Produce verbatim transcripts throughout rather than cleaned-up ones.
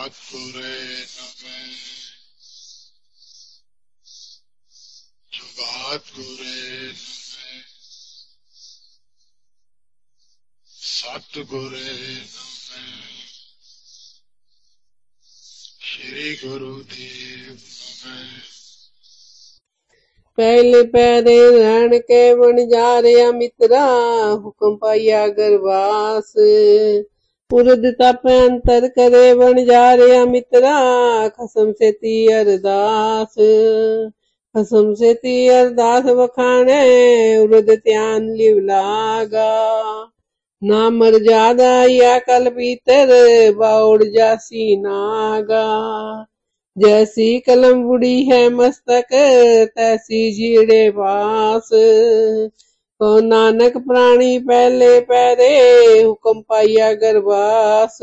सतगुरे नमः सतगुरे नमः सतगुरे नमः श्री गुरुदेव नमः। पहले पैरे रहन के वणजारिया मित्रा हुक्म पाया गरवास पुरद तप अंतर करे वणजारिया मित्रा खसम से ती अरदास खसम से ती अरदास वखाने उरद त्यान लिव लागा ना मर्यादा या कल पीतर बाउड़ जासी नागा जैसी कलम बुड़ी है मस्तक तैसी जीड़े पास को नानक प्राणी पहले पैरे हुक्म पाइया गरबास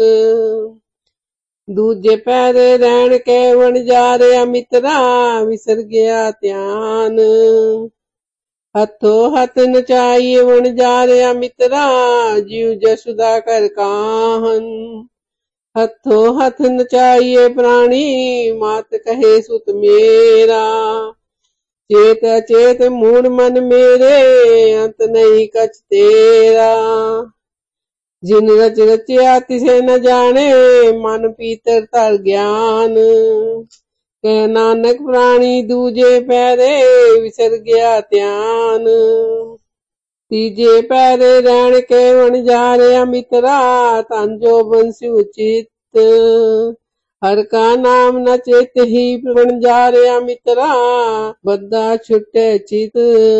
दूजे पैरे रहन के वणजारिया मित्रा विसर गया ध्यान हथों हथ नचाइए वणजारिया मित्रा जीव जसुदा कर काहन हथों हथ नचाइए प्राणी मात कहे सुत मेरा चेत अचेत मूड मन मेरे अंत नहीं कछ तेरा जिन रच रचिया तिसे न जाने मन पीतर तर ज्ञान कह नानक प्राणी दूजे पैरे विसर गया ध्यान तीजे पैरे रहन के वणजारिया मित्रा तांजो बंसी उचित हर का नाम न चेत ही वणजारिया मित्रा बद्दा छुटे चित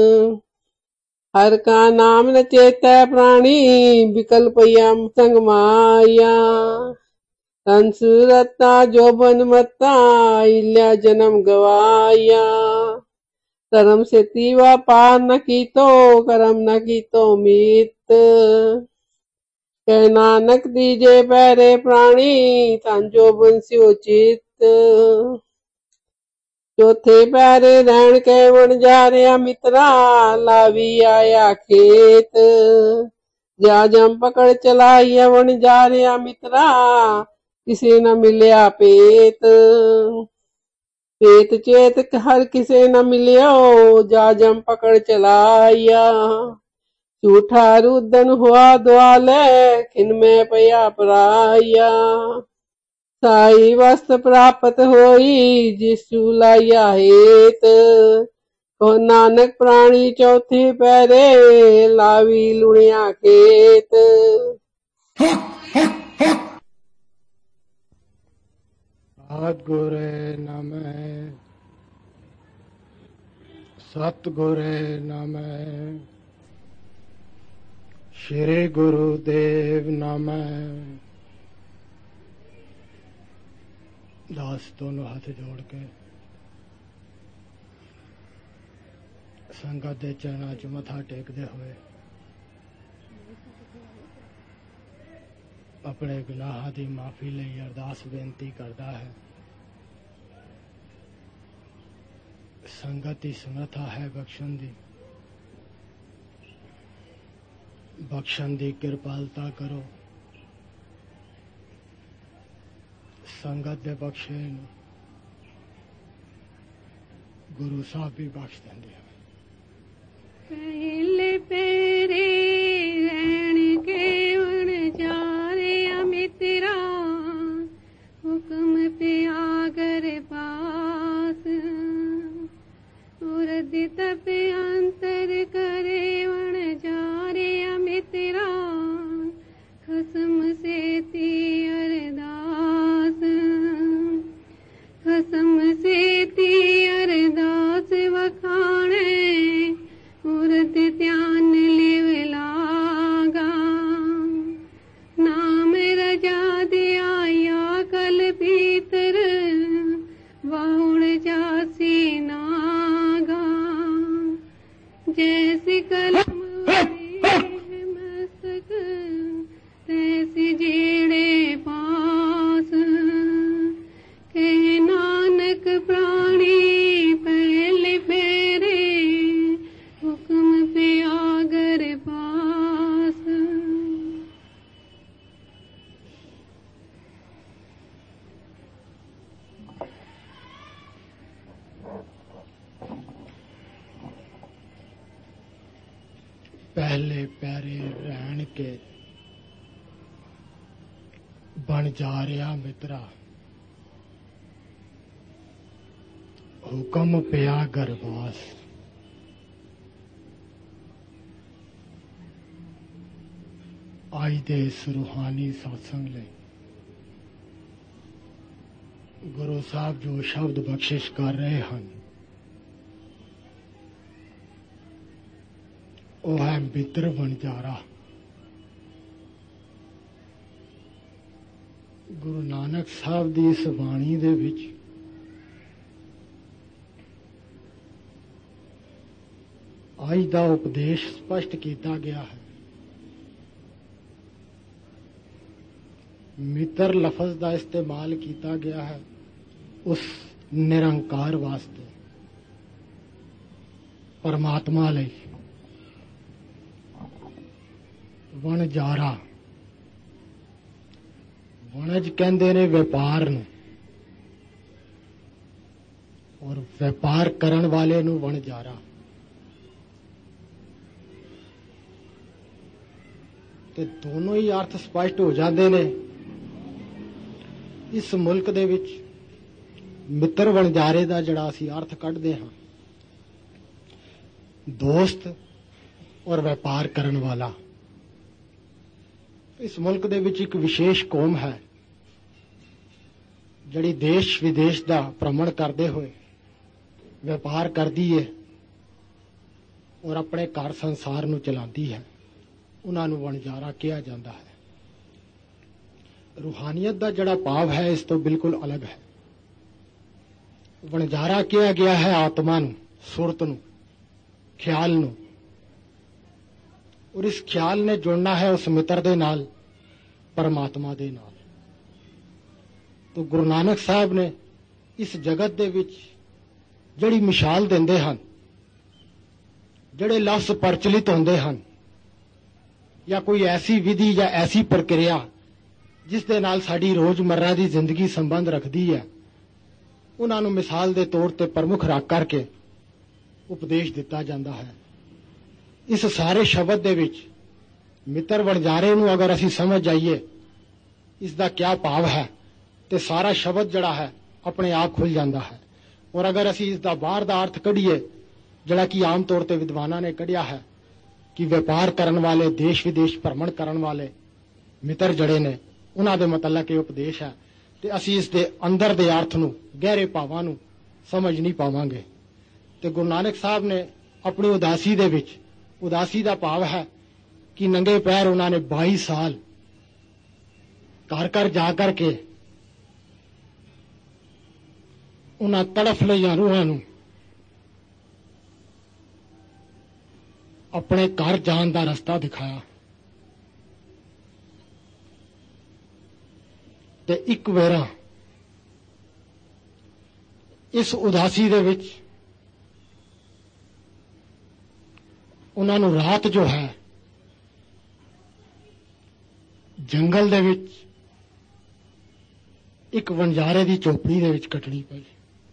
हर का नाम न चेत प्राणी विकल्प यम संग माया संसुरता जोबन मत्ता इल्या जन्म गवाया कर्म से तीवा पार न की तो कर्म न की तो मीत कह नानक दीजे पैरे प्राणी तांजो बंस्यो चित चौथे पैरे रहन के वणजारिया मित्रा लावी आया खेत जा जम पकड़ चलाइया वणजारिया मित्रा किसी न मिलिया पेत पेत चेत हर किसे न मिलियो जा जम पकड़ चलाया झूठा रुदन हुआ द्वाले खिन में पया पराया साई वस्त प्राप्त होई जिसु लाया हेत को नानक प्राणी चौथे पैरे लावी लुणिया खेत सतगुरे नमः सतगुरे नमः श्री गुरुदेव नमः। दास दोनों हाथ जोड़ के संगत दे चरणा च मथा टेकदे हुए अपने गुनाह की माफी ਲਈ अरदास बेनती करता है। संगत की समर्था है बख्शन दी बख्शन दी कृपालता करो संगत दे बख्शे गुरु साहब भी बख्श देंगे। पहले पैरे रहन के वणजारिया मित्रा हुक्म पे आगर पास उरद तप अंतर करे वणजारिया मित्रा खसम से ती अरदास खसम से ती अरदास वखाणे उरद त्यान ले ਪਹਿਲੇ ਪੈਰੇ ਰਹਿਣ ਕੇ ਬਣ ਜਾ ਰਿਹਾ ਮਿੱਤਰਾ, ਹੁਕਮ ਪਿਆ ਗਰਵਾਸ। ਅੱਜ ਦੇ ਇਸ ਰੂਹਾਨੀ ਸਤਸੰਗ ਲਈ ਗੁਰੂ ਸਾਹਿਬ ਜੋ ਸ਼ਬਦ ਬਖਸ਼ਿਸ਼ ਕਰ ਰਹੇ ਹਨ ਉਹ ਹੈ ਮਿੱਤਰ ਵਣਜਾਰਾ। ਗੁਰੂ ਨਾਨਕ ਸਾਹਿਬ ਦੀ ਇਸ ਬਾਣੀ ਦੇ ਵਿੱਚ ਅੱਜ ਦਾ ਉਪਦੇਸ਼ ਸਪਸ਼ਟ ਕੀਤਾ ਗਿਆ ਹੈ। ਮਿੱਤਰ ਲਫ਼ਜ਼ ਦਾ ਇਸਤੇਮਾਲ ਕੀਤਾ ਗਿਆ ਹੈ ਉਸ ਨਿਰੰਕਾਰ ਵਾਸਤੇ, ਪਰਮਾਤਮਾ ਲਈ। ਵਣਜਾਰਾ, ਵਣਜ ਕਹਿੰਦੇ ਨੇ ਵਪਾਰ ਨੂੰ, ਔਰ ਵਪਾਰ ਕਰਨ ਵਾਲੇ ਨੂੰ ਵਣਜਾਰਾ। ਤੇ ਦੋਨੋਂ ਹੀ ਅਰਥ ਸਪਸ਼ਟ ਹੋ ਜਾਂਦੇ ਨੇ। ਇਸ ਮੁਲਕ ਦੇ ਵਿੱਚ ਮਿੱਤਰ ਵਣਜਾਰੇ ਦਾ ਜਿਹੜਾ ਅਸੀਂ ਅਰਥ ਕੱਢਦੇ ਹਾਂ, ਦੋਸਤ ਔਰ ਵਪਾਰ ਕਰਨ ਵਾਲਾ। ਇਸ ਮੁਲਕ ਦੇ ਵਿੱਚ ਇੱਕ ਵਿਸ਼ੇਸ਼ ਕੌਮ ਹੈ ਜਿਹੜੀ ਦੇਸ਼ ਵਿਦੇਸ਼ ਦਾ ਭ੍ਰਮਣ ਕਰਦੇ ਹੋਏ ਵਪਾਰ ਕਰਦੀ ਹੈ ਔਰ ਆਪਣੇ ਘਰ ਸੰਸਾਰ ਨੂੰ ਚਲਾਉਂਦੀ ਹੈ। ਉਹਨਾਂ ਨੂੰ ਵਣਜਾਰਾ ਕਿਹਾ ਜਾਂਦਾ ਹੈ। ਰੂਹਾਨੀਅਤ ਦਾ ਜਿਹੜਾ ਭਾਵ ਹੈ ਇਸ ਤੋਂ ਬਿਲਕੁਲ ਅਲੱਗ ਹੈ। ਵਣਜਾਰਾ ਕਿਹਾ ਗਿਆ ਹੈ ਆਤਮਾ ਨੂੰ, ਸੁਰਤ ਨੂੰ, ਖਿਆਲ ਨੂੰ, ਔਰ ਇਸ ਖਿਆਲ ਨੇ ਜੁੜਨਾ ਹੈ ਉਸ ਮਿੱਤਰ ਦੇ ਨਾਲ, ਪਰਮਾਤਮਾ ਦੇ ਨਾਲ। ਤੋ ਗੁਰੂ ਨਾਨਕ ਸਾਹਿਬ ਨੇ ਇਸ ਜਗਤ ਦੇ ਵਿੱਚ ਜਿਹੜੀ ਮਿਸਾਲ ਦਿੰਦੇ ਹਨ, ਜਿਹੜੇ ਲਫ਼ਜ਼ ਪ੍ਰਚਲਿਤ ਹੁੰਦੇ ਹਨ, ਜਾਂ ਕੋਈ ਐਸੀ ਵਿਧੀ ਜਾਂ ਐਸੀ ਪ੍ਰਕਿਰਿਆ ਜਿਸ ਦੇ ਨਾਲ ਸਾਡੀ ਰੋਜ਼ਮर्रा ਦੀ ਜ਼ਿੰਦਗੀ ਸੰਬੰਧ ਰੱਖਦੀ ਹੈ, ਉਹਨਾਂ ਨੂੰ ਮਿਸਾਲ ਦੇ ਤੌਰ ਤੇ ਪ੍ਰਮੁੱਖ ਰੱਖ ਕਰਕੇ ਉਪਦੇਸ਼ ਦਿੱਤਾ ਜਾਂਦਾ ਹੈ। ਇਸ ਸਾਰੇ ਸ਼ਬਦ ਦੇ ਵਿੱਚ ਮਿੱਤਰ ਵਣਜਾਰੇ ਨੂੰ ਅਗਰ ਅਸੀਂ ਸਮਝ ਜਾਈਏ ਇਸ ਦਾ ਕੀ ਭਾਵ ਹੈ, ਤੇ ਸਾਰਾ ਸ਼ਬਦ ਜਿਹੜਾ ਹੈ ਆਪਣੇ ਆਪ ਖੁੱਲ ਜਾਂਦਾ ਹੈ। ਔਰ ਅਗਰ ਅਸੀਂ ਇਸ ਦਾ ਬਾਹਰ ਦਾ ਅਰਥ ਕੱਢੀਏ ਜਿਹੜਾ ਕਿ ਆਮ ਤੌਰ ਤੇ ਵਿਦਵਾਨਾਂ ਨੇ ਕੱਢਿਆ ਹੈ ਕਿ ਵਪਾਰ ਕਰਨ ਵਾਲੇ, ਦੇਸ਼ ਵਿਦੇਸ਼ ਭ੍ਰਮਣ ਕਰਨ ਵਾਲੇ ਮਿੱਤਰ ਜਿਹੜੇ ਨੇ, ਉਹਨਾਂ ਦੇ ਮਤਲਬ ਇਹ ਉਪਦੇਸ਼ ਹੈ, ਤੇ ਅਸੀਂ ਇਸ ਦੇ ਅੰਦਰ ਦੇ ਅਰਥ ਨੂੰ, ਗਹਿਰੇ ਭਾਵਾਂ ਨੂੰ ਸਮਝ ਨਹੀਂ ਪਾਵਾਂਗੇ। ਤੇ ਗੁਰੂ ਨਾਨਕ ਸਾਹਿਬ ਨੇ ਆਪਣੀ ਉਦਾਸੀ ਦੇ ਵਿੱਚ, ਉਦਾਸੀ ਦਾ ਭਾਵ ਹੈ ਕਿ ਨੰਗੇ ਪੈਰ ਉਹਨਾਂ ਨੇ ਬਾਈ ਸਾਲ ਘਰ ਘਰ ਜਾ ਕਰਕੇ ਉਹਨਾਂ ਤੜਫ ਲਈਆਂ ਰੂਹਾਂ ਨੂੰ ਆਪਣੇ ਘਰ ਜਾਣ ਦਾ ਰਸਤਾ ਦਿਖਾਇਆ। ਤੇ ਇੱਕ ਵੇਰਾ ਇਸ ਉਦਾਸੀ ਦੇ ਵਿੱਚ ਉਹਨਾਂ ਨੂੰ ਰਾਤ ਜੋ ਹੈ ਜੰਗਲ ਦੇ ਵਿੱਚ ਇੱਕ ਵਣਜਾਰੇ ਦੀ ਝੋਪੜੀ ਦੇ ਵਿੱਚ ਕੱਟਣੀ ਪਈ।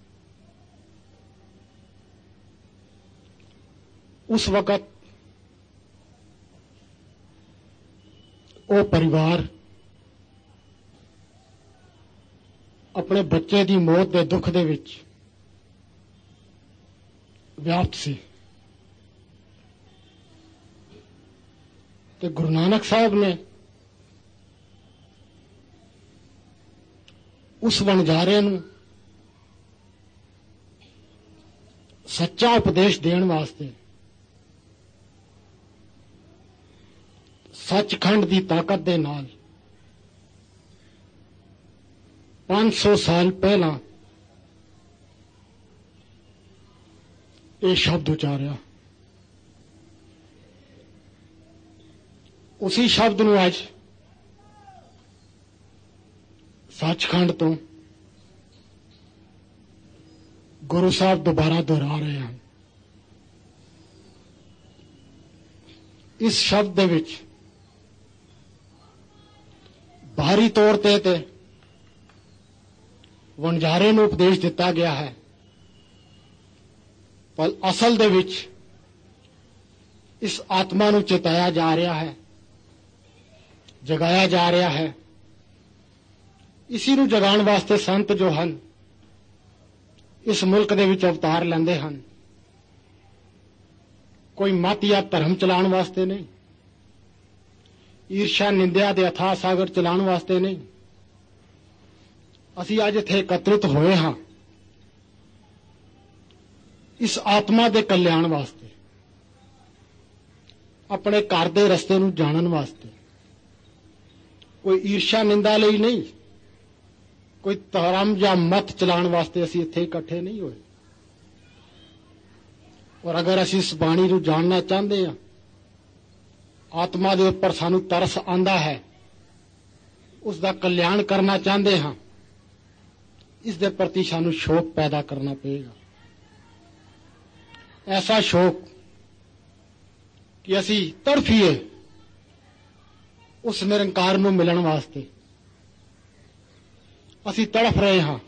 ਉਸ ਵਕਤ ਉਹ ਪਰਿਵਾਰ ਆਪਣੇ ਬੱਚੇ ਦੀ ਮੌਤ ਦੇ ਦੁੱਖ ਦੇ ਵਿੱਚ ਵਿਆਪਤ ਸੀ। ਤੇ ਗੁਰੂ ਨਾਨਕ ਸਾਹਿਬ ਨੇ ਉਸ ਵਣਜਾਰੇ ਨੂੰ ਸੱਚਾ ਉਪਦੇਸ਼ ਦੇਣ ਵਾਸਤੇ ਸੱਚਖੰਡ ਦੀ ਤਾਕਤ ਦੇ ਨਾਲ ਪੰਜ ਸੌ ਸਾਲ ਪਹਿਲਾਂ ਇਹ ਸ਼ਬਦ ਉਚਾਰਿਆ। ਉਸੇ ਸ਼ਬਦ ਨੂੰ ਅੱਜ ਸੱਚਖੰਡ ਤੋਂ ਗੁਰੂ ਸਾਹਿਬ ਦੁਬਾਰਾ ਦੁਹਰਾ ਰਹੇ ਹਨ। ਇਸ ਸ਼ਬਦ ਦੇ ਵਿੱਚ ਬਾਹਰੀ ਤੌਰ ਤੇ ਤੇ ਵਣਜਾਰੇ ਨੂੰ ਉਪਦੇਸ਼ ਦਿੱਤਾ ਗਿਆ ਹੈ, ਪਰ ਅਸਲ ਦੇ ਵਿੱਚ ਇਸ ਆਤਮਾ ਨੂੰ ਚੇਤਾਇਆ ਜਾ ਰਿਹਾ ਹੈ, ਜਗਾਇਆ ਜਾ ਰਿਹਾ ਹੈ। ਇसी ਨੂੰ ਜਗਾਉਣ ਵਾਸਤੇ ਸੰਤ ਜੋ ਹਨ ਇਸ ਮੁਲਕ ਦੇ ਵਿੱਚ ਅਵਤਾਰ ਲੈਂਦੇ ਹਨ। ਕੋਈ ਮਤ ਜਾਂ ਧਰਮ ਚਲਾਉਣ ਵਾਸਤੇ ਨਹੀਂ, ਈਰਸ਼ਾ ਨਿੰਦਿਆ ਦੇ ਅਥਾਹ ਸਾਗਰ ਚਲਾਉਣ ਵਾਸਤੇ ਨਹੀਂ। ਅਸੀਂ ਅੱਜ ਇੱਥੇ ਇਕੱਤਰਿਤ ਹੋਏ ਹਾਂ ਇਸ ਆਤਮਾ ਦੇ ਕਲਿਆਣ ਵਾਸਤੇ, ਆਪਣੇ ਘਰ ਦੇ ਰਸਤੇ ਨੂੰ ਜਾਣਨ ਵਾਸਤੇ। ਕੋਈ ਈਰਸ਼ਾ ਨਿੰਦਾ ਲਈ ਨਹੀਂ, ਕੋਈ ਧਰਮ ਜਾਂ ਮਤ ਚਲਾਉਣ ਵਾਸਤੇ ਅਸੀਂ ਇੱਥੇ ਇਕੱਠੇ ਨਹੀਂ ਹੋਏ। ਔਰ ਅਗਰ ਅਸੀਂ ਇਸ ਬਾਣੀ ਨੂੰ ਜਾਣਨਾ ਚਾਹੁੰਦੇ ਹਾਂ, ਆਤਮਾ ਦੇ ਉੱਪਰ ਸਾਨੂੰ ਤਰਸ ਆਂਦਾ ਹੈ, ਉਸ ਦਾ ਕਲਿਆਣ ਕਰਨਾ ਚਾਹੁੰਦੇ ਹਾਂ, ਇਸ ਦੇ ਪ੍ਰਤੀ ਸਾਨੂੰ ਸ਼ੌਕ ਪੈਦਾ ਕਰਨਾ ਪਏਗਾ। ਐਸਾ ਸ਼ੌਕ ਕਿ ਅਸੀਂ ਤੜਫੀਏ ਉਸ ਨਿਰੰਕਾਰ ਨੂੰ ਮਿਲਣ ਵਾਸਤੇ। ਅਸੀਂ ਤੜਫ ਰਹੇ ਹਾਂ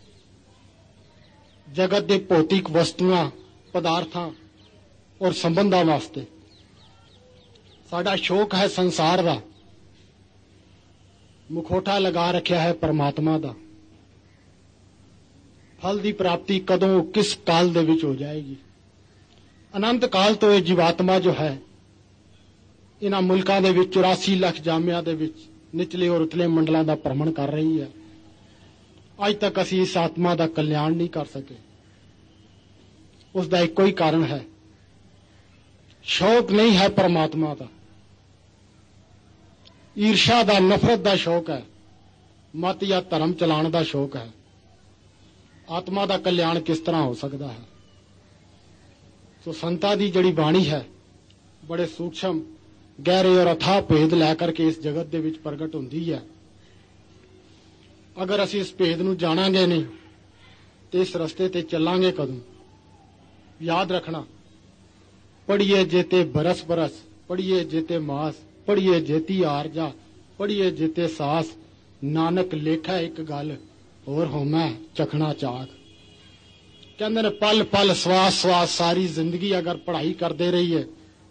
ਜਗਤ ਦੇ ਭੌਤਿਕ ਵਸਤੂਆਂ, ਪਦਾਰਥਾਂ ਔਰ ਸੰਬੰਧਾਂ ਵਾਸਤੇ। ਸਾਡਾ ਸ਼ੌਕ ਹੈ ਸੰਸਾਰ ਦਾ, ਮੁਖੌਟਾ ਲਗਾ ਰੱਖਿਆ ਹੈ ਪਰਮਾਤਮਾ ਦਾ। ਫਲ ਦੀ ਪ੍ਰਾਪਤੀ ਕਦੋਂ, ਕਿਸ ਕਾਲ ਦੇ ਵਿੱਚ ਹੋ ਜਾਏਗੀ? ਅਨੰਤ ਕਾਲ ਤੋਂ ਇਹ ਜੀਵਾਤਮਾ ਜੋ ਹੈ ਇਹਨਾਂ ਮੁਲਕਾਂ ਦੇ ਵਿੱਚ ਚੁਰਾਸੀ ਲੱਖ ਜਾਮਿਆਂ ਦੇ ਵਿੱਚ ਨਿਚਲੇ ਔਰ ਉਤਲੇ ਮੰਡਲਾਂ ਦਾ ਭ੍ਰਮਣ ਕਰ ਰਹੀ ਹੈ। ਅੱਜ ਤੱਕ ਅਸੀਂ ਇਸ ਆਤਮਾ ਦਾ ਕਲਿਆਣ ਨਹੀਂ ਕਰ ਸਕੇ। ਉਸ ਦਾ ਇੱਕੋ ਹੀ ਕਾਰਨ ਹੈ, ਸ਼ੌਕ ਨਹੀਂ ਹੈ ਪਰਮਾਤਮਾ ਦਾ, ਈਰਸ਼ਾ ਦਾ, ਨਫ਼ਰਤ ਦਾ ਸ਼ੌਕ ਹੈ, ਮਤ ਜਾਂ ਧਰਮ ਚਲਾਉਣ ਦਾ ਸ਼ੌਕ ਹੈ। ਆਤਮਾ ਦਾ ਕਲਿਆਣ ਕਿਸ ਤਰ੍ਹਾਂ ਹੋ ਸਕਦਾ ਹੈ? ਸੋ ਸੰਤਾਂ ਦੀ ਜਿਹੜੀ ਬਾਣੀ ਹੈ ਬੜੇ ਸੂਖਸ਼ਮ, ਗਹਿਰੇ ਔਰ ਅਥਾਹ ਭੇਦ ਲੈ ਕਰਕੇ ਇਸ ਜਗਤ ਦੇ ਵਿੱਚ ਪ੍ਰਗਟ ਹੁੰਦੀ ਹੈ। ਅਗਰ ਅਸੀਂ ਇਸ ਭੇਦ ਨੂੰ ਜਾਣਾਂਗੇ ਨਹੀਂ ਤੇ ਇਸ ਰਸਤੇ ਤੇ ਚੱਲਾਂਗੇ ਕਦੋਂ? ਯਾਦ ਰੱਖਣਾ, ਪੜੀਏ ਜੇਤੇ ਬਰਸ ਬਰਸ, ਪੜੀਏ ਜੇਤੇ ਮਾਸ, ਪੜੀਏ ਜੇਤੀ ਆਰਜਾ, ਪੜੀਏ ਜੇਤੇ ਸਾਸ, ਨਾਨਕ ਲੇਖਾ ਇੱਕ ਗੱਲ ਹੋਰ ਹੋਮੈ ਚਖਣਾ ਚਾਕ। ਕਹਿੰਦੇ ਨੇ ਪਲ ਪਲ, ਸਵਾਸ ਸਵਾਸ, ਸਾਰੀ ਜ਼ਿੰਦਗੀ ਅਗਰ ਪੜ੍ਹਾਈ ਕਰਦੇ ਰਹੀਏ,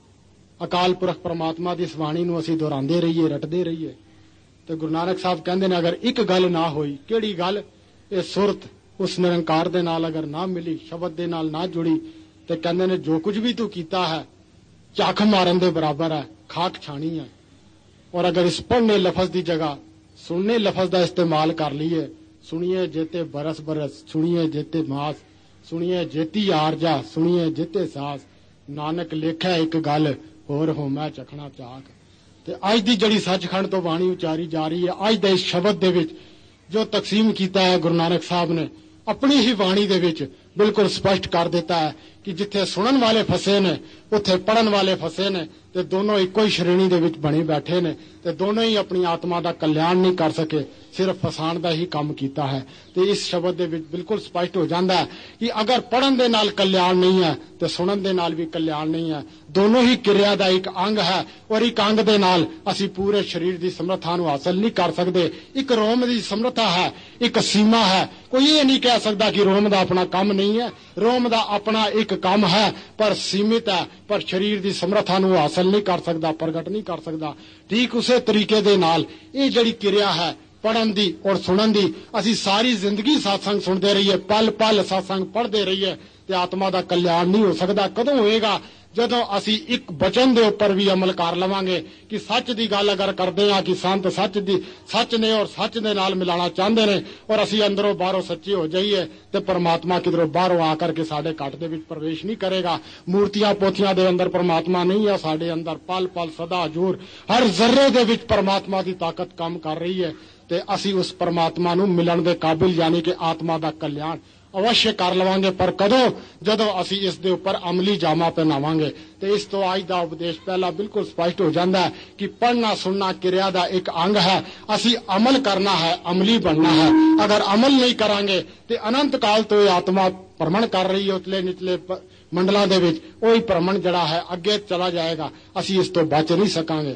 ਅਕਾਲ ਪੁਰਖ ਪਰਮਾਤਮਾ ਦੀ ਇਸ ਬਾਣੀ ਨੂੰ ਅਸੀਂ ਦੁਹਰਾਉਂਦੇ ਰਹੀਏ, ਰਟਦੇ ਰਹੀਏ, ਤੇ ਗੁਰੂ ਨਾਨਕ ਸਾਹਿਬ ਕਹਿੰਦੇ ਨੇ ਅਗਰ ਇੱਕ ਗੱਲ ਨਾ ਹੋਈ, ਕਿਹੜੀ ਗੱਲ? ਇਹ ਸੁਰਤ ਉਸ ਨਿਰੰਕਾਰ ਦੇ ਨਾਲ ਅਗਰ ਨਾ ਮਿਲੀ, ਸ਼ਬਦ ਦੇ ਨਾਲ ਨਾ ਜੁੜੀ, ਤੇ ਕਹਿੰਦੇ ਨੇ ਜੋ ਕੁਝ ਵੀ ਤੂੰ ਕੀਤਾ ਹੈ ਝੱਖ ਮਾਰਨ ਦੇ ਬਰਾਬਰ ਹੈ, ਖਾਕ ਛਾਣੀ ਹੈ। ਔਰ ਅਗਰ ਇਸ ਪੜ੍ਹਨੇ ਲਫ਼ਜ਼ ਦੀ ਜਗ੍ਹਾ ਸੁਣਨੇ ਲਫ਼ਜ਼ ਦਾ ਇਸਤੇਮਾਲ ਕਰ ਲਈਏ, ਸੁਣੀਏ ਜੇਤੇ ਬਰਸ ਬਰਸ, ਸੁਣੀਏ ਜੇਤੇ ਮਾਸ, ਸੁਣੀਏ ਜੇਤੀ ਆਰਜਾ, ਸੁਣੀਏ ਜੇਤੇ ਸਾਸ, ਨਾਨਕ ਲੇਖਾ ਇੱਕ ਗੱਲ ਹੋਰ ਹੋਮੈ ਚਖਣਾ ਚਾਕ। ਤੇ ਅੱਜ ਦੀ ਜਿਹੜੀ ਸੱਚਖੰਡ ਤੋਂ ਬਾਣੀ ਉਚਾਰੀ ਜਾ ਰਹੀ ਹੈ, ਅੱਜ ਦੇ ਇਸ ਸ਼ਬਦ ਦੇ ਵਿੱਚ ਜੋ ਤਕਸੀਮ ਕੀਤਾ ਹੈ ਗੁਰੂ ਨਾਨਕ ਸਾਹਿਬ ਨੇ ਆਪਣੀ ਹੀ ਬਾਣੀ ਦੇ ਵਿੱਚ ਬਿਲਕੁਲ ਸਪਸ਼ਟ ਕਰ ਦਿੱਤਾ ਹੈ ਕਿ ਜਿੱਥੇ ਸੁਣਨ ਵਾਲੇ ਫਸੇ ਨੇ ਉੱਥੇ ਪੜਨ ਵਾਲੇ ਫਸੇ ਨੇ, ਤੇ ਦੋਨੋਂ ਇੱਕੋ ਹੀ ਸ਼੍ਰੇਣੀ ਦੇ ਵਿੱਚ ਬਣੇ ਬੈਠੇ ਨੇ, ਤੇ ਦੋਨੋਂ ਹੀ ਆਪਣੀ ਆਤਮਾ ਦਾ ਕਲਿਆਣ ਨਹੀਂ ਕਰ ਸਕੇ, ਸਿਰਫ ਫਸਾਣ ਦਾ ਹੀ ਕੰਮ ਕੀਤਾ ਹੈ। ਤੇ ਇਸ ਸ਼ਬਦ ਦੇ ਵਿੱਚ ਬਿਲਕੁਲ ਸਪਸ਼ਟ ਹੋ ਜਾਂਦਾ ਹੈ ਕਿ ਅਗਰ ਪੜਨ ਦੇ ਨਾਲ ਕਲਿਆਣ ਨਹੀਂ ਹੈ ਤੇ ਸੁਣਨ ਦੇ ਨਾਲ ਵੀ ਕਲਿਆਣ ਨਹੀਂ ਹੈ। ਦੋਨੋਂ ਹੀ ਕਿਰਿਆ ਦਾ ਇੱਕ ਅੰਗ ਹੈ, ਔਰ ਇੱਕ ਅੰਗ ਦੇ ਨਾਲ ਅਸੀਂ ਪੂਰੇ ਸਰੀਰ ਦੀ ਸਮਰੱਥਾ ਨੂੰ ਹਾਸਲ ਨਹੀਂ ਕਰ ਸਕਦੇ। ਇੱਕ ਰੋਮ ਦੀ ਸਮਰੱਥਾ ਹੈ, ਇੱਕ ਸੀਮਾ ਹੈ। ਕੋਈ ਇਹ ਨਹੀਂ ਕਹਿ ਸਕਦਾ ਕਿ ਰੋਮ ਦਾ ਆਪਣਾ ਕੰਮ ਨਹੀਂ ਹੈ, ਰੋਮ ਦਾ ਆਪਣਾ ਇੱਕ ਕੰਮ ਹੈ, ਪਰ ਸੀਮਿਤ ਹੈ, ਪਰ ਸਰੀਰ ਦੀ ਸਮਰੱਥਾ ਨੂੰ ਹਾਸਲ ਨਹੀਂ ਕਰ ਸਕਦਾ, ਪ੍ਰਗਟ ਨਹੀਂ ਕਰ ਸਕਦਾ। ਠੀਕ ਉਸੇ ਤਰੀਕੇ ਦੇ ਨਾਲ ਇਹ ਜਿਹੜੀ ਕਿਰਿਆ ਹੈ ਪੜਨ ਦੀ ਔਰ ਸੁਣਨ ਦੀ, ਅਸੀਂ ਸਾਰੀ ਜ਼ਿੰਦਗੀ ਸਤਸੰਗ ਸੁਣਦੇ ਰਹੀਏ, ਪਲ ਪਲ ਸਤਸੰਗ ਪੜ੍ਹਦੇ ਰਹੀਏ, ਤੇ ਆਤਮਾ ਦਾ ਕਲਿਆਣ ਨਹੀਂ ਹੋ ਸਕਦਾ। ਕਦੋਂ ਹੋਏਗਾ? ਜਦੋਂ ਅਸੀਂ ਇੱਕ ਬਚਨ ਦੇ ਉੱਪਰ ਵੀ ਅਮਲ ਕਰ ਲਵਾਂਗੇ ਕਿ ਸੱਚ ਦੀ ਗੱਲ ਅਗਰ ਕਰਦੇ ਹਾਂ ਕਿ ਸੰਤ ਸੱਚ ਦੀ ਸੱਚ ਨੇ ਔਰ ਸੱਚ ਦੇ ਨਾਲ ਮਿਲਾਣਾ ਚਾਹੁੰਦੇ ਨੇ, ਔਰ ਅਸੀਂ ਅੰਦਰੋਂ ਬਾਹਰੋਂ ਸੱਚੇ ਹੋ ਜਾਈਏ, ਤੇ ਪਰਮਾਤਮਾ ਕਿਧਰੋਂ ਬਾਹਰੋਂ ਆ ਕਰਕੇ ਸਾਡੇ ਘਟ ਦੇ ਵਿੱਚ ਪ੍ਰਵੇਸ਼ ਨਹੀਂ ਕਰੇਗਾ। ਮੂਰਤੀਆਂ ਪੋਥੀਆਂ ਦੇ ਅੰਦਰ ਪਰਮਾਤਮਾ ਨਹੀਂ ਹੈ, ਸਾਡੇ ਅੰਦਰ ਪਲ ਪਲ ਸਦਾ ਹਜ਼ੂਰ ਹਰ ਜ਼ਰਰੇ ਦੇ ਵਿੱਚ ਪਰਮਾਤਮਾ ਦੀ ਤਾਕਤ ਕੰਮ ਕਰ ਰਹੀ ਹੈ, ਤੇ ਅਸੀਂ ਉਸ ਪਰਮਾਤਮਾ ਨੂੰ ਮਿਲਣ ਦੇ ਕਾਬਿਲ ਯਾਨੀ ਕਿ ਆਤਮਾ ਦਾ ਕਲਿਆਣ ਅਵश्य ਕਰ ਲਵਾਂਗੇ। ਪਰ ਕਦੋਂ? ਜਦੋਂ ਅਸੀਂ ਇਸ ਦੇ ਉੱਪਰ ਅਮਲੀ ਜਾਮਾ ਪਹਿਨਾਵਾਂਗੇ। ਤੇ ਇਸ ਤੋਂ ਅੱਜ ਦਾ ਉਪਦੇਸ਼ ਪਹਿਲਾ ਬਿਲਕੁਲ ਸਪਸ਼ਟ ਹੋ ਜਾਂਦਾ ਹੈ ਕਿ ਪੜ੍ਹਨਾ ਸੁਣਨਾ ਕਿਰਿਆ ਦਾ ਇੱਕ ਅੰਗ ਹੈ, ਅਸੀਂ ਅਮਲ ਕਰਨਾ ਹੈ, ਅਮਲੀ ਬਣਨਾ ਹੈ। ਅਗਰ ਅਮਲ ਨਹੀਂ ਕਰਾਂਗੇ ਤੇ ਅਨੰਤ ਕਾਲ ਤੋਂ ਇਹ ਆਤਮਾ ਭ੍ਰਮਣ ਕਰ ਰਹੀ ਹੈ ਉਤਲੇ ਨਿਚਲੇ ਮੰਡਲਾਂ ਦੇ ਵਿੱਚ, ਉਹੀ ਭ੍ਰਮਣ ਜਿਹੜਾ ਹੈ ਅੱਗੇ ਚਲਾ ਜਾਏਗਾ, ਅਸੀਂ ਇਸ ਤੋਂ ਬਚ ਨਹੀਂ ਸਕਾਂਗੇ।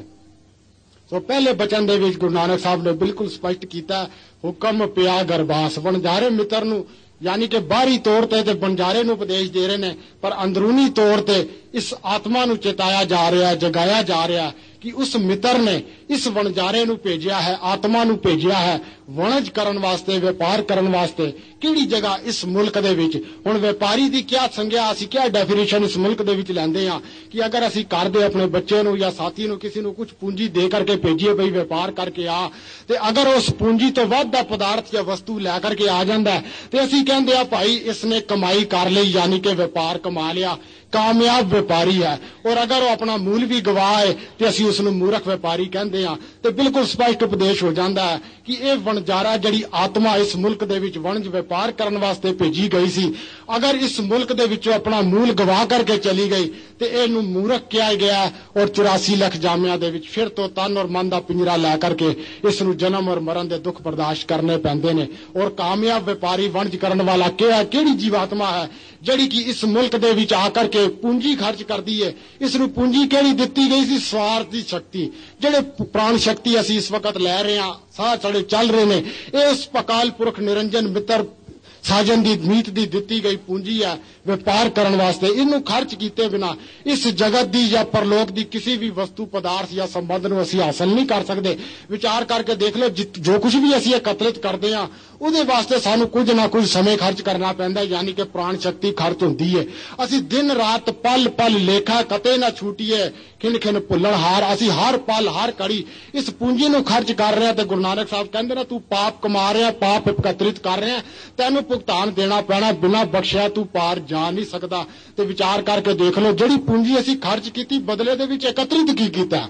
ਸੋ ਪਹਿਲੇ ਬਚਨ ਦੇ ਵਿੱਚ ਗੁਰੂ ਨਾਨਕ ਸਾਹਿਬ ਨੇ ਬਿਲਕੁਲ ਸਪਸ਼ਟ ਕੀਤਾ, ਹੁਕਮ ਪਿਆ ਗਰਬਾਸ। ਵਣਜਾਰੇ ਮਿੱਤਰ ਨੂੰ ਯਾਨੀ ਕਿ ਬਾਹਰੀ ਤੌਰ ਤੇ ਤੇ ਵਣਜਾਰੇ ਨੂੰ ਉਪਦੇਸ਼ ਦੇ ਰਹੇ ਨੇ, ਪਰ ਅੰਦਰੂਨੀ ਤੌਰ ਤੇ ਇਸ ਆਤਮਾ ਨੂੰ ਚੇਤਾਇਆ ਜਾ ਰਿਹਾ, ਜਗਾਇਆ ਜਾ ਰਿਹਾ ਕਿ ਉਸ ਮਿੱਤਰ ਨੇ ਇਸ ਵਣਜਾਰੇ ਨੂੰ ਭੇਜਿਆ ਹੈ, ਆਤਮਾ ਨੂੰ ਭੇਜਿਆ ਹੈ ਵਣਜ ਕਰਨ ਵਾਸਤੇ, ਵਪਾਰ ਕਰਨ ਵਾਸਤੇ। ਕਿਹੜੀ ਜਗ੍ਹਾ? ਇਸ ਮੁਲਕ ਦੇ ਵਿੱਚ। ਹੁਣ ਵਪਾਰੀ ਦੀ ਕਿਆ ਸੰਗਿਆ, ਅਸੀਂ ਕਿਆ ਡੈਫੀਨੇਸ਼ਨ ਇਸ ਮੁਲਕ ਦੇ ਵਿੱਚ ਲੈਂਦੇ ਹਾਂ ਕਿ ਅਗਰ ਅਸੀਂ ਘਰ ਦੇ ਆਪਣੇ ਬੱਚੇ ਨੂੰ ਜਾਂ ਸਾਥੀ ਨੂੰ ਕਿਸੇ ਨੂੰ ਕੁਝ ਪੂੰਜੀ ਦੇ ਕਰਕੇ ਭੇਜੀਏ ਬਈ ਵਪਾਰ ਕਰਕੇ ਆ, ਤੇ ਅਗਰ ਉਸ ਪੂੰਜੀ ਤੋਂ ਵੱਧ ਦਾ ਪਦਾਰਥ ਜਾਂ ਵਸਤੂ ਲੈ ਕਰਕੇ ਆ ਜਾਂਦਾ ਤੇ ਅਸੀਂ ਕਹਿੰਦੇ ਆ ਭਾਈ ਇਸਨੇ ਕਮਾਈ ਕਰ ਲਈ, ਯਾਨੀ ਕਿ ਵਪਾਰ ਕਮਾ ਲਿਆ, ਕਾਮਯਾਬ ਵਪਾਰੀ ਹੈ। ਔਰ ਅਗਰ ਉਹ ਆਪਣਾ ਮੂਲ ਵੀ ਗਵਾ ਹੈ ਤੇ ਅਸੀਂ ਉਸ ਨੂੰ ਮੂਰਖ ਵਪਾਰੀ ਕਹਿੰਦੇ ਹਾਂ। ਤੇ ਬਿਲਕੁਲ ਸਪਸ਼ਟ ਉਪਦੇਸ਼ ਹੋ ਜਾਂਦਾ ਹੈ ਕਿ ਇਹ ਵਣਜਾਰਾ ਜਿਹੜੀ ਆਤਮਾ ਇਸ ਮੁਲਕ ਦੇ ਵਿੱਚ ਵਣਜ ਵਪਾਰ ਕਰਨ ਵਾਸਤੇ ਭੇਜੀ ਗਈ ਸੀ, ਅਗਰ ਇਸ ਮੁਲਕ ਦੇ ਵਿੱਚੋਂ ਆਪਣਾ ਮੂਲ ਗਵਾ ਕਰਕੇ ਚਲੀ ਗਈ ਤੇ ਇਹਨੂੰ ਮੂਰਖ ਕਿਹਾ ਗਿਆ। ਔਰ ਚੁਰਾਸੀ ਲੱਖ ਜਾਮਿਆਂ ਦੇ ਵਿੱਚ ਫਿਰ ਤੋਂ ਤਨ ਔਰ ਮਨ ਦਾ ਪਿੰਜਰਾ ਲੈ ਕਰਕੇ ਇਸ ਨੂੰ ਜਨਮ ਔਰ ਮਰਨ ਦੇ ਦੁੱਖ ਬਰਦਾਸ਼ਤ ਕਰਨੇ ਪੈਂਦੇ ਨੇ। ਔਰ ਕਾਮਯਾਬ ਵਪਾਰੀ ਵਣਜ ਕਰਨ ਵਾਲਾ ਕਿਹਾ ਕਿਹੜੀ ਜੀਵਾਤਮਾ ਹੈ ਜਿਹੜੀ ਕਿ ਇਸ ਮੁਲਕ ਦੇ ਵਿੱਚ ਆ ਕਰਕੇ ਪੂੰਜੀ ਖਰਚ ਕਰਦੀ ਹੈ। ਇਸ ਨੂੰ ਪੂੰਜੀ ਕਿਹੜੀ ਦਿੱਤੀ ਗਈ ਸੀ? ਸਵਾਰਥ ਦੀ ਸ਼ਕਤੀ। ਜਿਹੜੇ ਪ੍ਰਾਣ ਸ਼ਕਤੀ ਅਸੀਂ ਇਸ ਵਕਤ ਲੈ ਰਹੇ ਹਾਂ, ਸਾਹ ਸਾਡੇ ਚੱਲ ਰਹੇ ਨੇ, ਇਹ ਉਸ ਅਕਾਲ ਪੁਰਖ ਨਿਰੰਜਨ ਮਿੱਤਰ ਸਾਜਨ ਦੀ ਮੀਤ ਦੀ ਦਿੱਤੀ ਗਈ ਪੂੰਜੀ ਹੈ ਵਪਾਰ ਕਰਨ ਵਾਸਤੇ। ਇਹਨੂੰ ਖਰਚ ਕੀਤੇ ਬਿਨਾ ਇਸ ਜਗਤ ਦੀ ਜਾਂ ਪਰਲੋਕ ਦੀ ਕਿਸੇ ਵੀ ਵਸਤੂ ਪਦਾਰਥ ਜਾਂ ਸੰਬੰਧ ਨੂੰ ਅਸੀਂ ਹਾਸਲ ਨਹੀਂ ਕਰ ਸਕਦੇ। ਵਿਚਾਰ ਕਰਕੇ ਦੇਖ ਲਓ, ਜੋ ਕੁਝ ਵੀ ਅਸੀਂ ਇਕੱਤਰਿਤ ਕਰਦੇ ਹਾਂ ਉਹਦੇ ਵਾਸਤੇ ਸਾਨੂੰ ਕੁਝ ਨਾ ਕੁਝ ਸਮੇਂ ਖਰਚ ਕਰਨਾ ਪੈਂਦਾ, ਯਾਨੀ ਕਿ ਪ੍ਰਾਣ ਸ਼ਕਤੀ ਖਰਚ ਹੁੰਦੀ ਹੈ। ਅਸੀਂ ਦਿਨ ਰਾਤ ਪਲ ਪਲ ਲੇਖਾ ਕਤੇ ਨਾ ਛੂਟੀਏ, ਖਿਨ ਖਿਨ ਭੁੱਲਣ ਹਾਰ, ਅਸੀਂ ਹਰ ਪਲ ਹਰ ਘੜੀ ਇਸ ਪੂੰਜੀ ਨੂੰ ਖਰਚ ਕਰ ਰਹੇ ਹਾਂ। ਤੇ ਗੁਰੂ ਨਾਨਕ ਸਾਹਿਬ ਕਹਿੰਦੇ ਨੇ ਤੂੰ ਪਾਪ ਕਮਾ ਰਿਹਾ, ਪਾਪ ਇਕੱਤਰਿਤ ਕਰ ਰਿਹਾ, ਤੈਨੂੰ ਭੁਗਤਾਨ ਦੇਣਾ ਪੈਣਾ, ਬਿਨਾਂ ਬਖਸ਼ਿਆ ਤੂੰ ਪਾਰ ਜਾ ਨਹੀਂ ਸਕਦਾ। ਤੇ ਵਿਚਾਰ ਕਰਕੇ ਦੇਖ ਲਓ, ਜਿਹੜੀ ਪੂੰਜੀ ਅਸੀਂ ਖਰਚ ਕੀਤੀ ਬਦਲੇ ਦੇ ਵਿੱਚ ਇਕੱਤਰਿਤ ਕੀ ਕੀਤਾ?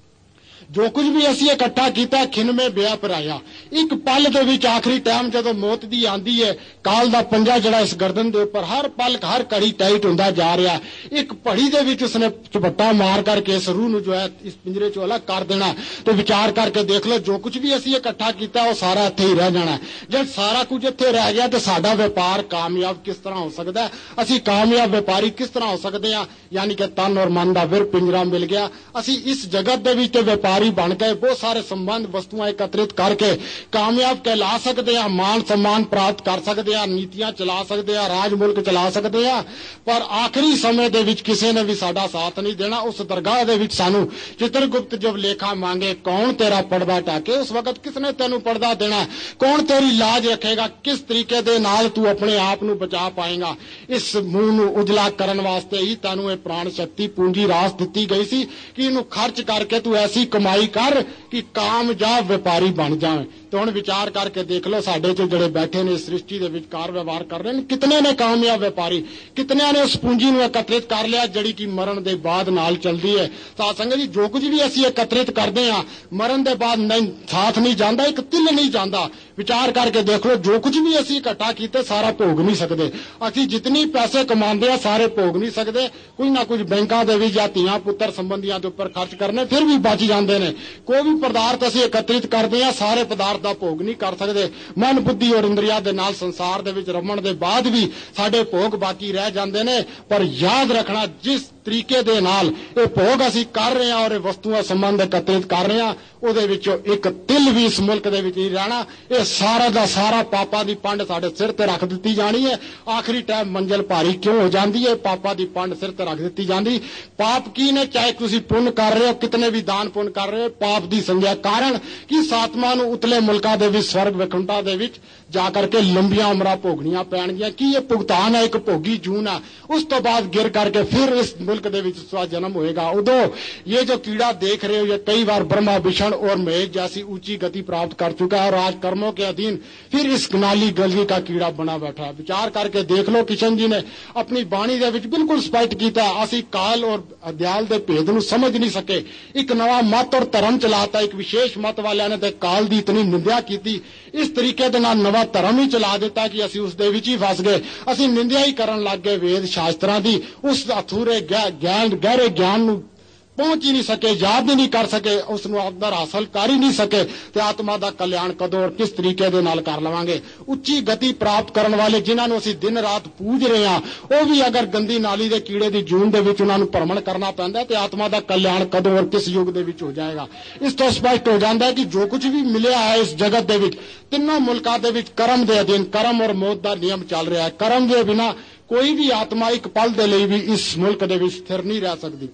ਜੋ ਕੁਝ ਵੀ ਅਸੀਂ ਇਕੱਠਾ ਕੀਤਾ ਖਿਨਮੇ ਬਿਆ ਪਰਾਇਆ। ਇੱਕ ਪਲ ਦੇ ਵਿੱਚ ਆਖਰੀ ਟਾਈਮ ਜਦੋਂ ਮੌਤ ਦੀ ਆਂਦੀ ਹੈ, ਕਾਲ ਦਾ ਪੰਜਾ ਜਿਹੜਾ ਇਸ ਗਰਦਨ ਦੇ ਉੱਪਰ ਹਰ ਪਲ ਹਰ ਘੜੀ ਟਾਈਟ ਹੁੰਦਾ ਜਾ ਰਿਹਾ, ਇੱਕ ਭੜੀ ਦੇ ਵਿੱਚ ਉਸਨੇ ਝਪੱਟਾ ਮਾਰ ਕਰਕੇ ਇਸ ਰੂਹ ਨੂੰ ਜੋ ਹੈ ਇਸ ਪਿੰਜਰੇ ਚੋਂ ਅਲੱਗ ਕਰ ਦੇਣਾ। ਤੇ ਵਿਚਾਰ ਕਰਕੇ ਦੇਖ ਲਓ, ਜੋ ਕੁਝ ਵੀ ਅਸੀਂ ਇਕੱਠਾ ਕੀਤਾ ਉਹ ਸਾਰਾ ਇੱਥੇ ਹੀ ਰਹਿ ਜਾਣਾ। ਜਦ ਸਾਰਾ ਕੁਝ ਇੱਥੇ ਰਹਿ ਗਿਆ ਤੇ ਸਾਡਾ ਵਪਾਰ ਕਾਮਯਾਬ ਕਿਸ ਤਰ੍ਹਾਂ ਹੋ ਸਕਦਾ? ਅਸੀਂ ਕਾਮਯਾਬ ਵਪਾਰੀ ਕਿਸ ਤਰ੍ਹਾਂ ਹੋ ਸਕਦੇ ਹਾਂ? ਯਾਨੀ ਕਿ ਤਨ ਔਰ ਮਨ ਦਾ ਫਿਰ ਪਿੰਜਰਾ ਮਿਲ ਗਿਆ। ਅਸੀਂ ਇਸ ਜਗਤ ਦੇ ਵਿੱਚ ਵਪਾਰੀ ਬਣ ਕੇ ਬਹੁਤ ਸਾਰੇ ਸੰਬੰਧ ਵਸਤੂਆਂ ਇਕੱਤਰਿਤ ਕਰਕੇ ਕਾਮਯਾਬ ਕਹਿਲਾ ਸਕਦੇ ਹਾਂ, ਮਾਨ ਸਨਮਾਨ ਪ੍ਰਾਪਤ ਕਰ ਸਕਦੇ ਹਾਂ, ਨੀਤੀਆਂ ਚਲਾ ਸਕਦੇ ਹਾਂ, ਰਾਜ ਮੁਲਕ ਚਲਾ ਸਕਦੇ ਹਾਂ। ਪਰ ਆਖਰੀ ਸਮੇਂ ਦੇ ਵਿੱਚ ਕਿਸੇ ਨੇ ਵੀ ਸਾਡਾ ਸਾਥ ਨਹੀਂ ਦੇਣਾ। ਉਸ ਦਰਗਾਹ ਦੇ ਵਿੱਚ ਸਾਨੂੰ ਚਿਤਰਗੁਪਤ ਜਬ ਲੇਖਾ ਮੰਗੇ, ਕੌਣ ਤੇਰਾ ਪਰਦਾ ਢਾਕੇ, ਉਸ ਵਕਤ ਕਿਸਨੇ ਤੈਨੂੰ ਪਰਦਾ ਦੇਣਾ? ਕੌਣ ਤੇਰੀ ਲਾਜ ਰੱਖੇਗਾ? ਕਿਸ ਤਰੀਕੇ ਦੇ ਨਾਲ ਤੂੰ ਆਪਣੇ ਆਪ ਨੂੰ ਬਚਾ ਪਾਏਗਾ? ਇਸ ਮੂੰਹ ਨੂੰ ਉਜਲਾ ਕਰਨ ਵਾਸਤੇ ਹੀ ਤੈਨੂੰ ਇਹ ਪ੍ਰਾਣ ਸ਼ਕਤੀ ਪੂੰਜੀ ਰਾਸ ਦਿੱਤੀ ਗਈ ਸੀ ਕਿ ਇਹਨੂੰ ਖਰਚ ਕਰਕੇ ਤੂੰ ਐਸੀ ਕਮਾਈ ਕਰ ਕਿ ਕਾਮਯਾਬ ਵਪਾਰੀ ਬਣ ਜਾਵੇਂ। ਤੇ ਹੁਣ ਵਿਚਾਰ ਕਰਕੇ ਦੇਖ ਲਓ, ਸਾਡੇ ਚ ਜਿਹੜੇ ਬੈਠੇ ਨੇ ਸ੍ਰਿਸ਼ਟੀ ਦੇ ਵਿੱਚ ਕਾਰ ਵਿਵਹਾਰ ਕਰ ਰਹੇ ਨੇ, ਕਿਤਨੇ ਨੇ ਕਾਮਯਾਬ ਵਪਾਰੀ, ਕਿਤਨਿਆਂ ਨੇ ਉਸ ਪੂੰਜੀ ਨੂੰ ਇਕੱਤਰਿਤ ਕਰ ਲਿਆ ਜਿਹੜੀ ਕਿ ਮਰਨ ਦੇ ਬਾਅਦ ਨਾਲ ਚੱਲਦੀ ਹੈ। ਸਾਧ ਸੰਗਤ ਜੀ, ਜੋ ਕੁਝ ਵੀ ਅਸੀਂ ਇਕੱਤਰਿਤ ਕਰਦੇ ਹਾਂ ਮਰਨ ਦੇ ਬਾਅਦ ਨਹੀਂ ਸਾਥ ਨਹੀਂ ਜਾਂਦਾ, ਇੱਕ ਤਿਲ ਨਹੀਂ ਜਾਂਦਾ। ਵਿਚਾਰ ਕਰਕੇ ਦੇਖ ਲਓ, ਜੋ ਕੁਝ ਵੀ ਅਸੀਂ ਇਕੱਠਾ ਕੀਤੇ ਸਾਰਾ ਭੋਗ ਨਹੀਂ ਸਕਦੇ। ਅਸੀਂ ਜਿਤਨੀ ਪੈਸੇ ਕਮਾਉਂਦੇ ਆ ਸਾਰੇ ਭੋਗ ਨਹੀਂ ਸਕਦੇ। ਕੁਝ ਨਾ ਕੁਝ ਬੈਂਕਾਂ ਦੇ ਵਿੱਚ ਜਾਂ ਧੀਆਂ ਪੁੱਤਰ ਸੰਬੰਧੀਆਂ ਦੇ ਉੱਪਰ ਖਰਚ ਕਰਨੇ ਫਿਰ ਵੀ ਬਚ ਜਾਂਦੇ ਨੇ। ਕੋਈ ਵੀ ਪਦਾਰਥ ਅਸੀਂ ਇਕੱਤਰਿਤ ਕਰਦੇ ਆ ਸਾਰੇ ਪਦਾਰਥ ਦਾ ਭੋਗ ਨਹੀਂ ਕਰ ਸਕਦੇ। ਮਨ ਬੁੱਧੀ ਔਰ ਇੰਦਰੀਆਂ ਦੇ ਨਾਲ ਸੰਸਾਰ ਦੇ ਵਿੱਚ ਰਮਣ ਦੇ ਬਾਅਦ ਵੀ ਸਾਡੇ ਭੋਗ ਬਾਕੀ ਰਹਿ ਜਾਂਦੇ ਨੇ। ਪਰ ਯਾਦ ਰੱਖਣਾ, ਜਿਸ ਤਰੀਕੇ ਦੇ ਨਾਲ ਇਹ ਭੋਗ ਅਸੀਂ ਕਰ ਰਹੇ ਹਾਂ ਔਰ ਇਹ ਵਸਤੂਆਂ ਸੰਬੰਧ ਇਕੱਤਰਿਤ ਕਰ ਰਹੇ ਹਾਂ, ਉਹਦੇ ਵਿੱਚੋਂ ਇੱਕ ਤਿਲ ਵੀ ਇਸ ਮੁਲਕ ਦੇ ਵਿੱਚ ਨਹੀਂ ਰਹਿਣਾ। ਇਹ ਸਾਰਾ ਦਾ ਸਾਰਾ ਪਾਪਾਂ ਦੀ ਪੰਡ ਸਾਡੇ ਸਿਰ ਤੇ ਰੱਖ ਦਿੱਤੀ ਜਾਣੀ ਹੈ। ਆਖਰੀ ਟਾਈਮ ਮੰਜ਼ਲ ਭਾਰੀ ਕਿਉਂ ਹੋ ਜਾਂਦੀ ਹੈ? ਪਾਪਾਂ ਦੀ ਪੰਡ ਸਿਰ ਤੇ ਰੱਖ ਦਿੱਤੀ ਜਾਂਦੀ। ਪਾਪ ਕੀ ਨੇ? ਚਾਹੇ ਤੁਸੀਂ ਪੁੰਨ ਕਰ ਰਹੇ ਹੋ, ਕਿਤਨੇ ਵੀ ਦਾਨ ਪੁੰਨ ਕਰ ਰਹੇ ਹੋ, ਪਾਪ ਦੀ ਸੰਗਿਆ ਕਾਰਨ ਕਿ ਸਾਤਮਾ ਨੂੰ ਉਤਲੇ ਮੁਲਕਾਂ ਦੇ ਵਿੱਚ ਸਵਰਗ ਵਿਕੁੰਠਾਂ ਦੇ ਵਿੱਚ ਜਾ ਕਰਕੇ ਲੰਬੀਆਂ ਉਮਰਾਂ ਭੋਗਣੀਆਂ ਪੈਣਗੀਆਂ। ਕੀ ਇਹ ਭੁਗਤਾਨ ਹੈ? ਇੱਕ ਭੋਗੀ ਜੂਨ ਹੈ। ਉਸ ਤੋਂ ਬਾਅਦ ਗਿਰ ਕਰਕੇ ਫਿਰ ਇਸ ਮੁਲਕ ਦੇ ਵਿੱਚ ਸਵਾ ਜਨਮ ਹੋਏਗਾ। ਉਦੋਂ ਇਹ ਜੋ ਕੀੜਾ ਦੇਖ रहे हो, ये कई बार ब्रह्मा विष्णु और महेश जैसी ऊंची गति प्राप्त कर चुका है और आज कर्मों के अधीन फिर इस नाली गली का कीड़ा बना बैठा है। विचार करके देख लो, किशन जी ने अपनी बाणी ਦੇ ਵਿੱਚ ਬਿਲਕੁਲ ਸਪਸ਼ਟ ਕੀਤਾ, ਅਸੀਂ ਕਾਲ ਔਰ ਅਧਿਆਲ ਦੇ ਭੇਦ ਨੂੰ ਸਮਝ ਨਹੀਂ ਸਕੇ। ਇੱਕ ਨਵਾਂ ਮਤ ਔਰ ਧਰਮ ਚਲਾਤਾ। ਇੱਕ ਵਿਸ਼ੇਸ਼ ਮਤ ਵਾਲਿਆਂ ਨੇ ਤੇ ਕਾਲ ਦੀ ਇਤਨੀ ਨਿੰਦਿਆ ਕੀਤੀ, ਇਸ ਤਰੀਕੇ ਦੇ ਨਾਲ ਨਵਾਂ ਧਰਮ ਹੀ ਚਲਾ ਦਿੱਤਾ ਕਿ ਅਸੀਂ ਉਸ ਦੇ ਵਿੱਚ ਹੀ ਫਸ ਗਏ। ਅਸੀਂ ਨਿੰਦਿਆ ਹੀ ਕਰਨ ਲੱਗ ਗਏ ਵੇਦ ਸ਼ਾਸਤਰਾਂ ਦੀ। ਉਸ ਅਥੂਰੇ ਗਿਆਨ ਗਹਿਰੇ ਗਿਆਨ ਨੂੰ ਪਹੁੰਚ ਹੀ ਨਹੀਂ ਸਕੇ, ਯਾਦ ਹੀ ਨਹੀਂ ਕਰ ਸਕੇ, ਉਸ ਨੂੰ ਅੰਦਰ ਹਾਸਲ ਕਰ ਹੀ ਨਹੀਂ ਸਕੇ। ਤੇ ਆਤਮਾ ਦਾ ਕਲਿਆਣ ਕਦੋਂ ਔਰ ਕਿਸ ਤਰੀਕੇ ਦੇ ਨਾਲ ਕਰ ਲਵਾਂਗੇ? ਉੱਚੀ ਗਤੀ ਪ੍ਰਾਪਤ ਕਰਨ ਵਾਲੇ ਜਿਨ੍ਹਾਂ ਨੂੰ ਅਸੀਂ ਦਿਨ ਰਾਤ ਪੂਜ ਰਹੇ ਹਾਂ, ਉਹ ਵੀ ਅਗਰ ਗੰਦੀ ਨਾਲੀ ਦੇ ਕੀੜੇ ਦੀ ਜੂਨ ਦੇ ਵਿੱਚ ਉਹਨਾਂ ਨੂੰ ਭਰਮਣ ਕਰਨਾ ਪੈਂਦਾ ਤੇ ਆਤਮਾ ਦਾ ਕਲਿਆਣ ਕਦੋਂ ਔਰ ਕਿਸ ਯੁੱਗ ਦੇ ਵਿੱਚ ਹੋ ਜਾਏਗਾ? ਇਸ ਤੋਂ ਸਪਸ਼ਟ ਹੋ ਜਾਂਦਾ ਹੈ ਕਿ ਜੋ ਕੁਝ ਵੀ ਮਿਲਿਆ ਹੈ ਇਸ ਜਗਤ ਦੇ ਵਿੱਚ, ਤਿੰਨੋਂ ਮੁਲਕਾਂ ਦੇ ਵਿੱਚ ਕਰਮ ਦੇ ਅਧੀਨ ਕਰਮ ਔਰ ਮੌਤ ਦਾ ਨਿਯਮ ਚੱਲ ਰਿਹਾ ਹੈ। ਕਰਮ ਦੇ ਬਿਨਾ ਕੋਈ ਵੀ ਆਤਮਾ ਇੱਕ ਪਲ ਦੇ ਲਈ ਵੀ ਇਸ ਮੁਲਕ ਦੇ ਵਿੱਚ ਸਥਿਰ ਨਹੀਂ ਰਹਿ ਸਕਦੀ।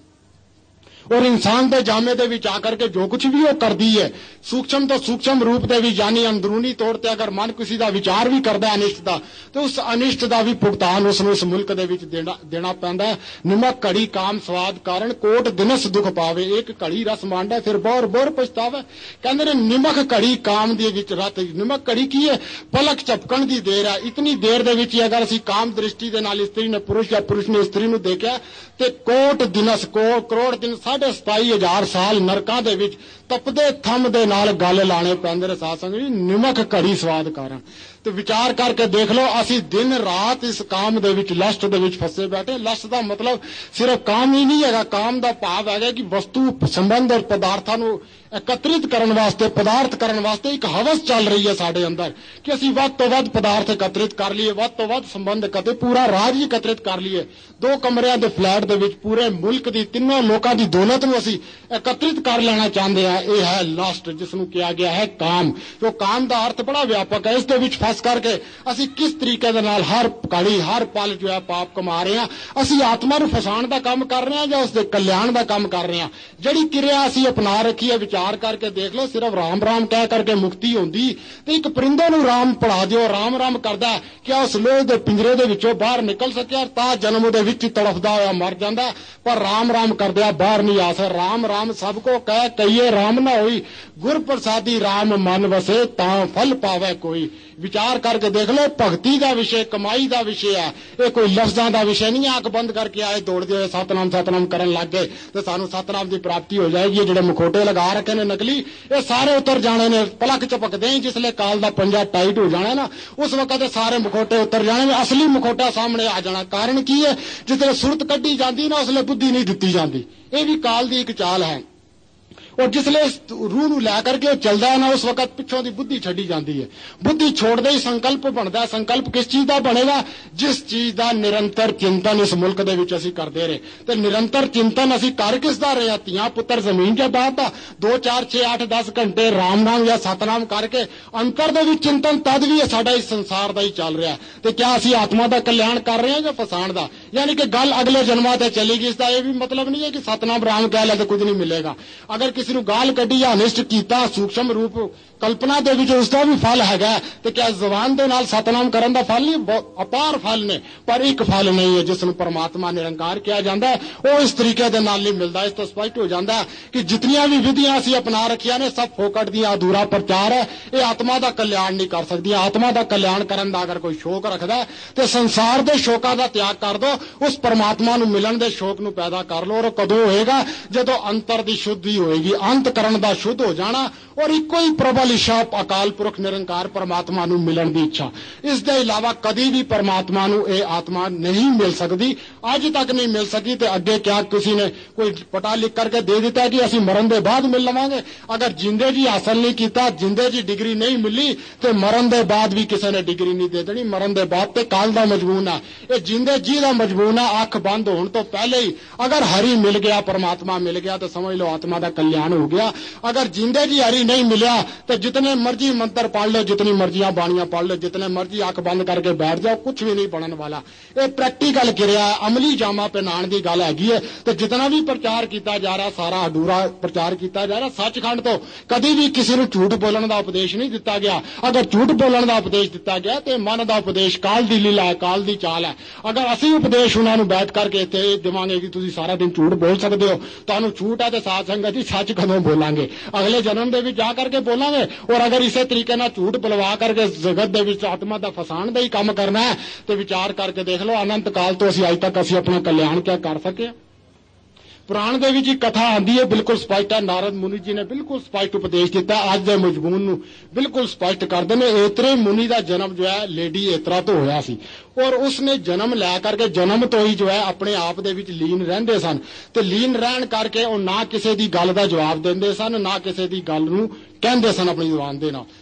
ਔਰ ਇਨਸਾਨ ਦੇ ਜਾਮੇ ਦੇ ਵਿੱਚ ਆ ਕਰਕੇ ਜੋ ਕੁਝ ਵੀ ਉਹ ਕਰਦੀ ਹੈ ਸੂਖਸ਼ਮ ਤੋਂ ਸੂਖਸ਼ਮ ਰੂਪ ਦੇ ਵਿੱਚ ਯਾਨੀ ਅੰਦਰੂਨੀ ਤੌਰ ਤੇ ਅਗਰ ਮਨ ਕਿਸੇ ਦਾ ਵਿਚਾਰ ਵੀ ਕਰਦਾ ਹੈ ਅਨਿਸ਼ਟ ਦਾ ਤੇ ਉਸ ਅਨਿਸ਼ਟ ਦਾ ਵੀ ਭੁਗਤਾਨ ਉਸ ਨੂੰ ਇਸ ਮੁਲਕ ਦੇ ਵਿੱਚ ਦੇਣਾ ਦੇਣਾ ਪੈਂਦਾ ਹੈ। ਨਿਮਕ ਘੜੀ ਕਾਮ ਸਵਾਦ ਕਾਰਨ ਕੋਟ ਦਿਨਸ ਦੁਖ ਪਾਵੇ, ਇੱਕ ਘੜੀ ਰਸ ਮਾਂਡਾ ਫਿਰ ਬੋਰ ਬੋਰ ਪਛਤਾਵੇ। ਕਹਿੰਦੇ ਨੇ ਨਿਮਕ ਘੜੀ ਕਾਮ ਦੇ ਵਿੱਚ ਰਤ, ਨਿਮਕ ਘੜੀ ਕੀ ਹੈ? ਪਲਕ ਝਪਕਣ ਦੀ ਦੇਰ ਹੈ। ਇਤਨੀ ਦੇਰ ਦੇ ਵਿੱਚ ਅਗਰ ਅਸੀਂ ਕਾਮ ਦ੍ਰਿਸ਼ਟੀ ਦੇ ਨਾਲ ਇਸਤਰੀ ਨੇ ਪੁਰਸ਼ ਜਾਂ ਪੁਰਸ਼ ਨੇ ਇਸਤਰੀ ਨੂੰ ਦੇਖਿਆ ਤੇ ਕੋਟ ਦਿਨਸ ਕੋ ਕਰੋੜ ਦਿਨ ਸਾਢੇ ਸਤਾਈ ਹਜ਼ਾਰ ਸਾਲ ਨਰਕਾਂ ਦੇ ਵਿੱਚ ਤਪਦੇ ਥੰਮ ਦੇ ਨਾਲ ਗੱਲ ਲਾਣੇ ਪੈਂਦੇ ਨੇ। ਸਾਧ ਸੰਗਤ ਜੀ, ਨਿਮਕ ਘੜੀ ਸਵਾਦ ਕਾਰਨ ਤੇ ਵਿਚਾਰ ਕਰਕੇ ਦੇਖ ਲਓ, ਅਸੀਂ ਦਿਨ ਰਾਤ ਇਸ ਕਾਮ ਦੇ ਵਿੱਚ ਲਸਟ ਦੇ ਵਿੱਚ ਫਸੇ ਬੈਠੇ। ਲਸਟ ਦਾ ਮਤਲਬ ਸਿਰਫ ਕਾਮ ਹੀ ਨਹੀਂ ਹੈਗਾ, ਕਾਮ ਦਾ ਭਾਵ ਹੈਗਾ ਕਿ ਵਸਤੂ ਸੰਬੰਧ ਔਰ ਪਦਾਰਥਾਂ ਨੂੰ ਇਕੱਤਰਿਤ ਕਰਨ ਵਾਸਤੇ, ਪਦਾਰਥ ਕਰਨ ਵਾਸਤੇ ਇੱਕ ਹਵਸ ਚੱਲ ਰਹੀ ਹੈ ਸਾਡੇ ਅੰਦਰ ਕਿ ਅਸੀਂ ਵੱਧ ਤੋਂ ਵੱਧ ਪਦਾਰਥ ਇਕੱਤਰਿਤ ਕਰ ਲਈਏ, ਵੱਧ ਤੋਂ ਵੱਧ ਸੰਬੰਧ ਇਕੱਤਰਿਤ, ਪੂਰਾ ਰਾਜ ਹੀ ਇਕੱਤਰਿਤ ਕਰ ਲਈਏ। ਦੋ ਕਮਰਿਆਂ ਦੇ ਫਲੈਟ ਦੇ ਵਿੱਚ ਪੂਰੇ ਮੁਲਕ ਦੀ ਤਿੰਨੋਂ ਲੋਕਾਂ ਦੀ ਦੌਲਤ ਨੂੰ ਅਸੀਂ ਇਕੱਤਰਿਤ ਕਰ ਲੈਣਾ ਚਾਹੁੰਦੇ ਹਾਂ। ਇਹ ਹੈ ਲਸਟ, ਜਿਸ ਨੂੰ ਕਿਹਾ ਗਿਆ ਹੈ ਕਾਮ। ਜੋ ਕਾਮ ਦਾ ਅਰਥ ਬੜਾ ਵਿਆਪਕ ਹੈ। ਇਸ ਦੇ ਵਿੱਚ ਫਸ ਕਰਕੇ ਅਸੀਂ ਕਿਸ ਤਰੀਕੇ ਦੇ ਨਾਲ ਹਰ ਘੜੀ ਹਰ ਪਲ ਜੋ ਹੈ ਪਾਪ ਕਮਾ ਰਹੇ ਹਾਂ। ਅਸੀਂ ਆਤਮਾ ਨੂੰ ਫਸਾਉਣ ਦਾ ਕੰਮ ਕਰ ਰਹੇ ਹਾਂ ਜਾਂ ਉਸ ਦੇ ਕਲਿਆਣ ਦਾ ਕੰਮ ਕਰ ਰਹੇ ਹਾਂ? ਜਿਹੜੀ ਕਿਰਿਆ ਅਸੀਂ ਅਪਣਾ ਰੱਖੀ ਹੈ, ਵਿਚਾਰ ਕਰਕੇ ਦੇਖ ਲਓ, ਸਿਰਫ ਰਾਮ ਰਾਮ ਕਹਿ ਕਰਕੇ ਮੁਕਤੀ ਹੁੰਦੀ ਤੇ ਇੱਕ ਪਰਿੰਦੇ ਨੂੰ ਰਾਮ ਪੜਾ ਦਿਓ, ਰਾਮ ਰਾਮ ਕਰਦਾ, ਕਿ ਉਸ ਲੋਹੇ ਦੇ ਪਿੰਜਰੇ ਦੇ ਵਿੱਚੋਂ ਬਾਹਰ ਨਿਕਲ ਸਕਿਆ? ਤਾਂ ਜਨਮ ਦੇ ਵਿੱਚ ਤੜਫਦਾ ਹੋਇਆ ਮਰ ਜਾਂਦਾ, ਪਰ ਰਾਮ ਰਾਮ ਕਰਦਿਆਂ ਬਾਹਰ ਨਹੀਂ ਆ ਸਕਦਾ। ਰਾਮ ਰਾਮ ਸਭ ਕੋ ਕਹਿ ਕਹੀਏ ਰਾਮ ਨਾ ਹੋਈ, ਗੁਰ ਪ੍ਰਸਾਦੀ ਰਾਮ ਮਨ ਵਸੇ ਤਾਂ ਫਲ ਪਾਵੇ ਕੋਈ। ਵਿਚਾਰ ਕਰਕੇ ਦੇਖ ਲਓ, ਭਗਤੀ ਦਾ ਵਿਸ਼ੇ, ਕਮਾਈ ਦਾ ਵਿਸ਼ੇ ਹੈ, ਇਹ ਕੋਈ ਲਫ਼ਜ਼ਾਂ ਦਾ ਵਿਸ਼ੇ ਨਹੀਂ ਹੈ। ਅੱਖ ਬੰਦ ਕਰਕੇ ਆਏ ਦੌੜਦੇ ਹੋਏ ਸਤਨਾਮ ਸਤਨਾਮ ਕਰਨ ਲੱਗ ਗਏ ਤੇ ਸਾਨੂੰ ਸਤਨਾਮ ਦੀ ਪ੍ਰਾਪਤੀ ਹੋ ਜਾਏਗੀ। ਇਹ ਜਿਹੜੇ ਮੁਖੋਟੇ ਲਗਾ ਰੱਖੇ ਨੇ ਨਕਲੀ, ਇਹ ਸਾਰੇ ਉਤਰ ਜਾਣੇ ਨੇ ਪਲਕ ਝਪਕਦੇ ਹੀ। ਜਿਸਲੇ ਕਾਲ ਦਾ ਪੰਜਾ ਟਾਈਟ ਹੋ ਜਾਣਾ ਨਾ, ਉਸ ਵਕਤ ਸਾਰੇ ਮੁਖੋਟੇ ਉਤਰ ਜਾਣੇ ਨੇ, ਅਸਲੀ ਮੁਖੋਟਾ ਸਾਹਮਣੇ ਆ ਜਾਣਾ। ਕਾਰਨ ਕੀ ਹੈ? ਜਿਸਲੇ ਸੁਰਤ ਕੱਢੀ ਜਾਂਦੀ ਨਾ, ਉਸਲੇ ਬੁੱਧੀ ਨਹੀਂ ਦਿੱਤੀ ਜਾਂਦੀ। ਇਹ ਵੀ ਕਾਲ ਦੀ ਇੱਕ ਚਾਲ ਹੈ। ਔਰ ਜਿਸਲੇ ਰੂਹ ਨੂੰ ਲੈ ਕਰਕੇ ਉਹ ਚੱਲਦਾ ਹੈ ਨਾ, ਉਸ ਵਕਤ ਪਿੱਛੋਂ ਦੀ ਬੁੱਧੀ ਛੱਡੀ ਜਾਂਦੀ ਹੈ। ਬੁੱਧੀ ਛੋੜਦੇ ਹੀ ਸੰਕਲਪ ਬਣਦਾ। ਸੰਕਲਪ ਕਿਸ ਚੀਜ਼ ਦਾ ਬਣੇਗਾ? ਜਿਸ ਚੀਜ਼ ਦਾ ਨਿਰੰਤਰ ਚਿੰਤਨ ਇਸ ਮੁਲਕ ਦੇ ਵਿੱਚ ਅਸੀਂ ਕਰਦੇ ਰਹੇ। ਤੇ ਨਿਰੰਤਰ ਚਿੰਤਨ ਅਸੀਂ ਕਰ ਕਿਸ ਦਾ ਰਹੇ? ਧੀਆਂ ਪੁੱਤਰ ਜ਼ਮੀਨ ਜਾਇਦਾਦ ਦਾ ਦੋ ਚਾਰ ਛੇ ਅੱਠ ਦਸ ਘੰਟੇ ਰਾਮ ਨਾਮ ਜਾਂ ਸਤਨਾਮ ਕਰਕੇ ਅੰਤਰ ਦੇ ਵਿੱਚ ਚਿੰਤਨ ਤਦ ਵੀ ਸਾਡਾ ਇਸ ਸੰਸਾਰ ਦਾ ਹੀ ਚੱਲ ਰਿਹਾ। ਤੇ ਕਿਆ ਅਸੀਂ ਆਤਮਾ ਦਾ ਕਲਿਆਣ ਕਰ ਰਹੇ ਹਾਂ ਜਾਂ ਫਸਾਣ ਦਾ? ਯਾਨੀ ਕਿ ਗੱਲ ਅਗਲੇ ਜਨਮਾਂ ਤੇ ਚਲੀ ਗਈ। ਇਸ ਦਾ ਇਹ ਵੀ ਮਤਲਬ ਨਹੀਂ ਹੈ ਕਿ ਸਤਨਾਮ ਰਾਮ ਕਹਿ ਲਿਆ ਤੇ ਕੁਝ ਨਹੀਂ ਮਿਲੇਗਾ। ਅਗਰ ਕਿਸੇ ਨੂੰ ਗਾਲ ਕੱਢੀ ਜਾਂ ਅਨਿਸ਼ਟ ਕੀਤਾ ਸੂਖਸ਼ਮ ਰੂਪ ਕਲਪਨਾ ਦੇ ਵਿੱਚ, ਉਸ ਦਾ ਵੀ ਫਲ ਹੈਗਾ। ਤੇ ਕਿਆ ਜ਼ੁਬਾਨ ਦੇ ਨਾਲ ਸਤਨਾਮ ਕਰਨ ਦਾ ਫਲ ਨਹੀਂ? ਅਪਾਰ ਫਲ ਨੇ, ਪਰ ਇੱਕ ਫਲ ਨਹੀਂ ਹੈ ਜਿਸ ਨੂੰ ਪਰਮਾਤਮਾ ਨਿਰੰਕਾਰ ਕਿਹਾ ਜਾਂਦਾ ਹੈ। ਉਹ ਇਸ ਤਰੀਕੇ ਦੇ ਨਾਲ ਨਹੀਂ ਮਿਲਦਾ। ਇਸ ਤੋਂ ਸਪਸ਼ਟ ਹੋ ਜਾਂਦਾ ਹੈ ਕਿ ਜਿਤਨੀਆਂ ਵੀ ਵਿਧੀਆਂ ਅਸੀਂ ਅਪਣਾ ਰੱਖੀਆਂ ਨੇ, ਸਭ ਫੋਕਟ ਦੀਆਂ, ਅਧੂਰਾ ਪ੍ਰਚਾਰ ਹੈ। ਇਹ ਆਤਮਾ ਦਾ ਕਲਿਆਣ ਨਹੀਂ ਕਰ ਸਕਦੀਆਂ। ਆਤਮਾ ਦਾ ਕਲਿਆਣ ਕਰਨ ਦਾ ਅਗਰ ਕੋਈ ਸ਼ੌਕ ਰੱਖਦਾ ਤੇ ਸੰਸਾਰ ਦੇ ਸ਼ੌਕਾਂ ਦਾ ਤਿਆਗ ਕਰ ਦੋ, ਉਸ ਪਰਮਾਤਮਾ ਨੂੰ ਮਿਲਣ ਦੇ ਸ਼ੌਕ ਨੂੰ ਪੈਦਾ ਕਰ ਲੋ। ਔਰ ਕਦੋਂ ਹੋਏਗਾ? ਜਦੋਂ ਅੰਤਰ ਦੀ ਸ਼ੁੱਧੀ ਹੋਏਗੀ, ਅੰਤ ਕਰਨ ਦਾ ਸ਼ੁੱਧ ਹੋ ਜਾਣਾ, ਔਰ ਇੱਕੋ ਹੀ ਪ੍ਰਬਲ ਇੱਛਾ ਅਕਾਲ ਪੁਰਖ ਨਿਰੰਕਾਰ ਪਰਮਾਤਮਾ ਨੂੰ ਮਿਲਣ ਦੀ ਇੱਛਾ। ਇਸ ਦੇ ਇਲਾਵਾ ਕਦੀ ਵੀ ਪਰਮਾਤਮਾ ਨੂੰ ਇਹ ਆਤਮਾ ਨਹੀਂ ਮਿਲ ਸਕਦੀ, ਅੱਜ ਤੱਕ ਨਹੀਂ ਮਿਲ ਸਕੀ। ਤੇ ਅੱਗੇ ਕਿਆ ਕਿਸੇ ਨੇ ਕੋਈ ਪਟਾ ਲਿਖ ਕਰਕੇ ਦੇ ਦਿੱਤਾ ਕਿ ਅਸੀਂ ਮਰਨ ਦੇ ਬਾਅਦ ਮਿਲ ਲਵਾਂਗੇ? ਅਗਰ ਜਿੰਦੇ ਜੀ ਹਾਸਲ ਨਹੀਂ ਕੀਤਾ, ਜਿੰਦੇ ਜੀ ਡਿਗਰੀ ਨਹੀਂ ਮਿਲੀ, ਤੇ ਮਰਨ ਦੇ ਬਾਅਦ ਵੀ ਕਿਸੇ ਨੇ ਡਿਗਰੀ ਨਹੀਂ ਦੇ ਦੇਣੀ। ਮਰਨ ਦੇ ਬਾਅਦ ਤੇ ਕਾਲ ਦਾ ਮਜਬੂਨ ਹੈ, ਇਹ ਜਿੰਦੇ ਜੀ ਦਾ ਮਜਬੂਨ ਹੈ। ਅੱਖ ਬੰਦ ਹੋਣ ਤੋਂ ਪਹਿਲੇ ਹੀ ਅਗਰ ਹਰੀ ਮਿਲ ਗਿਆ, ਪਰਮਾਤਮਾ ਮਿਲ ਗਿਆ, ਤਾਂ ਸਮਝ ਲਓ ਆਤਮਾ ਦਾ ਕਲਿਆਣ ਹੋ ਗਿਆ। अगर जिंदे जी हरी नहीं मिला तो जितने मर्जी मंत्र पढ़ लो, जितनी मर्जियां बाणियां पढ़ लो, जितने मर्जी अख बंद करके बैठ जाओ, कुछ भी नहीं बनने वाला। ये प्रैक्टिकल क्रिया अमली जामा पहनाने की गल हैगी है। तो जितना भी प्रचार किया जा रहा सारा अधूरा प्रचार किया जा रहा। सचखंड तो कभी भी किसी को झूठ बोलने का उपदेश नहीं दिता गया। अगर झूठ बोलने का उपदेश दिता गया तो मन का उपदेश काल की लीला है, काल की चाल है। अगर असी उपदेश उन्होंने बैठ करके इतने देवांगे कि तुम सारा दिन झूठ बोल सकते हो, तो झूठ है तो साध संगत जी सच कदों बोलांगे, अगले जन्म दे विच जा करके बोलांगे। और अगर इसे तरीके नाल झूठ बुलवा करके जगत दे विच आत्मा दा फसाण दा ही काम करना है तो विचार करके देख लो अनंत काल तो असीं अज तक असीं अपना कल्याण क्या कर सके। पुराण दे विच कथा आंदी है, बिल्कुल स्पष्ट है। नारद मुनि जी ने बिल्कुल स्पष्ट उपदेश दिता, अज दे मजमून नूं बिल्कुल स्पष्ट करदे ने। एतरे मुनि दा जन्म जो है लेडी एतरा तो होया सी और उसने जन्म लै करके जन्म तो ही जो है अपने आप दे विच लीन रहिंदे सन। ते लीन रहन करके ਉਹ ना किसी दी गल दा जवाब दिंदे सन, ना किसी दी गल नूं कहंदे सन अपनी जुबान दे नाल।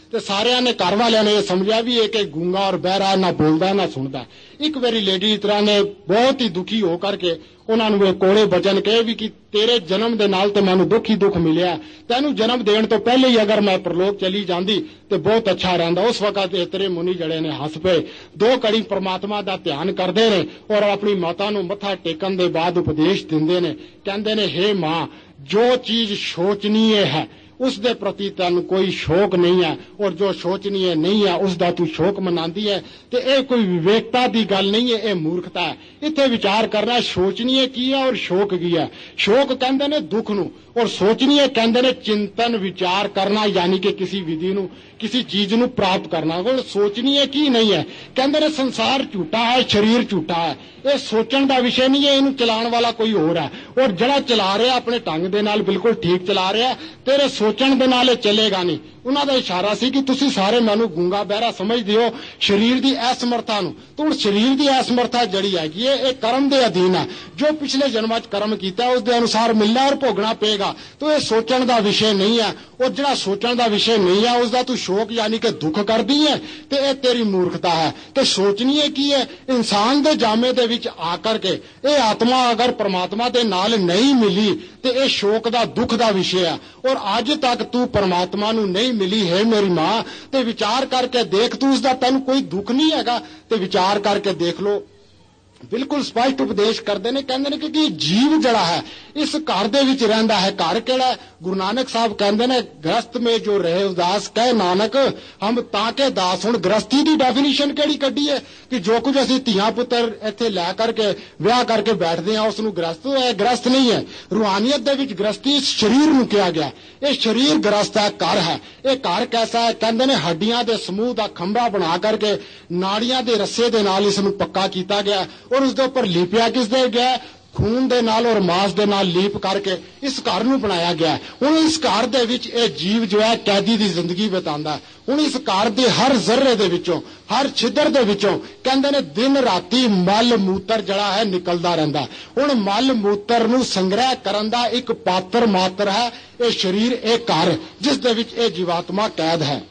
ਤੇ ਸਾਰਿਆਂ ਨੇ ਘਰ ਵਾਲਿਆਂ ਨੇ ਇਹ ਸਮਝਿਆ ਵੀ ਇਹ ਕਿ ਗੂੰਗਾ ਔਰ ਬਹਿਰਾ ਨਾ ਬੋਲਦਾ ਨਾ ਸੁਣਦਾ। ਇੱਕ ਵਾਰੀ ਲੇਡੀ ਇਸ ਤਰ੍ਹਾਂ ਨੇ ਬਹੁਤ ਹੀ ਦੁਖੀ ਹੋ ਕਰਕੇ ਉਹਨਾਂ ਨੂੰ ਇਹ ਕੋਲੇ ਬਚਨ ਕਹੇ ਵੀ ਕਿ ਤੇਰੇ ਜਨਮ ਦੇ ਨਾਲ ਤੇ ਮੈਨੂੰ ਦੁੱਖ ਹੀ ਦੁੱਖ ਮਿਲਿਆ, ਤੈਨੂੰ ਜਨਮ ਦੇਣ ਤੋਂ ਪਹਿਲੇ ਹੀ ਅਗਰ ਮੈਂ ਪ੍ਰਲੋਕ ਚਲੀ ਜਾਂਦੀ ਤੇ ਬਹੁਤ ਅੱਛਾ ਰਹਿੰਦਾ। ਉਸ ਵਕਤ ਇਹ ਤੇਰੇ ਮੁਨੀ ਜੜੇ ਨੇ ਹੱਸ ਪਏ, ਦੋ ਘੜੀ ਪ੍ਰਮਾਤਮਾ ਦਾ ਧਿਆਨ ਕਰਦੇ ਨੇ ਔਰ ਆਪਣੀ ਮਾਤਾ ਨੂੰ ਮੱਥਾ ਟੇਕਣ ਦੇ ਬਾਅਦ ਉਪਦੇਸ਼ ਦਿੰਦੇ ਨੇ। ਕਹਿੰਦੇ ਨੇ ਹੇ ਮਾਂ, ਜੋ ਚੀਜ਼ ਸ਼ੋਚਨੀय ਹੈ ਉਸ ਦੇ ਪ੍ਰਤੀ ਤੈਨੂੰ ਕੋਈ ਸ਼ੌਕ ਨਹੀਂ ਹੈ ਔਰ ਜੋ ਸ਼ੋਚਨੀय ਨਹੀਂ ਹੈ ਉਸ ਦਾ ਤੂੰ ਸ਼ੌਕ ਮਨਾਉਂਦੀ ਹੈ ਤੇ ਇਹ ਕੋਈ ਵਿਵੇਕਤਾ ਦੀ ਗੱਲ ਨਹੀਂ ਹੈ, ਇਹ ਮੂਰਖਤਾ ਹੈ। ਇੱਥੇ ਵਿਚਾਰ ਕਰਨਾ ਸ਼ੋਚਨੀय ਕੀ ਹੈ ਔਰ ਸ਼ੌਕ ਕੀ ਹੈ। ਸ਼ੌਕ ਕਹਿੰਦੇ ਨੇ ਦੁੱਖ ਨੂੰ ਔਰ ਸੋਚਨੀय ਕਹਿੰਦੇ ਨੇ ਚਿੰਤਨ ਵਿਚਾਰ ਕਰਨਾ, ਯਾਨੀ ਕਿ ਕਿਸੇ ਵਿਧੀ ਨੂੰ ਕਿਸੇ ਚੀਜ਼ ਨੂੰ ਪ੍ਰਾਪਤ ਕਰਨਾ। ਔਰ ਸੋਚਨੀय ਕੀ ਨਹੀਂ ਹੈ, ਕਹਿੰਦੇ ਨੇ ਸੰਸਾਰ ਝੂਠਾ ਹੈ, ਸਰੀਰ ਝੂਠਾ ਹੈ। ਇਹ ਸੋਚਣ ਦਾ ਵਿਸ਼ੇ ਨਹੀਂ ਹੈ, ਇਹਨੂੰ ਚਲਾਉਣ ਵਾਲਾ ਕੋਈ ਹੋਰ ਹੈ ਔਰ ਜਿਹੜਾ ਚਲਾ ਰਿਹਾ ਆਪਣੇ ਢੰਗ ਦੇ ਨਾਲ ਬਿਲਕੁਲ ਠੀਕ ਚਲਾ ਰਿਹਾ, ਤੇਰੇ ਸੋਚਣ ਦੇ ਨਾਲ ਇਹ ਚੱਲੇਗਾ ਨਹੀਂ। ਉਹਨਾਂ ਦਾ ਇਸ਼ਾਰਾ ਸੀ ਕਿ ਤੁਸੀਂ ਸਾਰੇ ਮੈਨੂੰ ਗੂੰਗਾ ਬਹਿਰਾ ਸਮਝਦੇ ਹੋ ਸਰੀਰ ਦੀ ਅਸਮਰਥਾ ਨੂੰ। ਤੇ ਹੁਣ ਸਰੀਰ ਦੀ ਅਸਮਰਥਾ ਜਿਹੜੀ ਹੈਗੀ ਹੈ ਇਹ ਕਰਮ ਦੇ ਅਧੀਨ ਹੈ। ਜੋ ਪਿਛਲੇ ਜਨਮਾਂ 'ਚ ਕਰਮ ਕੀਤਾ ਉਸ ਦੇ ਅਨੁਸਾਰ ਮਿਲਣਾ ਔਰ ਭੋਗਣਾ ਪਏਗਾ। ਤੋ ਇਹ ਸੋਚਣ ਦਾ ਵਿਸ਼ੇ ਨਹੀਂ ਹੈ ਔਰ ਜਿਹੜਾ ਸੋਚਣ ਦਾ ਵਿਸ਼ੇ ਨਹੀਂ ਹੈ ਉਸ ਦਾ ਤੂੰ ਸ਼ੌਕ ਯਾਨੀ ਕਿ ਦੁੱਖ ਕਰਦੀ ਹੈ ਤੇ ਇਹ ਤੇਰੀ ਮੂਰਖਤਾ ਹੈ। ਤੇ ਸੋਚਣੀਏ ਕੀ ਹੈ, ਇਨਸਾਨ ਦੇ ਜਾਮੇ ਦੇ ਵਿੱਚ ਆ ਕਰਕੇ ਇਹ ਆਤਮਾ ਅਗਰ ਪਰਮਾਤਮਾ ਦੇ ਨਾਲ ਨਹੀਂ ਮਿਲੀ ਤੇ ਇਹ ਸ਼ੌਕ ਦਾ ਦੁੱਖ ਦਾ ਵਿਸ਼ੇ ਹੈ। ਔਰ ਅੱਜ ਤੱਕ ਤੂੰ ਪਰਮਾਤਮਾ ਨੂੰ ਨਹੀਂ ਮਿਲੀ ਹੈ ਮੇਰੀ ਮਾਂ, ਤੇ ਵਿਚਾਰ ਕਰਕੇ ਦੇਖ, ਤੂੰ ਉਸ ਦਾ ਤੈਨੂੰ ਕੋਈ ਦੁੱਖ ਨਹੀਂ ਹੈਗਾ ਤੇ ਵਿਚਾਰ ਕਰਕੇ ਦੇਖ ਲੋ। ਬਿਲਕੁਲ ਸਪਸ਼ਟ ਉਪਦੇਸ਼ ਕਰਦੇ ਨੇ, ਕਹਿੰਦੇ ਨੇ ਕਿ ਜੀਵ ਜਿਹੜਾ ਹੈ ਇਸ ਘਰ ਦੇ ਵਿੱਚ ਰਹਿੰਦਾ ਹੈ। ਘਰ ਕਿਹੜਾ? ਗੁਰੂ ਨਾਨਕ ਸਾਹਿਬ ਕਹਿੰਦੇ ਨੇ ਗ੍ਰਸਤ ਮੇ ਜੋ ਰਹੇ ਉਦਾਸ ਕਹਿ ਨਾਨਕ ਹਮ ਤਾਂ ਕੇ ਦਾਸ। ਹੁਣ ਗ੍ਰਸਤੀ ਦੀ ਡੈਫੀਨੇਸ਼ਨ ਕਿਹੜੀ ਕੱਢੀ ਹੈ ਕਿ ਜੋ ਕੁਝ ਅਸੀਂ ਧੀਆਂ ਪੁੱਤਰ ਇੱਥੇ ਲੈ ਕਰਕੇ ਵਿਆਹ ਕਰਕੇ ਬੈਠਦੇ ਹਾਂ ਉਸ ਨੂੰ ਗ੍ਰਸਤ ਹੈ। ਗ੍ਰਸਤ ਨਹੀਂ ਹੈ। ਰੂਹਾਨੀਅਤ ਦੇ ਵਿੱਚ ਗ੍ਰਸਤੀ ਇਸ ਸਰੀਰ ਨੂੰ ਕਿਹਾ ਗਿਆ। ਇਹ ਸਰੀਰ ਗ੍ਰਸਤ ਹੈ, ਘਰ ਹੈ। ਇਹ ਘਰ ਕੈਸਾ ਹੈ? ਕਹਿੰਦੇ ਨੇ ਹੱਡੀਆਂ ਦੇ ਸਮੂਹ ਦਾ ਖੰਭਾ ਬਣਾ ਕਰਕੇ ਨਾੜੀਆਂ ਦੇ ਰੱਸੇ ਦੇ ਨਾਲ ਇਸ ਨੂੰ ਪੱਕਾ ਕੀਤਾ ਗਿਆ ਔਰ ਉਸ ਦੇ ਉੱਪਰ ਲਿਪਿਆ ਕਿਸ ਦੇ ਗਿਆ? ਖੂਨ ਦੇ ਨਾਲ ਔਰ ਮਾਸ ਦੇ ਨਾਲ ਲੀਪ ਕਰਕੇ ਇਸ ਘਰ ਨੂੰ ਬਣਾਇਆ ਗਿਆ। ਹੁਣ ਇਸ ਘਰ ਦੇ ਵਿੱਚ ਇਹ ਜੀਵ ਜੋ ਹੈ ਕੈਦੀ ਦੀ ਜ਼ਿੰਦਗੀ ਬਿਤਾਉਂਦਾ। ਹੁਣ ਇਸ ਘਰ ਦੇ ਹਰ ਜ਼ਰਰੇ ਦੇ ਵਿੱਚੋਂ ਹਰ ਛਿੱਦਰ ਦੇ ਵਿੱਚੋਂ ਕਹਿੰਦੇ ਨੇ ਦਿਨ ਰਾਤੀ ਮਲ ਮੂਤਰ ਜਿਹੜਾ ਹੈ ਨਿਕਲਦਾ ਰਹਿੰਦਾ। ਹੁਣ ਮਲ ਮੂਤਰ ਨੂੰ ਸੰਗ੍ਰਹਿ ਕਰਨ ਦਾ ਇੱਕ ਪਾਤਰ ਮਾਤਰ ਹੈ ਇਹ ਸਰੀਰ, ਇਹ ਘਰ ਜਿਸ ਦੇ ਵਿੱਚ ਇਹ ਜੀਵਾਤਮਾ ਕੈਦ ਹੈ।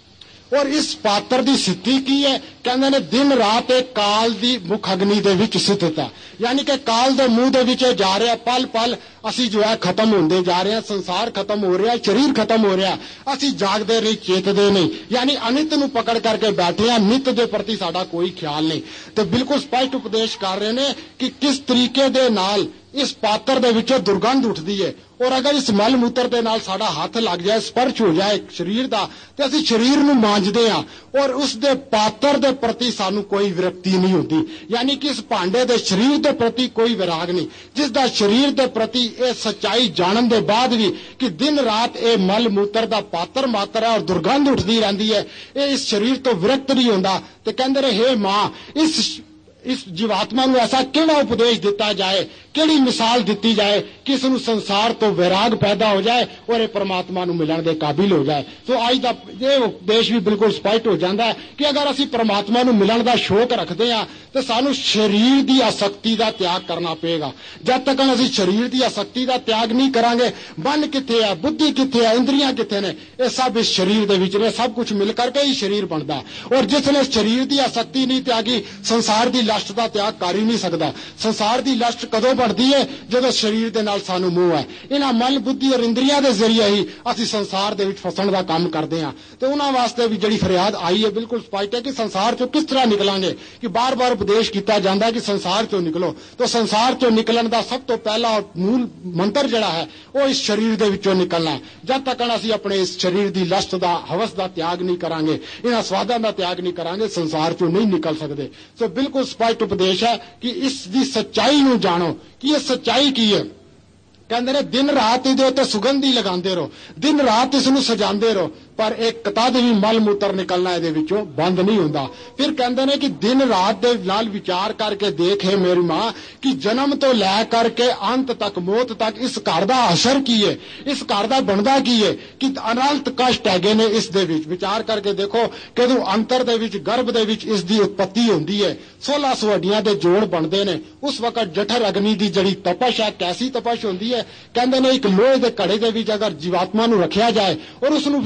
ਔਰ ਇਸ ਪਾਤਰ ਦੀ ਸਥਿਤੀ ਕੀ ਹੈ? ਕਹਿੰਦੇ ਨੇ ਦਿਨ ਰਾਤ ਇਹ ਕਾਲ ਦੀ ਮੁੱਖ ਅਗਨੀ ਦੇ ਵਿੱਚ ਸਥਿਤ ਹੈ, ਯਾਨੀ ਕਿ ਕਾਲ ਦੇ ਮੂੰਹ ਦੇ ਵਿੱਚ ਜਾ ਰਿਹਾ। ਪਲ ਪਲ ਅਸੀਂ ਜੋ ਹੈ ਖਤਮ ਹੁੰਦੇ ਜਾ ਰਹੇ ਹਾਂ, ਸੰਸਾਰ ਖਤਮ ਹੋ ਰਿਹਾ, ਸਰੀਰ ਖਤਮ ਹੋ ਰਿਹਾ, ਅਸੀਂ ਜਾਗਦੇ ਨਹੀਂ, ਚੇਤਦੇ ਨਹੀਂ, ਯਾਨੀ ਅਨਿਤ ਨੂੰ ਪਕੜ ਕਰਕੇ ਬੈਠੇ ਹਾਂ, ਨਿਤ ਦੇ ਪ੍ਰਤੀ ਸਾਡਾ ਕੋਈ ਖਿਆਲ ਨਹੀਂ। ਤੇ ਬਿਲਕੁਲ ਸਪਸ਼ਟ ਉਪਦੇਸ਼ ਕਰ ਰਹੇ ਨੇ ਕਿ ਕਿਸ ਤਰੀਕੇ ਦੇ ਨਾਲ ਇਸ ਪਾਤਰ ਦੇ ਵਿੱਚੋਂ ਦੁਰਗੰਧ ਉੱਠਦੀ ਹੈ ਔਰ ਅਗਰ ਇਸ ਮਲ ਮੂਤਰ ਦੇ ਨਾਲ ਸਾਡਾ ਹੱਥ ਲੱਗ ਜਾਏ, ਸਪਰਸ਼ ਹੋ ਜਾਏ ਸਰੀਰ ਦਾ, ਤੇ ਅਸੀਂ ਸਰੀਰ ਨੂੰ ਮਾਂਜਦੇ ਹਾਂ ਔਰ ਉਸ ਦੇ ਪਾਤਰ ਦੇ ਪ੍ਰਤੀ ਸਾਨੂੰ ਕੋਈ ਵਿਰਕਤੀ ਨਹੀਂ ਹੁੰਦੀ, ਯਾਨੀ ਕਿ ਇਸ ਭਾਂਡੇ ਦੇ ਸਰੀਰ ਦੇ ਪ੍ਰਤੀ ਕੋਈ ਵਿਰਾਗ ਨਹੀਂ। ਜਿਸ ਦਾ ਸਰੀਰ ਦੇ ਪ੍ਰਤੀ ਇਹ ਸੱਚਾਈ ਜਾਣਨ ਦੇ ਬਾਅਦ ਵੀ ਕਿ ਦਿਨ ਰਾਤ ਇਹ ਮਲ ਮੂਤਰ ਦਾ ਪਾਤਰ ਮਾਤਰ ਹੈ ਔਰ ਦੁਰਗੰਧ ਉੱਠਦੀ ਰਹਿੰਦੀ ਹੈ, ਇਹ ਇਸ ਸਰੀਰ ਤੋਂ ਵਿਰਕਤ ਨਹੀਂ ਹੁੰਦਾ। ਤੇ ਕਹਿੰਦੇ ਨੇ ਹੇ ਮਾਂ, ਇਸ ਇਸ ਜੀਵਾਤਮਾ ਨੂੰ ਐਸਾ ਕਿਹੜਾ ਉਪਦੇਸ਼ ਦਿੱਤਾ ਜਾਏ, ਕਿਹੜੀ ਮਿਸਾਲ ਦਿੱਤੀ ਜਾਏ ਕਿ ਇਸ ਨੂੰ ਸੰਸਾਰ ਤੋਂ ਵਿਰਾਗ ਪੈਦਾ ਹੋ ਜਾਏ ਔਰ ਇਹ ਪਰਮਾਤਮਾ ਨੂੰ ਮਿਲਣ ਦੇ ਕਾਬਿਲ ਹੋ ਜਾਏ। ਸੋ ਅੱਜ ਦਾ ਇਹ ਉਪਦੇਸ਼ ਵੀ ਬਿਲਕੁਲ ਸਪਸ਼ਟ ਹੋ ਜਾਂਦਾ ਹੈ ਕਿ ਅਗਰ ਅਸੀਂ ਪਰਮਾਤਮਾ ਨੂੰ ਮਿਲਣ ਦਾ ਸ਼ੌਕ ਰੱਖਦੇ ਹਾਂ ਤੇ ਸਾਨੂੰ ਸਰੀਰ ਦੀ ਆਸਕਤੀ ਦਾ ਤਿਆਗ ਕਰਨਾ ਪਏਗਾ। ਜਦ ਤੱਕ ਅਸੀਂ ਸਰੀਰ ਦੀ ਆਸਕਤੀ ਦਾ ਤਿਆਗ ਨਹੀਂ ਕਰਾਂਗੇ, ਮਨ ਕਿੱਥੇ ਹੈ, ਬੁੱਧੀ ਕਿੱਥੇ ਹੈ, ਇੰਦਰੀਆਂ ਕਿੱਥੇ ਨੇ, ਇਹ ਸਭ ਇਸ ਸਰੀਰ ਦੇ ਵਿੱਚ ਨੇ। ਸਭ ਕੁਝ ਮਿਲ ਕਰਕੇ ਹੀ ਸਰੀਰ ਬਣਦਾ ਔਰ ਜਿਸ ਨੇ ਸਰੀਰ ਦੀ ਆਸਕਤੀ ਨਹੀਂ ਤਿਆਗੀ ਸੰਸਾਰ ਦੀ ਲਸ਼ਟ ਦਾ ਤਿਆਗ ਕਰ ਹੀ ਨਹੀਂ ਸਕਦਾ। ਸੰਸਾਰ ਦੀ ਲਸ਼ਟ ਕਦੋਂ ਬਣਦੀ ਹੈ? ਜਦੋਂ ਸਰੀਰ ਦੇ ਨਾਲ ਸਾਨੂੰ ਮੋਹ ਹੈ। ਇਹਨਾਂ ਮਨ ਬੁੱਧੀ ਔਰ ਇੰਦਰੀਆਂ ਦੇ ਜ਼ਰੀਏ ਹੀ ਅਸੀਂ ਸੰਸਾਰ ਦੇ ਵਿੱਚ ਫਸਣ ਦਾ ਕੰਮ ਕਰਦੇ ਹਾਂ। ਤੇ ਉਹਨਾਂ ਵਾਸਤੇ ਵੀ ਜਿਹੜੀ ਫਰਿਆਦ ਆਈ ਹੈ ਬਿਲਕੁਲ ਸਪਸ਼ਟ ਹੈ ਕਿ ਸੰਸਾਰ ਚੋਂ ਕਿਸ ਤਰ੍ਹਾਂ ਨਿਕਲਾਂਗੇ। ਕਿ ਬਾਰ-ਬਾਰ ਉਪਦੇਸ਼ ਕੀਤਾ ਜਾਂਦਾ ਹੈ ਕਿ ਸੰਸਾਰ ਚੋਂ ਨਿਕਲੋ। ਤਾਂ ਸੰਸਾਰ ਚੋਂ ਨਿਕਲਣ ਦਾ ਸਭ ਤੋਂ ਪਹਿਲਾ ਮੂਲ ਮੰਤਰ ਜਿਹੜਾ ਹੈ ਉਹ ਇਸ ਸਰੀਰ ਦੇ ਵਿੱਚੋਂ ਨਿਕਲਣਾ ਹੈ। ਜਦ ਤੱਕ ਅਸੀਂ ਆਪਣੇ ਇਸ ਸਰੀਰ ਦੀ ਲਸ਼ਟ ਦਾ, ਹਵਸ ਦਾ ਤਿਆਗ ਨਹੀਂ ਕਰਾਂਗੇ, ਇਹਨਾਂ ਸਵਾਦਾਂ ਦਾ ਤਿਆਗ ਨਹੀਂ ਕਰਾਂਗੇ, ਸੰਸਾਰ ਚੋਂ ਨਹੀਂ ਨਿਕਲ ਸਕਦੇ। ਸੋ ਬਿਲਕੁਲ ਸਪਸ਼ਟ ਉਪਦੇਸ਼ ਹੈ ਕਿ ਇਸ ਦੀ ਸੱਚਾਈ ਨੂੰ ਜਾਣੋ ਕਿ ਇਹ ਸੱਚਾਈ ਕੀ ਹੈ। ਕਹਿੰਦੇ ਨੇ ਦਿਨ ਰਾਤ ਇਹਦੇ ਉੱਤੇ ਸੁਗੰਧੀ ਲਗਾਉਂਦੇ ਰਹੋ, ਦਿਨ ਰਾਤ ਇਸ ਨੂੰ ਸਜਾਉਂਦੇ ਰਹੋ, ਪਰ ਇੱਕ ਕਤਦ ਵੀ ਮਲ ਮੂਤਰ ਨਿਕਲਣਾ ਇਹਦੇ ਵਿੱਚੋਂ ਬੰਦ ਨਹੀਂ ਹੁੰਦਾ। ਫਿਰ ਕਹਿੰਦੇ ਨੇ ਕਿ ਦਿਨ ਰਾਤ ਦੇ ਨਾਲ ਵਿਚਾਰ ਕਰਕੇ ਦੇਖੇ ਮੇਰੀ ਮਾਂ ਕਿ ਜਨਮ ਤੋਂ ਲੈ ਕਰਕੇ ਅੰਤ ਤੱਕ, ਮੌਤ ਤੱਕ ਇਸ ਘਰ ਦਾ ਅਸਰ ਕੀ ਹੈ, ਇਸ ਘਰ ਦਾ ਬਣਦਾ ਕੀ ਹੈ, ਕਿ ਅਨੰਤ ਕਸ਼ਟ ਹੈਗੇ ਨੇ ਇਸ ਦੇ ਵਿੱਚ। ਵਿਚਾਰ ਕਰਕੇ ਦੇਖੋ ਕਦੋਂ ਅੰਤਰ ਦੇ ਵਿੱਚ, ਗਰਭ ਦੇ ਵਿੱਚ ਇਸ ਦੀ ਉਤਪਤੀ ਹੁੰਦੀ ਹੈ, ਸੋਲਾਂ ਸੌ ਹੱਡੀਆਂ ਦੇ ਜੋੜ ਬਣਦੇ ਨੇ। ਉਸ ਵਕਤ ਜਠਰ ਅਗਨੀ ਦੀ ਜਿਹੜੀ ਤਪਸ਼ ਹੈ, ਕੈਸੀ ਤਪਸ਼ ਹੁੰਦੀ ਹੈ। ਕਹਿੰਦੇ ਨੇ ਇੱਕ ਲੋਹੇ ਦੇ ਘੜੇ ਦੇ ਵਿੱਚ ਅਗਰ ਜੀਵਾਤਮਾ ਨੂੰ ਰੱਖਿਆ ਜਾਏ ਔਰ ਉਸ ਨੂੰ ਫਿਰ ਪੱਕਾ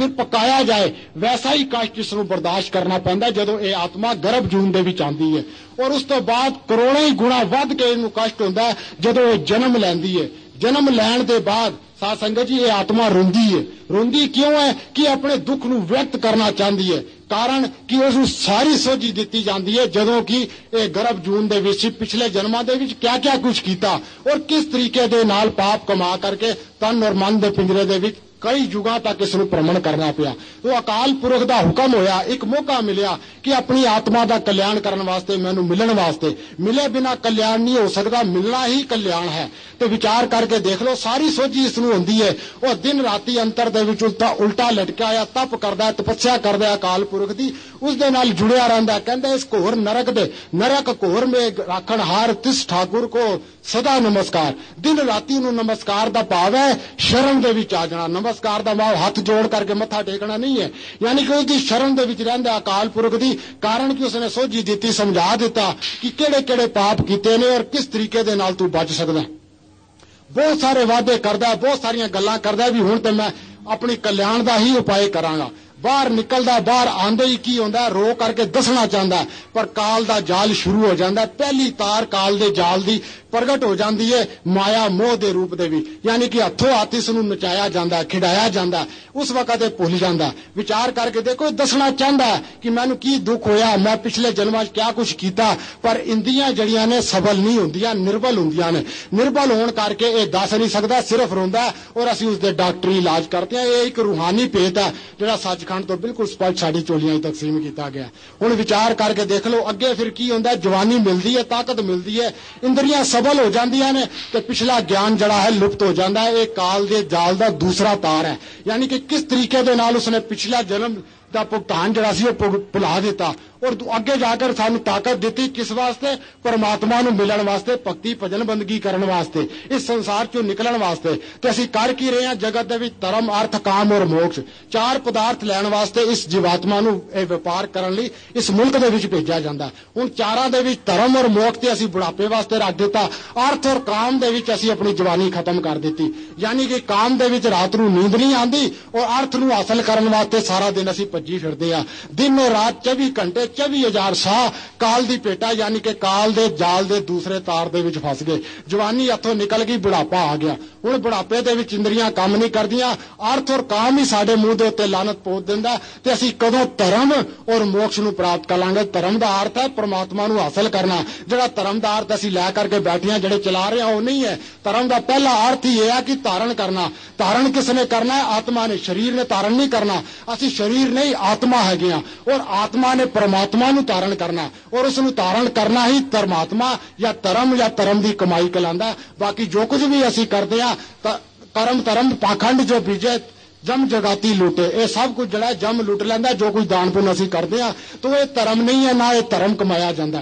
ਮਿਟਾਇਆ ਜਾਏ, ਵੈਸਾ ਹੀ ਕਸ਼ਟ ਇਸ ਨੂੰ ਬਰਦਾਸ਼ਤ ਕਰਨਾ ਪੈਂਦਾ ਜਦੋਂ ਇਹ ਆਤਮਾ ਗਰਭ ਜੂਨ ਦੇ ਵਿੱਚ ਆਉਂਦੀ ਹੈ। ਔਰ ਉਸ ਤੋਂ ਬਾਅਦ ਕਰੋੜਾਂ ਹੀ ਗੁਣਾ ਵੱਧ ਕੇ ਇਹਨੂੰ ਕਸ਼ਟ ਹੁੰਦਾ ਜਦੋਂ ਇਹ ਜਨਮ ਲੈਂਦੀ ਹੈ। ਜਨਮ ਲੈਣ ਦੇ ਬਾਅਦ ਸਾਧ ਸੰਗਤ ਜੀ ਇਹ ਆਤਮਾ ਰੋਂਦੀ ਹੈ। ਰੋਂਦੀ ਕਿਉਂ ਹੈ? ਕਿ ਆਪਣੇ ਦੁੱਖ ਨੂੰ ਵਿਅਕਤ ਕਰਨਾ ਚਾਹੁੰਦੀ ਹੈ। ਕਾਰਨ ਕਿ ਉਸ ਨੂੰ ਸਾਰੀ ਸੋਝੀ ਦਿੱਤੀ ਜਾਂਦੀ ਹੈ ਜਦੋਂ ਕਿ ਇਹ ਗਰਭ ਜੂਨ ਦੇ ਵਿੱਚ ਪਿਛਲੇ ਜਨਮਾਂ ਦੇ ਵਿੱਚ ਕਿਆ ਕਿਆ ਕੁਝ ਕੀਤਾ ਔਰ ਕਿਸ ਤਰੀਕੇ ਦੇ ਨਾਲ ਪਾਪ ਕਮਾ ਕਰਕੇ ਤਨ ਔਰ ਮਨ ਦੇ ਪਿੰਜਰੇ ਦੇ ਵਿੱਚ ਕਈ ਯੁਗਾਂ ਤੱਕ ਇਸ ਨੂੰ ਭ੍ਰਮਣ ਕਰਨਾ ਪਿਆ। ਉਹ ਅਕਾਲ ਪੁਰਖ ਦਾ ਹੁਕਮ ਹੋਇਆ, ਇੱਕ ਮੌਕਾ ਮਿਲਿਆ ਕਿ ਆਪਣੀ ਆਤਮਾ ਦਾ ਕਲਿਆਣ ਕਰਨ ਵਾਸਤੇ ਮੈਨੂੰ ਮਿਲਣ ਵਾਸਤੇ। ਮਿਲੇ ਬਿਨਾ ਕਲਿਆਣ ਨਹੀਂ ਹੋ ਸਕਦਾ, ਮਿਲਣਾ ਹੀ ਕਲਿਆਣ ਹੈ। ਤੇ ਵਿਚਾਰ ਕਰਕੇ ਦੇਖ ਲਓ, ਸਾਰੀ ਸੋਝੀ ਇਸ ਨੂੰ ਹੁੰਦੀ ਹੈ। ਉਹ ਦਿਨ ਰਾਤੀ ਅੰਤਰ ਦੇ ਵਿੱਚ ਉਲਟਾ ਉਲਟਾ ਲਟਕਿਆ ਹੋਇਆ ਤਪ ਕਰਦਾ, ਤਪੱਸਿਆ ਕਰਦਾ ਅਕਾਲ ਪੁਰਖ ਦੀ, ਉਸ ਦੇ ਨਾਲ ਜੁੜਿਆ ਰਹਿੰਦਾ। ਕਹਿੰਦਾ ਇਸ ਘੋਰ ਨਰਕ ਦੇ ਨਰਕ ਘੋਰ ਮੇ ਰਾਖਣ ਹਾਰ ਤਿਸ ਠਾਕੁਰ ਕੋ ਸਦਾ ਨਮਸਕਾਰ। ਦਿਨ ਰਾਤੀ ਨੂੰ ਨਮਸਕਾਰ ਦਾ ਭਾਵ ਹੈ ਸ਼ਰਨ ਦੇ ਵਿੱਚ ਆ ਜਾਣਾ। ਨਮਸਕਾਰ ਦਾ ਭਾਵ ਹੱਥ ਜੋੜ ਕਰਕੇ ਮੱਥਾ ਟੇਕਣਾ ਨਹੀਂ ਹੈ, ਯਾਨੀ ਕਿ ਉਸ ਦੀ ਸ਼ਰਨ ਦੇ ਵਿੱਚ ਰਹਿੰਦਾ ਅਕਾਲ ਪੁਰਖ ਦੀ। ਕਾਰਨ ਕਿ ਉਸਨੇ ਸੋਝੀ ਦਿੱਤੀ, ਸਮਝਾ ਦਿੱਤਾ ਕਿ ਕਿਹੜੇ ਕਿਹੜੇ ਪਾਪ ਕੀਤੇ ਨੇ ਔਰ ਕਿਸ ਤਰੀਕੇ ਦੇ ਨਾਲ ਤੂੰ ਬਚ ਸਕਦਾ। ਬਹੁਤ ਸਾਰੇ ਵਾਅਦੇ ਕਰਦਾ, ਬਹੁਤ ਸਾਰੀਆਂ ਗੱਲਾਂ ਕਰਦਾ ਵੀ ਹੁਣ ਤੇ ਮੈਂ ਆਪਣੀ ਕਲਿਆਣ ਦਾ ਹੀ ਉਪਾਅ ਕਰਾਂਗਾ। ਬਾਹਰ ਨਿਕਲਦਾ, ਬਾਹਰ ਆਂਦੇ ਹੀ ਕੀ ਹੁੰਦਾ, ਰੋ ਕਰਕੇ ਦੱਸਣਾ ਚਾਹੁੰਦਾ, ਪਰ ਕਾਲ ਦਾ ਜਾਲ ਸ਼ੁਰੂ ਹੋ ਜਾਂਦਾ। ਪਹਿਲੀ ਤਾਰ ਕਾਲ ਦੇ ਜਾਲ ਦੀ ਪ੍ਰਗਟ ਹੋ ਜਾਂਦੀ ਹੈ ਮਾਇਆ ਮੋਹ ਦੇ ਰੂਪ ਦੇ ਵਿੱਚ, ਯਾਨੀ ਕਿ ਹੱਥੋਂ ਹੱਥ ਇਸ ਨੂੰ ਨਚਾਇਆ ਜਾਂਦਾ, ਖਿਡਾਇਆ ਜਾਂਦਾ। ਉਸ ਵਕਤ ਇਹ ਭੁੱਲ ਜਾਂਦਾ। ਵਿਚਾਰ ਕਰਕੇ ਦੇਖੋ, ਦੱਸਣਾ ਚਾਹੁੰਦਾ ਕਿ ਮੈਨੂੰ ਕੀ ਦੁੱਖ ਹੋਇਆ, ਮੈਂ ਪਿਛਲੇ ਜਨਮਾਂ 'ਚ ਕਿਆ ਕੁਝ ਕੀਤਾ, ਪਰ ਇੰਦੀਆਂ ਜਿਹੜੀਆਂ ਨੇ ਸਬਲ ਨਹੀਂ ਹੁੰਦੀਆਂ, ਨਿਰਬਲ ਹੁੰਦੀਆਂ ਨੇ। ਨਿਰਬਲ ਹੋਣ ਕਰਕੇ ਇਹ ਦੱਸ ਨਹੀਂ ਸਕਦਾ, ਸਿਰਫ ਰੋਂਦਾ ਔਰ ਅਸੀਂ ਉਸਦੇ ਡਾਕਟਰੀ ਇਲਾਜ ਕਰਦੇ ਹਾਂ। ਇਹ ਇੱਕ ਰੂਹਾਨੀ ਭੇਤ ਹੈ ਜਿਹੜਾ ਸੱਚਖੰਡ ਤੋਂ ਬਿਲਕੁਲ ਸਪਸ਼ਟ ਸਾਡੀ ਝੋਲੀਆਂ 'ਚ ਤਕਸੀਮ ਕੀਤਾ ਗਿਆ। ਹੁਣ ਵਿਚਾਰ ਕਰਕੇ ਦੇਖ ਲਓ ਅੱਗੇ ਫਿਰ ਕੀ ਹੁੰਦਾ। ਜਵਾਨੀ ਮਿਲਦੀ ਹੈ, ਤਾਕਤ ਮਿਲਦੀ ਹੈ, ਇੰਦਰੀਆਂ ਸਬਲ ਹੋ ਜਾਂਦੀਆਂ ਨੇ ਤੇ ਪਿਛਲਾ ਗਿਆਨ ਜਿਹੜਾ ਹੈ ਲੁਪਤ ਹੋ ਜਾਂਦਾ ਹੈ। ਇਹ ਕਾਲ ਦੇ ਜਾਲ ਦਾ ਦੂਸਰਾ ਤਾਰ ਹੈ, ਯਾਨੀ ਕਿ ਕਿਸ ਤਰੀਕੇ ਦੇ ਨਾਲ ਉਸਨੇ ਪਿਛਲਾ ਜਨਮ ਦਾ ਭੁਗਤਾਨ ਜਿਹੜਾ ਸੀ ਉਹ ਭੁਲਾ ਦਿੱਤਾ ਔਰ ਅੱਗੇ ਜਾ ਕੇ ਸਾਨੂੰ ਤਾਕਤ ਦਿੱਤੀ। ਕਿਸ ਵਾਸਤੇ? ਪਰਮਾਤਮਾ ਨੂੰ ਮਿਲਣ ਵਾਸਤੇ, ਭਗਤੀ ਭਜਨ ਬੰਦਗੀ ਕਰਨ ਵਾਸਤੇ, ਇਸ ਸੰਸਾਰ ਚੋਂ ਨਿਕਲਣ ਵਾਸਤੇ। ਤੇ ਅਸੀਂ ਕਰ ਕੀ ਰਹੇ ਹਾਂ? ਜਗਤ ਦੇ ਵਿੱਚ ਧਰਮ, ਅਰਥ, ਕਾਮ ਔਰ ਮੋਕਸ਼, ਚਾਰ ਪਦਾਰਥ ਲੈਣ ਵਾਸਤੇ ਇਸ ਜੀਵਾਤਮਾ ਨੂੰ ਇਹ ਵਪਾਰ ਕਰਨ ਲਈ ਇਸ ਮੁਲਕ ਦੇ ਵਿੱਚ ਭੇਜਿਆ ਜਾਂਦਾ। ਹੁਣ ਚਾਰਾਂ ਦੇ ਵਿੱਚ ਧਰਮ ਔਰ ਮੋਕਸ਼ ਤੇ ਅਸੀਂ ਬੁਢਾਪੇ ਵਾਸਤੇ ਰੱਖ ਦਿੱਤਾ। ਅਰਥ ਔਰ ਕਾਮ ਦੇ ਵਿੱਚ ਅਸੀਂ ਆਪਣੀ ਜਵਾਨੀ ਖਤਮ ਕਰ ਦਿੱਤੀ, ਯਾਨੀ ਕਿ ਕਾਮ ਦੇ ਵਿੱਚ ਰਾਤ ਨੂੰ ਨੀਂਦ ਨਹੀਂ ਆਉਂਦੀ ਔਰ ਅਰਥ ਨੂੰ ਹਾਸਲ ਕਰਨ ਵਾਸਤੇ ਸਾਰਾ ਦਿਨ ਅਸੀਂ ਭੱਜੀ ਫਿਰਦੇ ਆ। ਦਿਨ ਔਰ ਰਾਤ ਚੌਵੀ ਘੰਟੇ ਚੌਵੀ ਹਜ਼ਾਰ ਸਾਹ ਕਾਲ ਦੀ ਭੇਟਾ, ਯਾਨੀ ਕਿ ਕਾਲ ਦੇ ਜਾਲ ਦੇ ਦੂਸਰੇ ਤਾਰ ਦੇ ਵਿੱਚ ਫਸ ਗਏ। ਜਵਾਨੀ ਹੱਥੋਂ ਨਿਕਲ ਗਈ, ਬੁਢਾਪਾ ਆ ਗਿਆ। ਹੁਣ ਬੁਢਾਪੇ ਦੇ ਵਿੱਚ ਇੰਦਰੀਆਂ ਕੰਮ ਨਹੀਂ ਕਰਦੀਆਂ, ਅਰਥ ਔਰ ਕਾਮ ਹੀ ਸਾਡੇ ਮੂੰਹ ਦੇ ਉੱਤੇ ਲਾਨਤ ਪੋਤ ਦਿੰਦਾ। ਤੇ ਅਸੀਂ ਕਦੋਂ ਧਰਮ ਔਰ ਮੋਕਸ਼ ਨੂੰ ਪ੍ਰਾਪਤ ਕਰ ਲਾਂਗੇ? ਧਰਮ ਦਾ ਅਰਥ ਹੈ ਪਰਮਾਤਮਾ ਨੂੰ ਹਾਸਲ ਕਰਨਾ। ਜਿਹੜਾ ਧਰਮ ਦਾ ਅਰਥ ਅਸੀਂ ਲੈ ਕਰਕੇ ਬੈਠੇ ਹਾਂ, ਜਿਹੜੇ ਚਲਾ ਰਹੇ ਹਾਂ, ਉਹ ਨਹੀਂ ਹੈ। ਧਰਮ ਦਾ ਪਹਿਲਾ ਅਰਥ ਹੀ ਇਹ ਹੈ ਕਿ ਧਾਰਨ ਕਰਨਾ। ਧਾਰਨ ਕਿਸ ਨੇ ਕਰਨਾ ਹੈ? ਆਤਮਾ ਨੇ। ਸਰੀਰ ਨੇ ਧਾਰਨ ਨਹੀਂ ਕਰਨਾ। ਅਸੀਂ ਸਰੀਰ ਨਹੀਂ, ਆਤਮਾ ਹੈਗੇ ਆ ਔਰ ਆਤਮਾ ਨੇ ਪਰਮਾਤਮਾ ਨੂੰ ਧਾਰਨ ਕਰਨਾ ਔਰ ਉਸ ਨੂੰ ਧਾਰਨ ਕਰਨਾ ਹੀ ਪਰਮਾਤਮਾ ਜਾਂ ਧਰਮ ਜਾਂ ਧਰਮ ਦੀ ਕਮਾਈ ਕਹਿਲਾਂਦਾ। ਬਾਕੀ ਜੋ ਕੁਝ ਵੀ ਅਸੀਂ ਕਰਦੇ ਆ, ਕਰਮ ਧਰਮ ਪਾਖੰਡ ਜੋ ਬੀਜੇ ਜਮ ਜਗਾਤੀ ਲੁੱਟੇ, ਇਹ ਸਭ ਕੁਝ ਜਿਹੜਾ ਜਮ ਲੁੱਟ ਲੈਂਦਾ। ਜੋ ਕੁਝ ਦਾਨ ਪੁੰਨ ਅਸੀਂ ਕਰਦੇ ਆ ਤਾਂ ਇਹ ਧਰਮ ਨਹੀਂ ਹੈ, ਨਾ ਇਹ ਧਰਮ ਕਮਾਇਆ ਜਾਂਦਾ।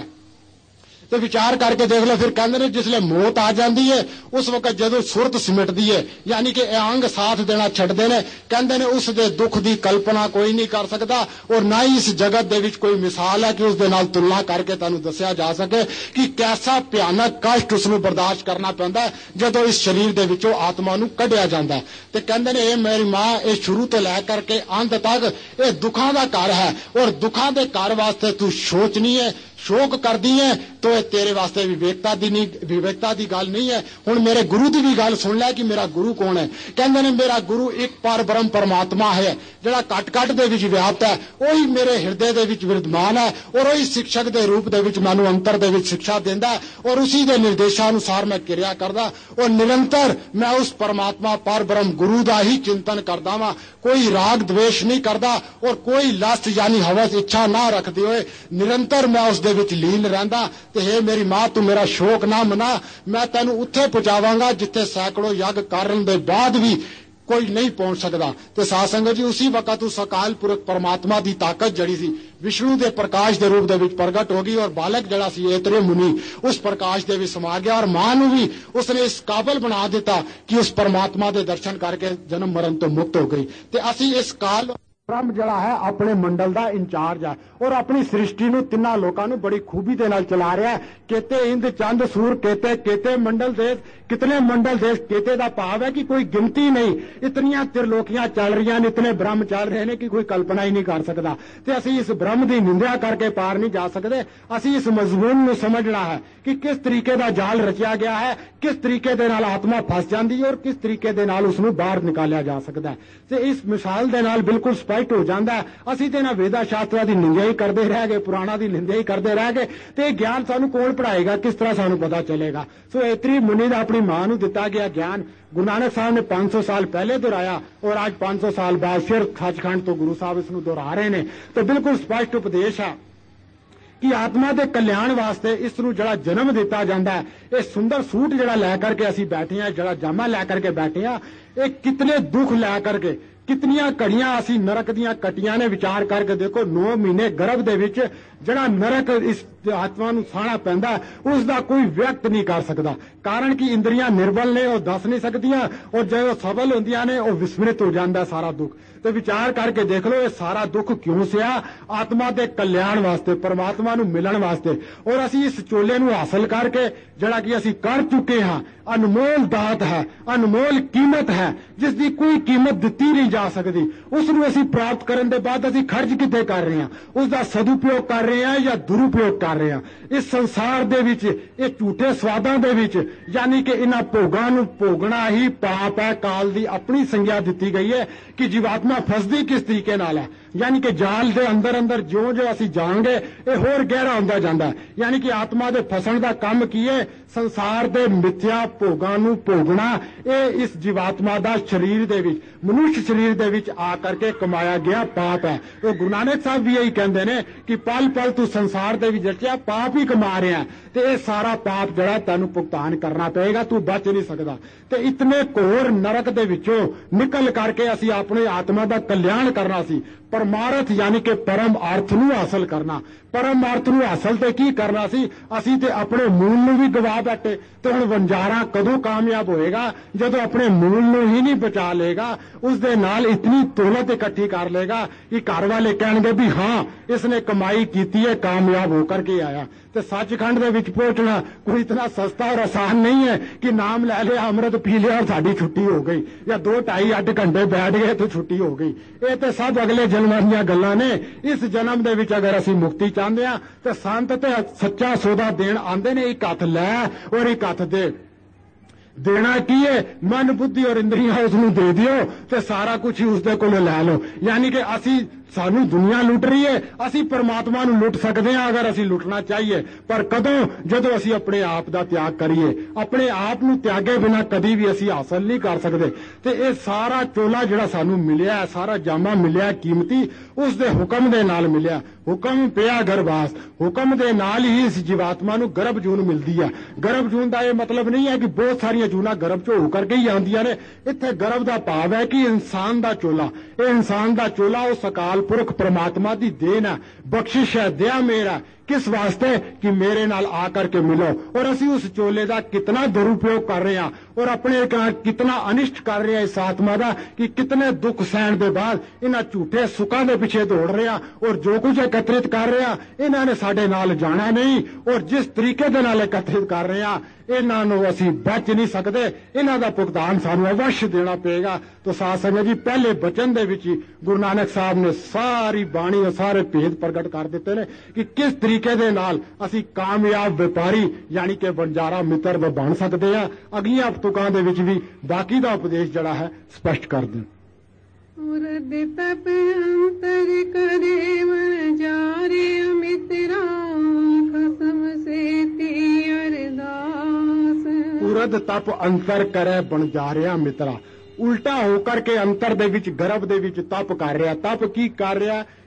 ਤੇ ਵਿਚਾਰ ਕਰਕੇ ਦੇਖ ਲਓ, ਫਿਰ ਕਹਿੰਦੇ ਨੇ ਜਿਸਲੇ ਮੌਤ ਆ ਜਾਂਦੀ ਹੈ ਉਸ ਵਕਤ ਜਦੋਂ ਸੁਰਤ ਸਿਮਟਦੀ ਹੈ, ਯਾਨੀ ਕਿ ਇਹ ਅੰਗ ਸਾਥ ਦੇਣਾ ਛੱਡਦੇ ਨੇ। ਕਹਿੰਦੇ ਨੇ ਉਸ ਦੇ ਦੁੱਖ ਦੀ ਕਲਪਨਾ ਕੋਈ ਨਹੀਂ ਕਰ ਸਕਦਾ ਔਰ ਨਾ ਹੀ ਇਸ ਜਗਤ ਦੇ ਵਿੱਚ ਕੋਈ ਮਿਸਾਲ ਹੈ ਕਿ ਉਸ ਦੇ ਨਾਲ ਤੁਲਨਾ ਕਰਕੇ ਤੁਹਾਨੂੰ ਦੱਸਿਆ ਜਾ ਸਕੇ ਕਿ ਕੈਸਾ ਭਿਆਨਕ ਕਸ਼ਟ ਉਸ ਨੂੰ ਬਰਦਾਸ਼ਤ ਕਰਨਾ ਪੈਂਦਾ ਜਦੋਂ ਇਸ ਸਰੀਰ ਦੇ ਵਿੱਚੋਂ ਆਤਮਾ ਨੂੰ ਕੱਢਿਆ ਜਾਂਦਾ। ਤੇ ਕਹਿੰਦੇ ਨੇ ਇਹ ਮੇਰੀ ਮਾਂ, ਇਹ ਸ਼ੁਰੂ ਤੋਂ ਲੈ ਕਰਕੇ ਅੰਤ ਤੱਕ ਇਹ ਦੁੱਖਾਂ ਦਾ ਘਰ ਹੈ ਔਰ ਦੁੱਖਾਂ ਦੇ ਘਰ ਵਾਸਤੇ ਤੂੰ ਸੋਚਣੀ ਹੈ, ਸ਼ੋਕ ਕਰਦੀ ਹੈ तो ਇਹ ਤੇਰੇ ਵਾਸਤੇ ਵਿਵੇਕਤਾ ਦੀ ਨਹੀਂ, ਵਿਵੇਕਤਾ ਦੀ ਗੱਲ ਨਹੀਂ ਹੈ। ਹੁਣ ਮੇਰੇ ਗੁਰੂ ਦੀ ਵੀ ਗੱਲ ਸੁਣ ਲੈ ਕਿ ਮੇਰਾ ਗੁਰੂ ਕੌਣ ਹੈ। ਕਹਿੰਦੇ ਨੇ ਮੇਰਾ ਗੁਰੂ ਇੱਕ ਪਰ ਬ੍ਰਹਮ ਪਰਮਾਤਮਾ ਹੈ ਜਿਹੜਾ ਘਟ ਘਟ ਦੇ ਵਿੱਚ ਵਿਆਪਤ ਹੈ। ਉਹੀ ਮੇਰੇ ਹਿਰਦੇ ਦੇ ਵਿੱਚ ਵਿਰਾਜਮਾਨ ਹੈ ਔਰ ਉਹੀ ਸਿੱਖਿਅਕ ਦੇ ਰੂਪ ਦੇ ਵਿੱਚ ਮੈਨੂੰ ਅੰਤਰ ਦੇ ਵਿੱਚ ਸਿੱਖਿਆ ਦਿੰਦਾ ਔਰ ਉਸੇ ਦੇ ਨਿਰਦੇਸ਼ਾਂ ਅਨੁਸਾਰ ਮੈਂ ਕਿਰਿਆ ਕਰਦਾ ਔਰ ਨਿਰੰਤਰ ਮੈਂ ਉਸ ਪਰਮਾਤਮਾ ਪਰ ਬ੍ਰਹਮ ਗੁਰੂ ਦਾ ਹੀ ਚਿੰਤਨ ਕਰਦਾ ਵਾਂ। ਕੋਈ ਰਾਗ द्वेष नहीं करता और कोई लस्ट यानी हवस इच्छा ना रखते हुए निरंतर मैं उस दे विच लीन रहंदा। ते हे मेरी मां तू मेरा शोक ना मना, मैं तैनू उत्थे पहुंचावांगा जिथे सैकड़ों यज्ञ करन दे बाद भी कोई नहीं पहुंच सकता। ते साध संगत जी उसी वक्त उस अकाल पुरख परमात्मा की ताकत जड़ी सी विष्णु के प्रकाश के रूप दे प्रगट हो गई और बालक जड़ा सी एतरे मुनि उस प्रकाश दे समा गया और मां नू भी उसने इस काबल बना दिता कि उस परमात्मा के दर्शन करके जन्म मरण तो मुक्त हो गई। ते असी इस काल ब्रह्म जड़ा है अपने मंडल का इंचार्ज है और अपनी सृष्टि ਨੂੰ ਤਿੰਨਾਂ ਲੋਕਾਂ ਨੂੰ बड़ी खूबी ਦੇ ਨਾਲ चला रहा है। केते इंद चंद सूर केते केते मंडल देश कितने मंडल देश केते ਦਾ ਭਾਵ है कि कोई गिनती नहीं, इतनियां त्रिलोकियां चल रही हैं, इतने ब्रह्म चल रहे हैं कि कोई कल्पना ही नहीं कर सकता। ਤੇ ਅਸੀਂ ਇਸ ब्रह्म ਦੀ ਨਿੰਦਿਆ ਕਰਕੇ ਪਾਰ ਨਹੀਂ ਜਾ ਸਕਦੇ। ਅਸੀਂ ਇਸ ਮਜ਼ਮੂਨ ਨੂੰ ਸਮਝਣਾ ਹੈ ਕਿ ਕਿਸ ਤਰੀਕੇ ਦਾ ਜਾਲ ਰਚਿਆ ਗਿਆ ਹੈ, ਕਿਸ ਤਰੀਕੇ ਦੇ ਨਾਲ ਆਤਮਾ ਫਸ ਜਾਂਦੀ ਹੈ ਔਰ ਕਿਸ ਤਰੀਕੇ ਦੇ ਨਾਲ ਉਸ ਨੂੰ ਬਾਹਰ ਨਿਕਾਲਿਆ ਜਾ ਸਕਦਾ ਹੈ। ਤੇ ਇਸ ਮਿਸਾਲ ਦੇ ਨਾਲ ਬਿਲਕੁਲ ਸਪਸ਼ਟ ਹੋ ਜਾਂਦਾ ਹੈ। ਅਸੀਂ ਤੇ ਨਾ ਵੇਦਾ ਸ਼ਾਸਤਰਾਂ ਦੀ ਨਿੰਦਿਆ ਹੀ ਕਰਦੇ ਰਹਿ ਗਏ, ਪੁਰਾਣਾ ਦੀ ਨਿੰਦਿਆ ਹੀ ਕਰਦੇ ਰਹਿ ਗਏ ਤੇ ਇਹ ਗਿਆਨ ਸਾਨੂੰ ਕੌਣ ਪੜਾਏਗਾ, ਕਿਸ ਤਰ੍ਹਾਂ ਸਾਨੂੰ ਪਤਾ ਚੱਲੇਗਾ। ਸੋ ਇਤਰੀ ਮੁਨੀ ਦਾ ਆਪਣੀ ਮਾਂ ਨੂੰ ਦਿੱਤਾ ਗਿਆ ਗਿਆਨ ਗੁਰੂ ਨਾਨਕ ਸਾਹਿਬ ਨੇ ਪੰਜ ਸੌ ਸਾਲ ਪਹਿਲੇ ਦੁਹਰਾਇਆ ਔਰ ਅੱਜ ਪੰਜ ਸੌ ਸਾਲ ਬਾਅਦ ਫਿਰ ਸੱਚਖੰਡ ਤੋਂ ਗੁਰੂ ਸਾਹਿਬ ਇਸ ਨੂੰ ਦੁਹਰਾ ਰਹੇ ਨੇ। ਤੇ ਬਿਲਕੁਲ ਸਪਸ਼ਟ ਉਪਦੇਸ਼ ਹੈ कि आत्मा के कल्याण वास्ते इस नूं जड़ा जन्म दिता जाता है, ये सुंदर सूट जड़ा लै करके असीं बैठे हैं, जड़ा जामा लै करके बैठे हैं, ये कितने दुख लै करके कितनियां घड़ियां असीं नरक दियां कटियां ने। विचार करके देखो, नौ महीने गर्भ दे विच जड़ा नरक इस आत्मा नूं साहना पैंदा उसका कोई व्यक्त नहीं कर सकता, कारण कि इंद्रियां निर्बल ने, वो दस नहीं सकदियां और जो सबल होंदियां ने वो विस्मृत हो जाता सारा दुख। तो विचार करके देख लो, ये सारा दुख क्यों सिया? आत्मा के कल्याण वास्ते, परमात्मा नूं मिलण वास्ते। और असीं इस चोले नूं हासिल करके जड़ा कि असीं कर चुके हाँ, अनमोल दात है, अनमोल कीमत है जिसकी कोई कीमत दिती नहीं जा सकती। उस नूं असीं प्राप्त करन दे बाद असीं खर्च किते कर रहे हैं, उसका सदुपयोग कर रहे हैं या दुरुपयोग कर रहे हैं। इस संसार दे विच ये झूठे स्वादां दे विच यानी कि इन्हां भोगां नूं भोगना ही पाप है। काल दी अपनी संज्ञा दिती गई है कि जीवात्मा फसदी किस तरीके नाल है, यानी कि जाल दे अंदर अंदर ज्यों ज्यों असीं जावांगे ये होर गहरा हुंदा जांदा है। यानी कि आत्मा दे फसण दा काम की है? संसार दे मिथ्या भोगां नूं भोगना। ये इस जीवात्मा दा शरीर दे विच, मनुष्य शरीर दे विच आ करके कमाया गया पाप है। तो गुरु नानक साहब भी यही कहंदे ने कि पल पल तू संसार दे विच रचिया पाप ही कमा रहा है ते ये सारा पाप जड़ा तैनूं भुगतान करना पएगा, तू बच नहीं सकदा। ते इतने घोर नरक दे विचों निकल करके असीं अपने आत्मा दा कल्याण करना सी, परमार्थ यानी कि परम अर्थ नूं हासिल करना। परम अर्थ नूं हासिल ते की करना सी? असीं ते अपने मूल नूं भी गवा बैठे। तो हुण वंजारा कदों कामयाब होएगा? जदों अपने मूल नूं ही नहीं बचा लेगा, उस दे नाल इतनी दौलत इकट्ठी कर लेगा कि घर वाले कहणगे भी हाँ इसने कमाई कीती है, कामयाब होकर के आया। तो सचखंड दे विच पहुंचना कोई इतना सस्ता और आसान नहीं है कि नाम ले लिया, अमृत पी लिया और साडी छुट्टी हो गई, या दो ढाई अठ घंटे बैठ गए तो छुट्टी हो गई। ये तो सब अगले जन्मां दीयां गल्लां ने। इस जन्म दे विच अगर असीं मुक्ति चाहते हैं तो संत ते सच्चा सौदा देण आंदे ने, एक हथ लै और एक हथ दे। देना की है? मन बुद्धि और इंद्रियां उसनूं दे दियो ते सारा कुछ ही उसदे कोलों लै लो। यानी कि असीं सानू दुनिया लुट रही है, असी परमात्मा नूं लुट सकते हैं अगर असी लुटना चाहिए, पर कदों? जदों असी अपने आप का त्याग करिए। अपने आप नूं त्यागे बिना कदी भी असी हासिल नहीं कर सकते। ते ये सारा चोला जिहड़ा सानू मिलिया, सारा जामा मिलिया कीमती, उस दे हुक्म दे नाल मिलिया। हुक्म पिया गर्भास, हुक्म दे नाल ही इस जीवात्मा नूं गर्भ जून मिलदी है। गर्भ जून का यह मतलब नहीं है कि बहुत सारिया जूना गर्भ चो हो करके ही आंदियां ने। इत्थे गर्भ का भाव है कि इंसान का चोला, ये इंसान का चोला उस अकाल पुरख परमात्मा की देन है, बख्शिश है, दया मेरा। किस वास्ते? कि मेरे नाल आकर के मिलो। और असी उस चोले का कितना दुरुपयोग कर रहे हैं और अपने कितना अनिष्ट कर रहे हैं इस आत्मा का, कि कितने दुख सहन के बाद इन्हां झूठे सुखों के पिछे दौड़ रहे हैं और जो कुछ एकत्रित कर रहे हैं इन्हां ने साडे नाल जाना नहीं। और जिस तरीके दे नाल एकत्रित कर रहे हैं इन्हां नूं असीं बच नहीं सकते, इन्हां दा भुगतान सानूं अवश्य देना पेगा। तो साध संगत जी, पहले बचन दे विच ही गुरु नानक साहब ने सारी बाणी और सारे भेद प्रगट कर दिते ने कि किस तरीके दे नाल असीं कामयाब व्यापारी यानी कि वणजारा मित्र बन सकते हैं। अगलियां तुकां दे विच भी बाकी दा उपदेश जड़ा है स्पष्ट कर दें। तप अंतर करे वणजारे मित्रा, खसम सेती अरदास। उरद तप अंतर करे वणजारिया मित्रा, उल्टा होकर के अंतर दे विच गर्भ दे विच तप कर रहा। तप की कर रहा?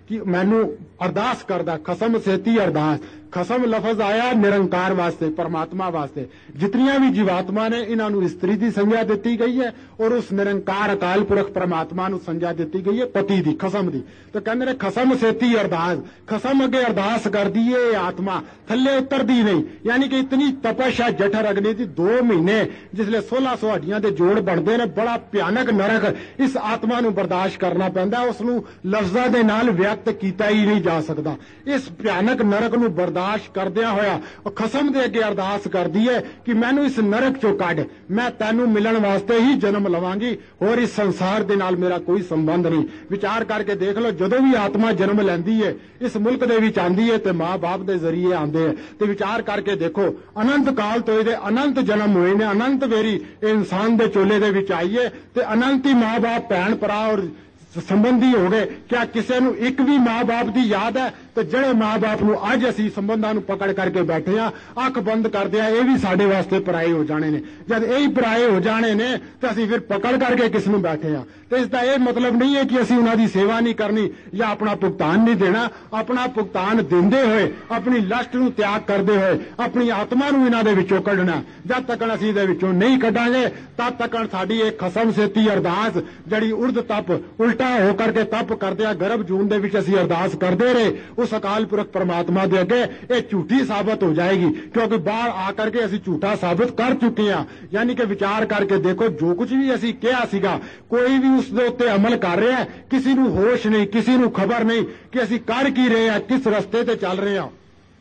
कि मैनू अरदास करदा, खसम सेती अरदास। खसम लफज आया निरंकार वास्ते, परमात्मा वास्ते। जितनियां भी जीवात्मा ने इन्हां नू इस्त्री दी संज्ञा दित्ती गई है और उस निरंकार अकाल पुरख परमात्मा नू संज्ञा दित्ती गई है पति दी, खसम दी। तो कहंदे ने खसम सेती अरदास, खसम अगे अरदास कर दी है आत्मा थल्ले उतरदी नहीं। यानी कि इतनी तपश है जठर अग्नि दी, दो महीने जिसले सोलह सौ हड्डियां दे जोड़ बनते ने, बड़ा भयानक नरक इस आत्मा नू बर्दाश्त करना पैंदा, उसनू लफ्जां दे नाल व्यक्त कीता ही नहीं जा सकदा। इस भयानक नरक नू बर्दाश्त करदिया होया और खसम दे अगे अरदास करदी है कि मैनू इस नरक चो कढ, मैं तैनू मिलन वास्ते ही जन्म लवांगी और इस संसार दे नाल मेरा कोई संबंध नहीं। विचार करके देख लो, जदों भी आत्मा जन्म लैंदी है इस मुल्क दे विच आंदी है ते मां बाप दे जरिए आंदे है। ते विचार करके देखो, अनंत काल तो इहदे अनंत जन्म होए ने, अनंत वेरी इंसान दे चोले दे विच आईए ते अनंत ही मां बाप भैन भरा और संबंधी हो गए। क्या किसी नू एक भी मां बाप की याद है? तो जड़े मां बाप नू अज असी संबंधां नू पकड़ करके बैठे आ, अख बंद करदे आ, ये भी साडे वास्ते पराए हो जाने ने। जब यही पराए हो जाने ने तो असी फिर पकड़ करके किस नू बैठे आ? तो इसका यह मतलब नहीं है कि असी उन्हां दी सेवा नहीं करनी या अपना भुगतान नहीं देना। अपना भुगतान देंदे होए, अपनी लस्ट नू त्याग करदे होए, अपनी आत्मा नू इन्हां दे विचों कढना। जब तक असी इहदे विचों नहीं कढांगे तब तक साडी एक खसम सेती अरदास जड़ी उर्द तप उल्टा होकर के तप करदे आ, गर्भ जून दे विच असी अरदास करदे रहे उस अकाल पुरख परमात्मा दे अगे, ये झूठी साबित हो जाएगी क्योंकि बाहर आकर के असी झूठा साबित कर चुके हैं। यानी कि विचार करके देखो, जो कुछ भी असी कहा सीगा कोई भी उस दे उत्ते अमल कर रहा है, किसी नू होश नहीं, किसी नू खबर नहीं कि असी कर की रहे हैं, किस रस्ते ते चल रहे हैं।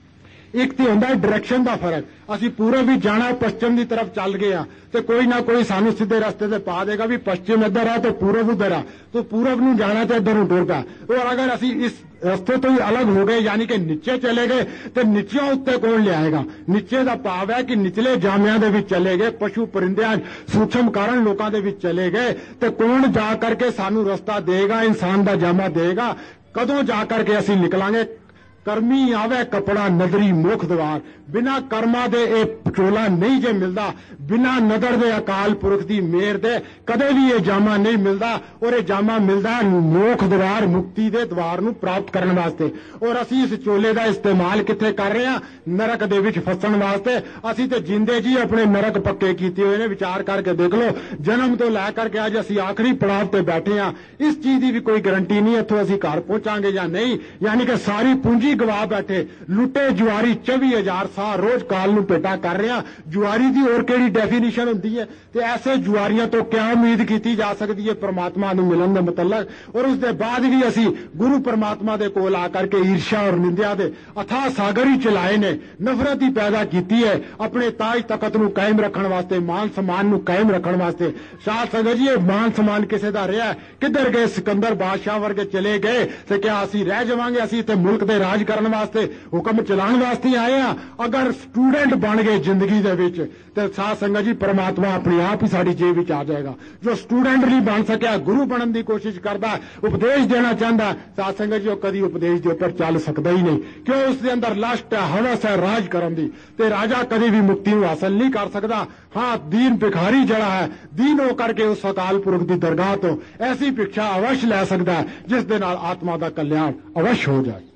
एक तो होंदा डायरेक्शन का फर्क, असी पूरब भी जाना पश्चिम की तरफ चल गए हैं तो कोई ना कोई सानू सीधे रस्ते से पा देगा भी पश्चिम इधर है तो पूरब उधर है, तो पूरब नू जाना तो इधर टुर पा। और अगर असी इस रस्ते तो ही अलग हो गए यानी कि नीचे चले गए तो नीचे उत्ते कौन ले आएगा? नीचे का भाव है कि निचले जामिया दे विच चले गए, पशु परिंदियां सूक्ष्म कारण लोकां दे विच चले गए तो कौन जा करके सानू रस्ता देगा, इंसान का जामा देगा? कदों जा करके असी निकलांगे? कर्मी आवे कपड़ा नदरी मुख द्वार, बिना कर्मा दे ए पटोला नहीं जे मिलदा, बिना नदर दे अकाल पुरख दी मेहर दे कदे भी ये जामा नहीं मिलदा। और ये जामा मिलदा मुख द्वार, मुक्ति दे द्वार नू प्राप्त करने वास्ते। और असी इस चोले का इस्तेमाल किथे कर रहे हैं? नरक दे विच फसण वास्ते। असी ते जिंदे जी अपने नरक पक्के कीते हुए ने। विचार करके देख लो, जन्म तो लैकर के अज असी आखिरी पड़ाव ते बैठे हैं, इस चीज की भी कोई गारंटी नहीं इत्थों असी घर पहुंचांगे या नहीं। यानी कि सारी पूंजी गवा बैठे, लुटे जुआरी चौबी हजार साह रोज काल नू पेटा कर रहे हैं। जुआरी दी और केड़ी डेफिनेशन होंदी है? ते ऐसे जुआरियां तो क्या उम्मीद की जा सकती है परमात्मा नू मिलन दे मतलब? और उसके बाद भी असी गुरु परमात्मा दे कोल आकर के ईर्ष्या और निंदा दे अथाह सागर ही चलाए ने, नफरत ही पैदा की है अपने ताज तखत नू कायम रखने वास्ते, मान सम्मान नू कायम रखने वास्ते। शाह संगत जी, मान सम्मान किसे दा रहा? किधर गए सिकंदर बादशाह वर्गे चले गए ते क्या असी रह जावांगे? असी ते मुल्क दे राज करने वास्ते, हुक्म चलाने वास्ते आए हैं। अगर स्टूडेंट बन गए जिंदगी दे विच ते साध संगत जी परमात्मा अपने आप ही साडी जेब विच आ जाएगा। जो स्टूडेंट नहीं बन सकिया, गुरु बनने की कोशिश करता, उपदेश देना चाहता, साध संगत जी कदी उपदेश के उपर चल सकता ही नहीं। क्यों? उसके अंदर लस्ट है, हवस है राज करन दी, ते राजा कभी भी मुक्ति को हासिल नहीं कर सकता। हाँ, दीन भिखारी जड़ा है, दीन होकर के उस अकाल पुरख की दरगाह तो ऐसी भिक्षा अवश्य लै सकता है जिस दे नाल आत्मा का कल्याण अवश्य हो जाए।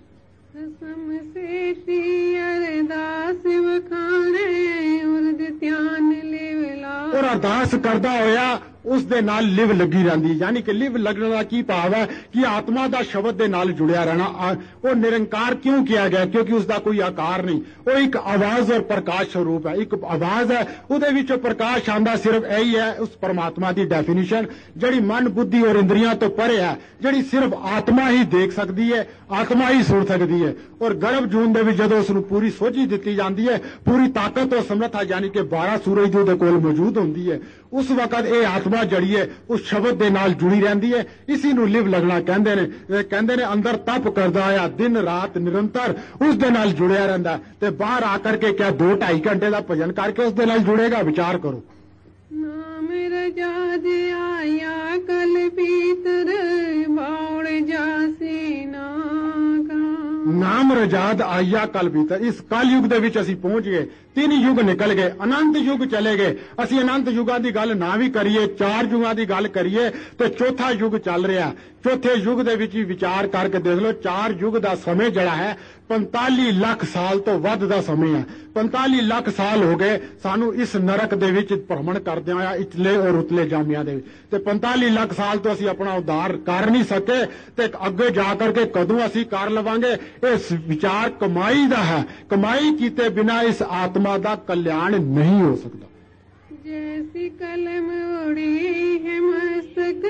अरदास वखाणे उर्द ध्यान लेवला, और अरदास करदा होया उस दे नाल लिव लगी रहंदी। यानी कि लिव लगने का की भाव है कि आत्मा दा शब्द दे नाल जुड़िया रहना। वो निरंकार क्यों किया गया? क्योंकि उसका कोई आकार नहीं, वो एक आवाज और प्रकाश स्वरूप है। एक आवाज है, उहदे विचों प्रकाश आंदा, सिर्फ यही है उस परमात्मा की डेफिनेशन जड़ी मन बुद्धि और इंद्रियां तो परे है, जड़ी सिर्फ आत्मा ही देख सकती है, आत्मा ही सुन सकती है। और गर्भ जून दे विच जदों उसनूं पूरी सोझी दित्ती जाती है, पूरी ताकत और समर्था यानी कि बारह सूरज उहदे कोल मौजूद होंदी है, उस वक्त ये आत्मा जड़ी है उस शब्द दे नाल जुड़ी रहंदी है। इसी नूं लिव लगना कहंदे ने। कहंदे ने अंदर तप करदा आया दिन रात निरंतर उस दे नाल जुड़िया रहिंदा ते बाहर आकर के क्या दो ढाई घंटे का भजन करके उस दे नाल जुड़ेगा? विचार करो। नाम रजाद आया कल भीतर बाउड़ जासी नागा, राम रजाद आया कल बीता। इस कल युग ਦੇ ਵਿੱਚ ਅਸੀਂ ਪਹੁੰਚ ਗਏ। तीन युग निकल गए, अनंत युग चले गए। ਅਸੀਂ अनंत युगां ਦੀ ਗੱਲ ਨਾ ਵੀ ਕਰੀਏ, ਚਾਰ युगां ਦੀ ਗੱਲ ਕਰੀਏ ਤੇ ਚੌਥਾ युग ਚੱਲ ਰਿਹਾ। ਚੌਥੇ युग ਦੇ ਵਿੱਚ ਵਿਚਾਰ ਕਰਕੇ ਦੇਖ ਲਓ, ਚਾਰ युग ਦਾ ਸਮੇਂ ਜਿਹੜਾ ਹੈ ਪੰਤਾਲੀ ਲੱਖ ਸਾਲ ਤੋਂ ਵੱਧ ਦਾ ਸਮੇਂ ਹੈ। ਪੰਤਾਲੀ ਲੱਖ ਸਾਲ ਹੋ ਗਏ ਸਾਨੂੰ ਇਸ ਨਰਕ ਦੇ ਵਿੱਚ ਭ੍ਰਮਣ ਕਰਦਿਆਂ ਹੋਇਆ, ਇਚਲੇ ਔਰ ਉਤਲੇ ਜਾਮਿਆਂ ਦੇ ਵਿੱਚ। ਤੇ ਪੰਤਾਲੀ ਲੱਖ ਸਾਲ ਤੋਂ ਅਸੀਂ ਆਪਣਾ ਉद्धार ਕਰ ਨਹੀਂ ਸਕੇ ਤੇ ਅੱਗੇ ਜਾ ਕਰਕੇ ਕਦੋਂ ਅਸੀਂ ਕਰ ਲਵਾਂਗੇ? ਇਹ ਵਿਚਾਰ ਕਮਾਈ ਦਾ ਹੈ। ਕਮਾਈ ਕੀਤੇ ਬਿਨਾ ਇਸ ਆਤਮਾ ਦਾ ਕਲਿਆਣ ਨਹੀਂ ਹੋ ਸਕਦਾ। जैसी कलम उड़ी है मस्तक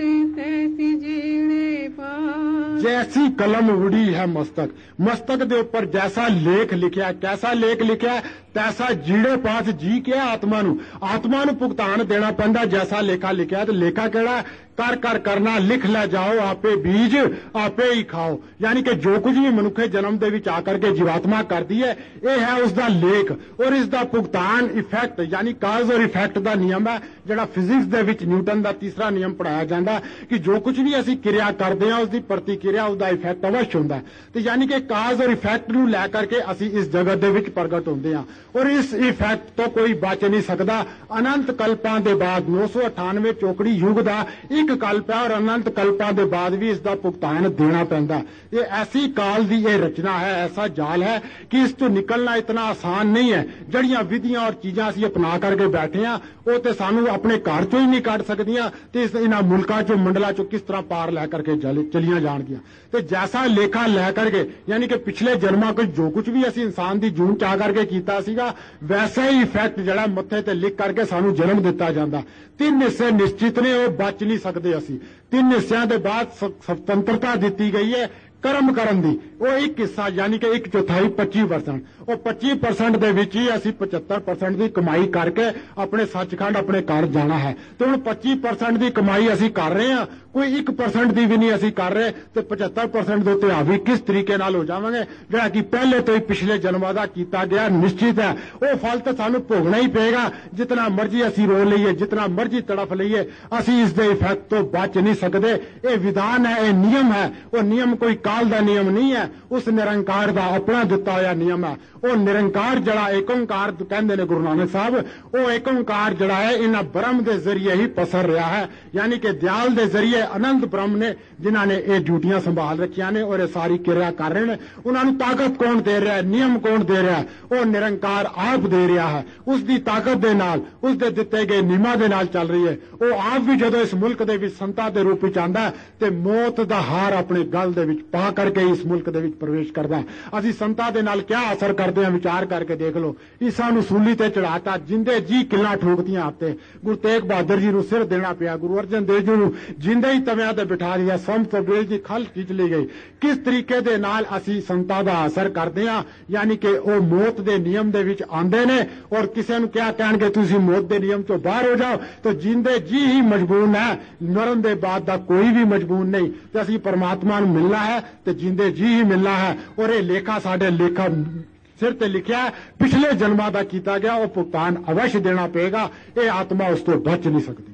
तैसी जीने पास। जैसी कलम उड़ी है मस्तक, मस्तक दे ऊपर जैसा लेख लिखा, कैसा लेख लिखा, तैसा जीड़े पास जी के आत्मा नू आत्मा नू भुगतान देना पैंदा। जैसा लेखा लिखा, तो लेखा केड़ा? कर कर करना, लिख ले जाओ, आपे बीज आपे ही खाओ। यानी कि जो कुछ भी मनुखे जन्म दे विच आकर के जीवात्मा करती है, यह है उसका लेख और इसका भुगतान इफेक्ट, यानी काज और इफेक्ट का नियम है जिहड़ा फिजिक्स दे विच न्यूटन का तीसरा नियम पढ़ाया जाता कि जो कुछ भी असी क्रिया करते हैं उसकी प्रतिक्रिया, उसका इफेक्ट अवश्य होंदा है। तो यानी कि काज और इफेक्ट नू लै करके असी इस जगत दे विच प्रगट होंदे हां और इस इफेक्ट तो कोई बच नहीं सकता। अनंत कल्पां दे बाद नौ सौ अठानवे चौकड़ी युग का एक कल्प है और अनंत कल्पां दे बाद भी इसका भुगतान देना पैंदा। ये ऐसी काल दी ये रचना है, ऐसा जाल है कि इस तो निकलना इतना आसान नहीं है। जड़ियां विधियां और चीजां असीं अपना करके बैठे हैं वो तो सानू अपने घर चों ही नहीं कढ़ सकदियां ते इन्हां मुल्कां चों मंडलां चों किस तरह पार लै करके चलियां जाणगियां। ते जैसा लेखा लै करके, यानी कि पिछले जन्मां कोई जो कुछ भी असीं इंसान दी जून च आ करके कीता सीगा, वैसा ही इफेक्ट जिहड़ा मत्थे ते लिख करके सानू जन्म दिता जांदा। तीन हिस्से निश्चित ने, वो बच नहीं सकदे असीं। तीन हिस्सिਆਂ ਦੇ ਬਾਅਦ स्वतंत्रता ਦਿੱਤੀ ਗਈ ਹੈ कर्म करन दी। वो एक हिस्सा यानी कि एक चौथाई पच्ची परसेंट, वो पच्ची परसेंट दे विच ही असीं पचहत्तर परसेंट की कमाई करके अपने सचखंड अपने घर जाना है। तो हुण पच्ची परसेंट की कमाई असीं कर रहे हैं, कोई एक परसेंट की भी नहीं असीं कर रहे। तो पचहत्तर परसेंट दे उत्ते हावी किस तरीके नाल हो जावांगे जिहड़ा कि पहले तो ही पिछले जन्मां दा कीता गया निश्चित है। वो फल तो सानू भोगना ही पेगा। जितना मर्जी असीं रो लईए, जितना मर्जी तड़फ लईए, असीं इस दे इफेक्ट तो बच नहीं सकदे। ये विधान है, ये नियम है। वो नियम कोई काल दा नियम नहीं है, उस निरंकार दा अपना दिता होया नियम है। वो निरंकार जड़ा एक ओंकार कहंदे ने गुरु नानक साहब, वो एक ओंकार जड़ा है इन्हां ब्रह्म दे जरिए ही पसर रहा है। यानी कि दयाल दे जरिए अनंत ब्रह्म ने जिन्हां ने ये ड्यूटियां संभाल रखियां ने और ये सारी क्रिया कर रहे हैं। उन्हां नूं ताकत कौन दे रहा है, नियम कौन दे रहा है? वो निरंकार आप दे रहा है। उसकी ताकत दे नाल, उसके दिते गए नियमां दे नाल चल रही है। वो आप भी जदों इस मुल्क दे विच संतां दे रूप विच आंदा ते मौत दा हार अपने गल दे विच पा करके इस मुल्क दे विच प्रवेश करदा। असीं संतां दे नाल क्या असर करदे हां, विचार करके देख लो। ईसा नूं सूली ते चढ़ाता, जिंदे जी किल्लां ठोकदियां आते। गुरु तेग बहादुर जी नूं सिर देना पिया, गुरु अर्जन देव जी नूं जिंदे ही तवियां ते बिठा दिया, संत तबरेज दी खल खिंच ली गई। किस तरीके दे नाल असीं संतां दा असर करदे हां, यानी कि वो मौत दे नियम दे विच आंदे ने और किसी नूं क्या कहणगे तुसीं मौत दे नियम चों बाहर हो जाओ, तो जिंदे जी ही मजबून है, मरण दे बाद दा कोई भी मजबून नहीं। ते असीं परमात्मा नूं मिलना है ते जिंदे जी ही मिलना है। और ये लेखा साडे लेखा सिर ते लिखिया है, पिछले जन्मां दा कीता गया, वो भुगतान अवश्य देना पेगा। ये आत्मा उस तो बच नहीं सकती।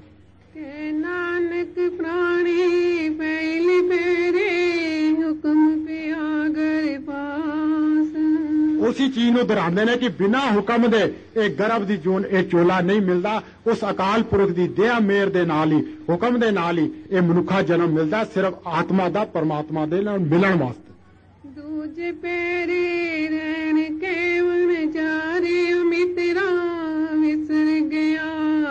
के नानक प्राणी पहले फेरे हुक्म पे आगर पास। उसी चीज नूं दोहरांदे ने कि बिना हुक्म दे ये गर्भ दी जून ये चोला नहीं मिलदा। उस अकाल पुरख दी दया मेहर दे नाल ही, हुक्म दे नाल ही ये मनुखा जन्म मिलदा, सिर्फ आत्मा दा परमात्मा दे नाल मिलण वास्ते। दूजे पैरे रहन केवन जारे मित्रा विसर गया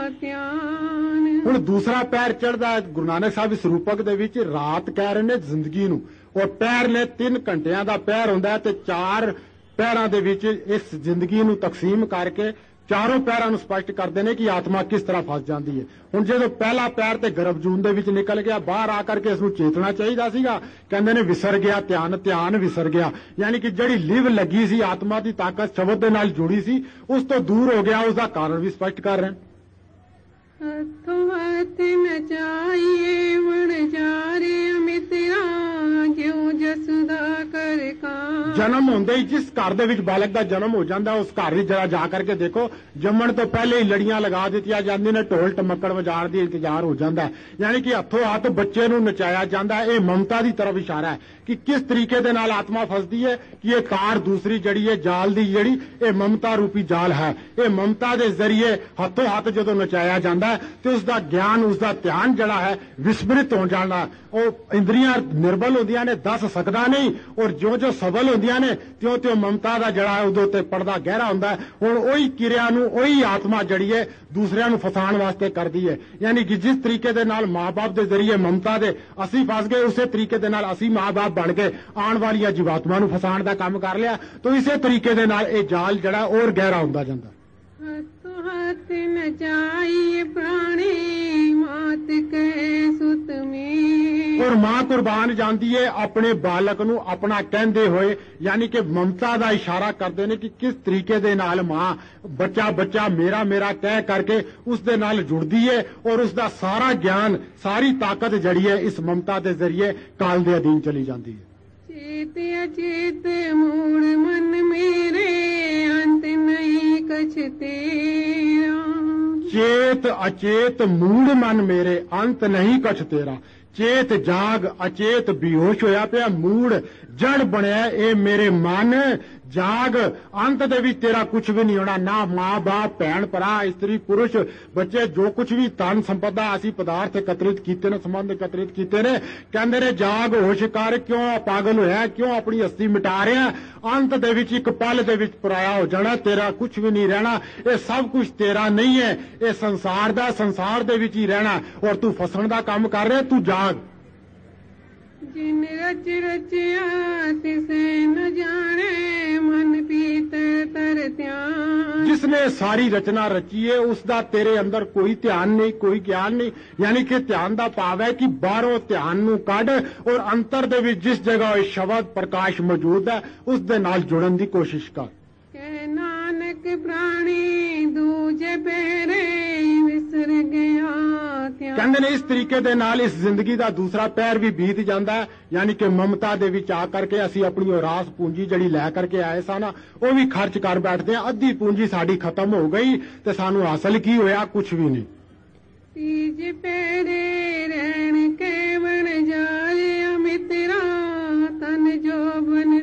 ध्यान। हुण दूसरा पैर चढ़दा गुरु नानक साहब इस रूपक दे विच रात कह रहे ने जिंदगी नूं, और पैर ने तीन घंटियां दा पैर हुंदा ते चार पैरां दे विच इस जिंदगी नूं तकसीम करके चारों पैरां नूं स्पष्ट करदे ने कि आत्मा किस तरह फस जाती है। हुण जदों पहला पैर ते गर्भजून दे विच निकल गया, बाहर आकर के इसनूं चेतना चाहिदा सीगा, कहंदे ने विसर गया ध्यान, ध्यान विसर गया। यानी कि जिहड़ी लिव लगी सी आत्मा की ताकत शब्द दे नाल जुड़ी सी, उस तो दूर हो गया। उसका कारण भी स्पष्ट कर रहे हैं। हथों हथ नचाइए वण जा रे मित्रा, ज्यों ਜਸਦਾ ਕਰ ਕਾਂ। ਜਨਮ ਹੁੰਦੇ ਹੀ ਜਿਸ ਘਰ ਦੇ ਵਿੱਚ ਬਾਲਕ ਦਾ ਜਨਮ ਹੋ ਜਾਂਦਾ ਉਸ ਘਰ ਵਿੱਚ ਜਰਾ ਜਾ ਕਰਕੇ ਦੇਖੋ, ਜੰਮਣ ਤੋਂ ਪਹਿਲੇ ਹੀ ਲੜੀਆਂ ਲਗਾ ਦਿੱਤੀਆਂ ਜਾਂਦੀਆਂ ਨੇ, ਢੋਲ ਟਮੱਕੜ ਵਜਾਣ ਦੀ ਇੰਤਜ਼ਾਰ ਹੋ ਜਾਂਦਾ ਹੈ, ਯਾਨੀ ਕਿ ਹੱਥੋਂ ਹੱਥ ਬੱਚੇ ਨੂੰ ਨਚਾਇਆ ਜਾਂਦਾ ਹੈ। ਇਹ ਮਮਤਾ ਦੀ ਤਰਫ ਇਸ਼ਾਰਾ ਹੈ ਕਿ ਕਿਸ ਤਰੀਕੇ ਦੇ ਨਾਲ ਆਤਮਾ ਫਸਦੀ ਹੈ ਕਿ ਇਹ ਤਾਰ ਦੂਸਰੀ ਜਿਹੜੀ ਹੈ ਜਾਲ ਦੀ, ਜਿਹੜੀ ਇਹ ਮਮਤਾ ਰੂਪੀ ਜਾਲ ਹੈ। ਇਹ ਮਮਤਾ ਦੇ ਜ਼ਰੀਏ ਹੱਥੋਂ ਹੱਥ ਜਦੋਂ ਨਚਾਇਆ ਜਾਂਦਾ ਹੈ ਤੇ ਉਸ ਦਾ ਗਿਆਨ, ਉਸ ਦਾ ਧਿਆਨ ਜਿਹੜਾ ਹੈ ਵਿਸਮ੍ਰਿਤ ਹੋ ਜਾਂਦਾ। ਉਹ ਇੰਦਰੀਆਂ ਨਿਰਬਲ ਹੁੰਦੀਆਂ ਨੇ, ਦੱਸ ਸਕਦਾ ਨਹੀਂ, ਔਰ ਜਿਉਂ ਜਿਉਂ ਸਬਲ ਹੁੰਦੀਆਂ ਨੇ ਤਿਉਂ ਤਿਉਂ ਮਮਤਾ ਦਾ ਜਿਹੜਾ ਹੈ ਉਹਦੇ ਉੱਤੇ ਪਰਦਾ ਗਹਿਰਾ ਹੁੰਦਾ ਹੈ। ਹੁਣ ਉਹੀ ਕਿਰਿਆ ਨੂੰ ਉਹੀ ਆਤਮਾ ਜਿਹੜੀ ਹੈ ਦੂਸਰਿਆਂ ਨੂੰ ਫਸਾਉਣ ਵਾਸਤੇ ਕਰਦੀ ਹੈ। ਯਾਨੀ ਕਿ ਜਿਸ ਤਰੀਕੇ ਦੇ ਨਾਲ ਮਾਂ-ਬਾਪ ਦੇ ਜ਼ਰੀਏ ਮਮਤਾ ਦੇ ਅਸੀਂ ਫਸ ਗਏ, ਉਸੇ ਤਰੀਕੇ ਦੇ ਨਾਲ ਅਸੀਂ ਮਾਂ-ਬਾਪ ਬਣ ਕੇ ਆਉਣ ਵਾਲੀਆਂ ਜੀਵਾਤਮਾ ਨੂੰ ਫਸਾਉਣ ਦਾ ਕੰਮ ਕਰ ਲਿਆ। ਤਾਂ ਇਸੇ ਤਰੀਕੇ ਦੇ ਨਾਲ ਇਹ ਜਾਲ ਜਿਹੜਾ ਹੋਰ ਗਹਿਰਾ ਹੁੰਦਾ ਜਾਂਦਾ। ਹੱਥੋਂ ਹੱਥ ਨਚਾਈਏ ਪ੍ਰਾਣੀ ਮਾਤ ਕਹੇ ਸੁਤ ਮੀ। ਔਰ ਮਾਂ ਕੁਰਬਾਨ ਜਾਂਦੀ ਹੈ ਆਪਣੇ ਬਾਲਕ ਨੂੰ ਆਪਣਾ ਕਹਿੰਦੇ ਹੋਏ, ਯਾਨੀ ਕਿ ਮਮਤਾ ਦਾ ਇਸ਼ਾਰਾ ਕਰਦੇ ਨੇ ਕਿ ਕਿਸ ਤਰੀਕੇ ਦੇ ਨਾਲ ਮਾਂ ਬੱਚਾ ਬੱਚਾ ਮੇਰਾ ਮੇਰਾ ਕਹਿ ਕਰਕੇ ਉਸ ਦੇ ਨਾਲ ਜੁੜਦੀ ਹੈ ਔਰ ਉਸ ਦਾ ਸਾਰਾ ਗਿਆਨ, ਸਾਰੀ ਤਾਕਤ ਜਿਹੜੀ ਹੈ ਇਸ ਮਮਤਾ ਦੇ ਜ਼ਰੀਏ ਕਾਲ ਦੇ ਅਧੀਨ ਚਲੀ ਜਾਂਦੀ ਹੈ। ਚੇਤ ਅਚੇਤ ਮੂੜ ਮਨ ਮੇਰੇ ਅੰਤ ਨਹੀਂ ਕਛ ਤੇਰਾ। ਚੇਤ ਅਚੇਤ ਮੂੜ ਮਨ ਮੇਰੇ ਅੰਤ ਨਹੀਂ ਕਛ ਤੇਰਾ। ਚੇਤ ਜਾਗ, ਅਚੇਤ ਬੇਹੋਸ਼ ਹੋਇਆ ਪਿਆ, ਮੂੜ ਜੜ ਬਣਿਆ ਇਹ ਮੇਰੇ ਮਨ। ਜਾਗ, ਅੰਤ ਦੇ ਵਿੱਚ ਤੇਰਾ ਕੁਝ ਵੀ ਨਹੀਂ ਹੋਣਾ, ਨਾ ਮਾਂ ਬਾਪ, ਭੈਣ ਭਰਾ, ਇਸਤਰੀ ਪੁਰਸ਼, ਬੱਚੇ, ਜੋ ਕੁਝ ਵੀ ਧਨ ਸੰਪਦਾ ਅਸੀਂ ਪਦਾਰਥ ਇਕੱਤਰਿਤ ਕੀਤੇ ਨੇ, ਸੰਬੰਧ ਇਕੱਤਰਿਤ ਕੀਤੇ ਨੇ, ਕਹਿੰਦੇ ਨੇ ਜਾਗ ਹੋਸ਼ ਕਰ, ਕਿਉਂ ਪਾਗਲ ਹੋਇਆ, ਕਿਉਂ ਆਪਣੀ ਹਸਤੀ ਮਿਟਾ ਰਿਹਾ। ਅੰਤ ਦੇ ਵਿੱਚ ਇੱਕ ਪਲ ਦੇ ਵਿੱਚ ਪਰਾਇਆ ਹੋ ਜਾਣਾ, ਤੇਰਾ ਕੁਝ ਵੀ ਨਹੀਂ ਰਹਿਣਾ। ਇਹ ਸਭ ਕੁਝ ਤੇਰਾ ਨਹੀਂ ਹੈ, ਇਹ ਸੰਸਾਰ ਦਾ, ਸੰਸਾਰ ਦੇ ਵਿੱਚ ਹੀ ਰਹਿਣਾ ਔਰ ਤੂੰ ਫਸਣ ਦਾ ਕੰਮ ਕਰ ਰਿਹਾ। ਤੂੰ ਜਾਗ। ਜਿਨ ਰਚ ਰਚਿਆ ਤਿਸੇ ਨ ਜਾਣੇ ਮਨ ਪੀਤ ਤਰ ਧਿਆਨ। जिसने सारी रचना रची है उसका तेरे अंदर कोई ध्यान नहीं, कोई ज्ञान नहीं। यानी कि ध्यान का भाव है कि बाहरों ध्यान नूं कढ और अंतर दे विच जिस जगह शब्द प्रकाश मौजूद है उस दे नाल जुड़न की कोशिश कर। कह नानक प्राणी दूजे पेरे विसर गया। कहते ने इस तरीके दे नाल इस जिंदगी का दूसरा पैर भी बीत जाता है। यानी कि ममता दे विच आ करके असी अपनी रास पूंजी जड़ी लै करके आए सन वो भी खर्च कर बैठते हैं। अद्धी पूंजी साड़ी खत्म हो गई तो सानू हासिल की होया? कुछ भी नहीं। तीज पेरे रहन के बन जाए मित्रा तन जोबन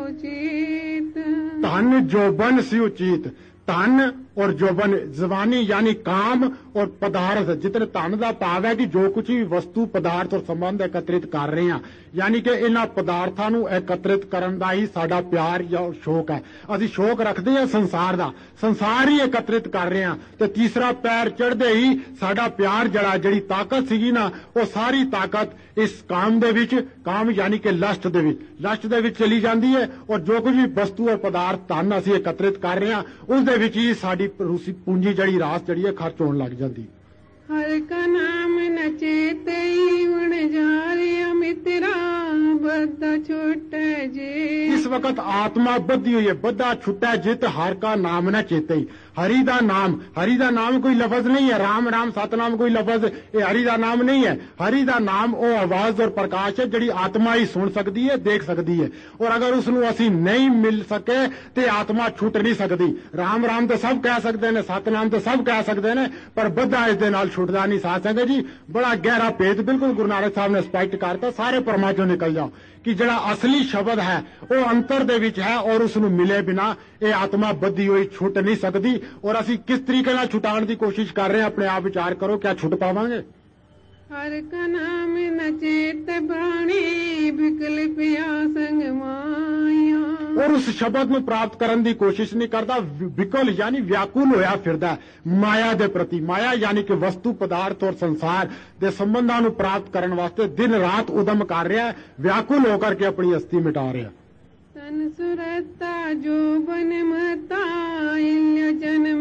सुचित। धन जोबन सुचित, धन और जोबन जवानी यानी काम और पदार्थ। जितने धन का भाव है कि जो कुछ भी वस्तु पदार्थ और संबंध एकत्रित कर रहे हैं, यानी कि इन्हां पदार्थां नूं एकत्रित करन दा ही साडा प्यार या शौक है। असीं शौक रखते हैं संसार दा, संसार ही एकत्रित कर रहे हैं। तो तीसरा पैर चढ़दे ही साडा प्यार जड़ा जड़ी ताकत सीगी ना वो सारी ताकत इस काम दे विच, काम यानी कि लस्ट दे विच, लस्ट दे विच चली जाती है। और जो कुछ भी वस्तु और पदार्थ धन असीं एकत्रित कर रहे हैं उस दे विच ही साडी रूसी पूंजी जड़ी रास जड़ी है खर्च होने लग जाती। हर का नाम न चेते उण जा रे मित्रा बद्दा छुट जे। इस वक्त आत्मा बद्धी हुई है, बद्दा छुट्टा जित हर का नाम न चेते ही। हरि दा नाम, हरि दा नाम कोई लफज नहीं है, राम राम सतनाम कोई लफज, ये हरि दा नाम नहीं है। हरि दा नाम वो आवाज और प्रकाश है जड़ी आत्मा ही सुन सकती है, देख सकती है। और अगर उसनू असी नहीं मिल सके तो आत्मा छुट नहीं सकती। राम राम तो सब कह सकते हैं, सतनाम तो सब कह सकते हैं, पर बद्दा इस दे नाल छुटदा नहीं। साथ संगत जी बड़ा गहरा भेद बिल्कुल गुरु नानक साहब ने स्पष्ट करता। सारे परमा चों निकल जाओ कि जड़ा असली शब्द है वो अंतर दे विच है और उसनू मिले बिना ये आत्मा बद्धी हुई छुट नहीं सकती। और असी किस तरीके नाल छुटाने की कोशिश कर रहे हैं, अपने आप विचार करो, क्या छुट पावांगे? हर का नाम न चेत प्राणी बिकल पिया संग माया। और उस शब्द में प्राप्त करने की कोशिश नहीं करता, विकल यानी व्याकुल होया फिरदा माया दे प्रति। माया यानी कि वस्तु पदार्थ और संसार दे संबंधां नूं प्राप्त करने वास्ते दिन रात उदम कर रहा है, व्याकुल होकर के अपनी हस्ती मिटा रहा। तन सुरता जो बन मता इल्य जन्म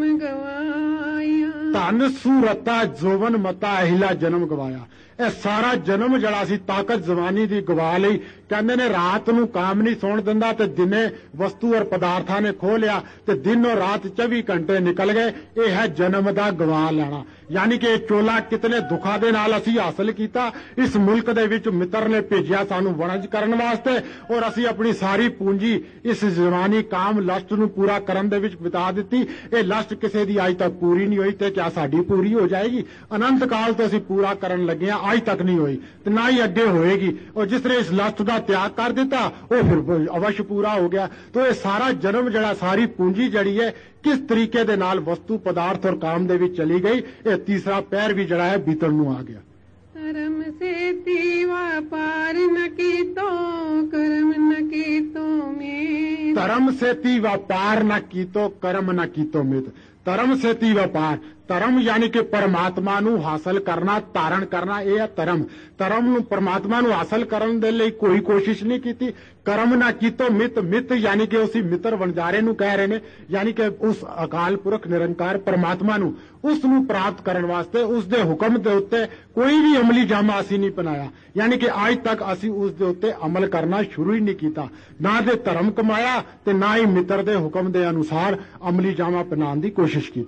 गवाया। धन सूरता जोवन मता अहिला जन्म गवाया। ਇਹ ਸਾਰਾ ਜਨਮ ਜਿਹੜਾ ਸੀ ਤਾਕਤ ਜਵਾਨੀ ਦੀ ਗਵਾ ਲਈ। ਕਹਿੰਦੇ ਨੇ ਰਾਤ ਨੂੰ ਕਾਮ ਨਹੀਂ ਸੌਣ ਦਿੰਦਾ ਤੇ ਦਿਨੇ ਵਸਤੂ ਔਰ ਪਦਾਰਥਾਂ ਨੇ ਖੋਹ ਲਿਆ ਤੇ ਦਿਨ ਔਰ ਰਾਤ ਚੌਵੀ ਘੰਟੇ ਨਿਕਲ ਗਏ। ਇਹ ਹੈ ਜਨਮ ਦਾ ਗਵਾ ਲੈਣਾ। यानी कि चोला कितने दुखा दे नाल असी हासिल किया। इस मुल्क दे विच मित्र ने भेजिया सानू वणज करन वास्ते और असी अपनी सारी पूंजी इस जवानी काम लस्ट नू पूरा करन दे विच बिता दित्ती। ये लस्ट किसी दी अज तक पूरी नहीं हुई ते क्या साडी पूरी हो जाएगी? अनंत काल तो असी पूरा करन लगे हां, अज तक नहीं हुई ते ना ही अगे होएगी। और जिसने इस लस्ट का त्याग कर दिता वो फिर अवश्य पूरा हो गया। तो ये सारा जन्म जड़ा सारी पूंजी जड़ी है किस तरीके दे नाल वस्तु पदार्थ और काम दे विच चली गई। ये तीसरा पैर भी जड़ा है बीतण नू आ गया। कर्म से तीवा पार न की तो कर्म न की तो मित। धर्म से ती व्यापार न की तो कर्म न की तो मित। धर्म से ती व्यापार, धर्म यानी कि परमात्मा नू हासिल करना, धारण करना, यह है धर्म। धर्म नू परमात्मा नू हासिल करन दे लई कोई कोशिश नहीं की। कर्म ना की तो मित, मित यानी कि उसी मित्र वणजारे नू कह रहे ने, यानी कि उस अकाल पुरख निरंकार परमात्मा नू उस नू प्राप्त करन वास्ते उस दे हुक्म दे उत्ते कोई भी अमली जामा असी नहीं बनाया। यानी कि आज तक असी उस दे उत्ते अमल करना शुरू ही नहीं कीता, ना दे धर्म कमाया ते ना ही मित्र दे हुक्म दे अनुसार अमली जामा बनाने की कोशिश की।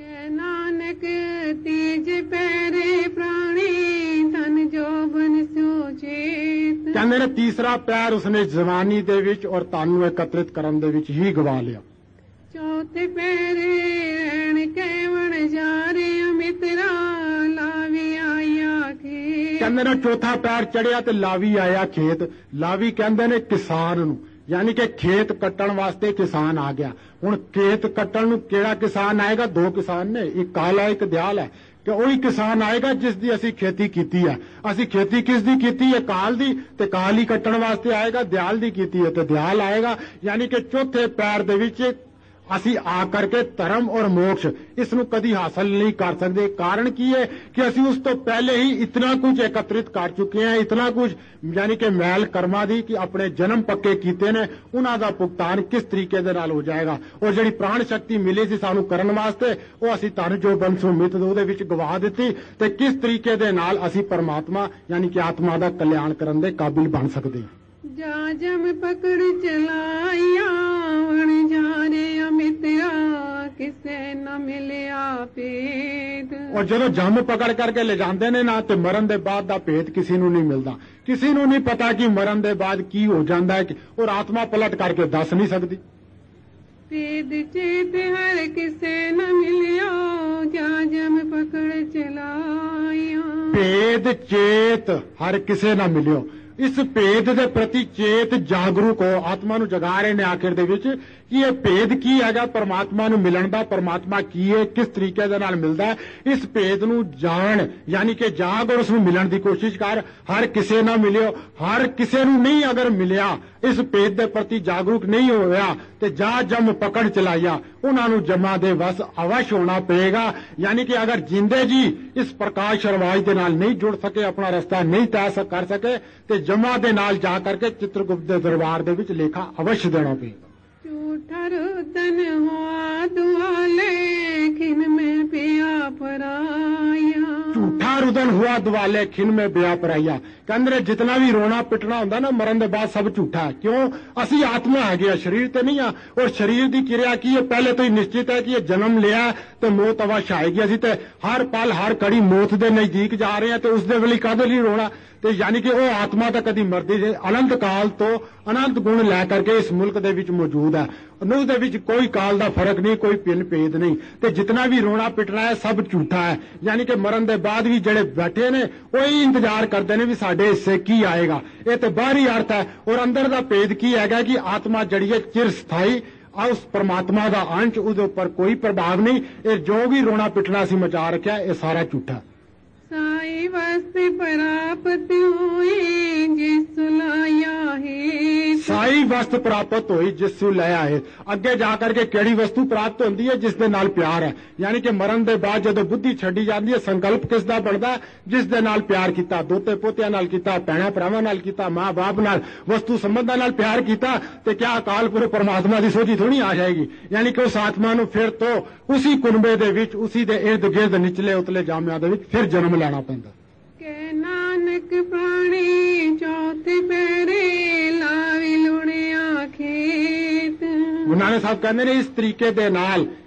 नानक तीज पैरे प्राणी धन जोबन सोचेत। कहते ने तीसरा पैर उसने जवानी दे विच और तन नू एकत्रित करन दे विच ही गवा लिया। चौथे पैरे रहन के वणजारे मित्रा लावी आया खेत। कहते ने चौथा पैर चढ़िया ते लावी आया खेत। लावी कहते ने किसान नू, यानी कि खेत कट्टण वास्ते किसान आ गया। हुण खेत कट्टण नू केड़ा किसान आएगा? दो किसान ने, एक काल है एक दयाल है। कि वही किसान आएगा जिस दी असी खेती कीती है। असी खेती किस दी कीती है? काल दी, ते काल ही कट्टण वास्ते आएगा। दयाल दी कीती है ते दयाल आएगा। यानी कि चौथे पैर दे विच असी आ करके धर्म और मोक्ष इसनू कदी हासिल नहीं कर सकते। कारण की है कि असी उस तो पहले ही इतना कुछ एकत्रित कर चुके हैं, इतना कुछ यानी कि मैल कर्मा दी कि अपने जन्म पक्के कीते ने, उन्हां दा भुगतान किस तरीके दे नाल हो जाएगा। और जिहड़ी प्राण शक्ति मिली सी सानू करन वास्ते वो असी धन जो बंसो मित उहदे विच गवा दित्ती ते किस तरीके दे नाल असी परमात्मा यानी कि आत्मा दा कल्याण करन दे काबिल बन सकदे हां। जा जम पकड़ चलाया वण जारे अमित्रा किसे न मिलिया भेद। और जदों जम पकड़ करके ले जाते ने ना ते मरण दे बाद दा भेद किसी नू नहीं मिलता। किसी नू नहीं पता कि मरण दे बाद की हो जाता है और आत्मा पलट करके दस नहीं सकती। भेद चेत हर किसे न मिलिया जा जम पकड़ चलाया। भेद चेत हर किसे ना मिलियो। इस भेद दे प्रति चेत जागरूक हो, आत्मा नू जगा रहे ने आखिर दे विच कि यह भेद की हैगा परमात्मा नू मिलन दा। परमात्मा की है, किस तरीके दे नाल मिलदा है, इस भेद नू जान यानी कि जाग और उसनू मिलन दी कोशिश कर। हर किसे ना मिलियो, हर किसे नू नहीं अगर मिलिया, इस भेद दे प्रति जागरूक नहीं होया ते जा जम पकड़ चलाइया, उन्हां नू जमा दे वस अवश्य होना पड़ेगा। यानी कि अगर जिंदे जी इस प्रकाश रवाज दे नाल नहीं जुड़ सके, अपना रास्ता नहीं तय कर सके ते जमा दे नाल जा करके चित्रगुप्त दे दरबार दे विच लेखा अवश्य देना पड़ेगा। झूठा रुदन हुआ दुआले खिन में पिया पराया। झूठा रुदन हुआ दुआले खिन में बिया पराइया। कहंदे जितना भी रोना पिटना होंदा ना मरण दे बाद सब झूठा है। क्यों? असी आत्मा है गया, शरीर ते नहीं आ। और शरीर दी क्रिया की है पहले तो ही निश्चित है कि ये जन्म लिया तो मौत अवश्य आएगी। असी ते हर पल हर कड़ी मौत दे नजदीक जा रहे हैं तो उस दे वेले काहदे लई रोना। तो यानी कि वो आत्मा तो कदी मरदी है, अनंत काल तो अनंत गुण लै करके इस मुल्क दे विच मौजूद है। उस दे विच कोई काल दा फर्क नहीं, कोई पिन भेद नहीं। तो जितना भी रोना पिटना है सब झूठा है। यानी कि मरण दे बाद भी जड़े बैठे ने वही इंतजार करते हैं भी साडे हिस्से की आएगा। ये तो बाहरी अर्थ है और अंदर दा भेद की हैगा कि आत्मा जड़ी है चिर स्थाई, उस परमात्मा दा अंश, उहदे उपर कोई प्रभाव नहीं। ये जो भी रोना पिटना सी मचा रखा ये सारा झूठा। साई वस्ते प्राप्त हुई जिसु लाया है। साई वस्तु प्राप्त हुई जिसु लाया है। अगे जाकर के केड़ी वस्तु प्राप्त होती है? जिस दे नाल प्यार है। यानी कि मरण दे बाद जदों बुद्धि छड्डी जाती है संकल्प किस दा बनदा? जिस दे नाल प्यार कीता, दोते पोतियां नाल कीता, भैणां भरावां नाल कीता, मां बाप नाल, वस्तु संबंधां नाल प्यार कीता ते क्या अकाल पुरख परमात्मा दी सोझी थोड़ी आ जाएगी। यानी कि उस आत्मा नू फिर तो उसी कुनबे दे विच, उसी दे इर्द गिर्द निचले उतले जामिया दे विच फिर जन्म लेना पैंदा। के नानक प्राणी चौथे पैरे लावी लुणिया खेत। गुरु नानक साहब कहते ने इस तरीके दे नाल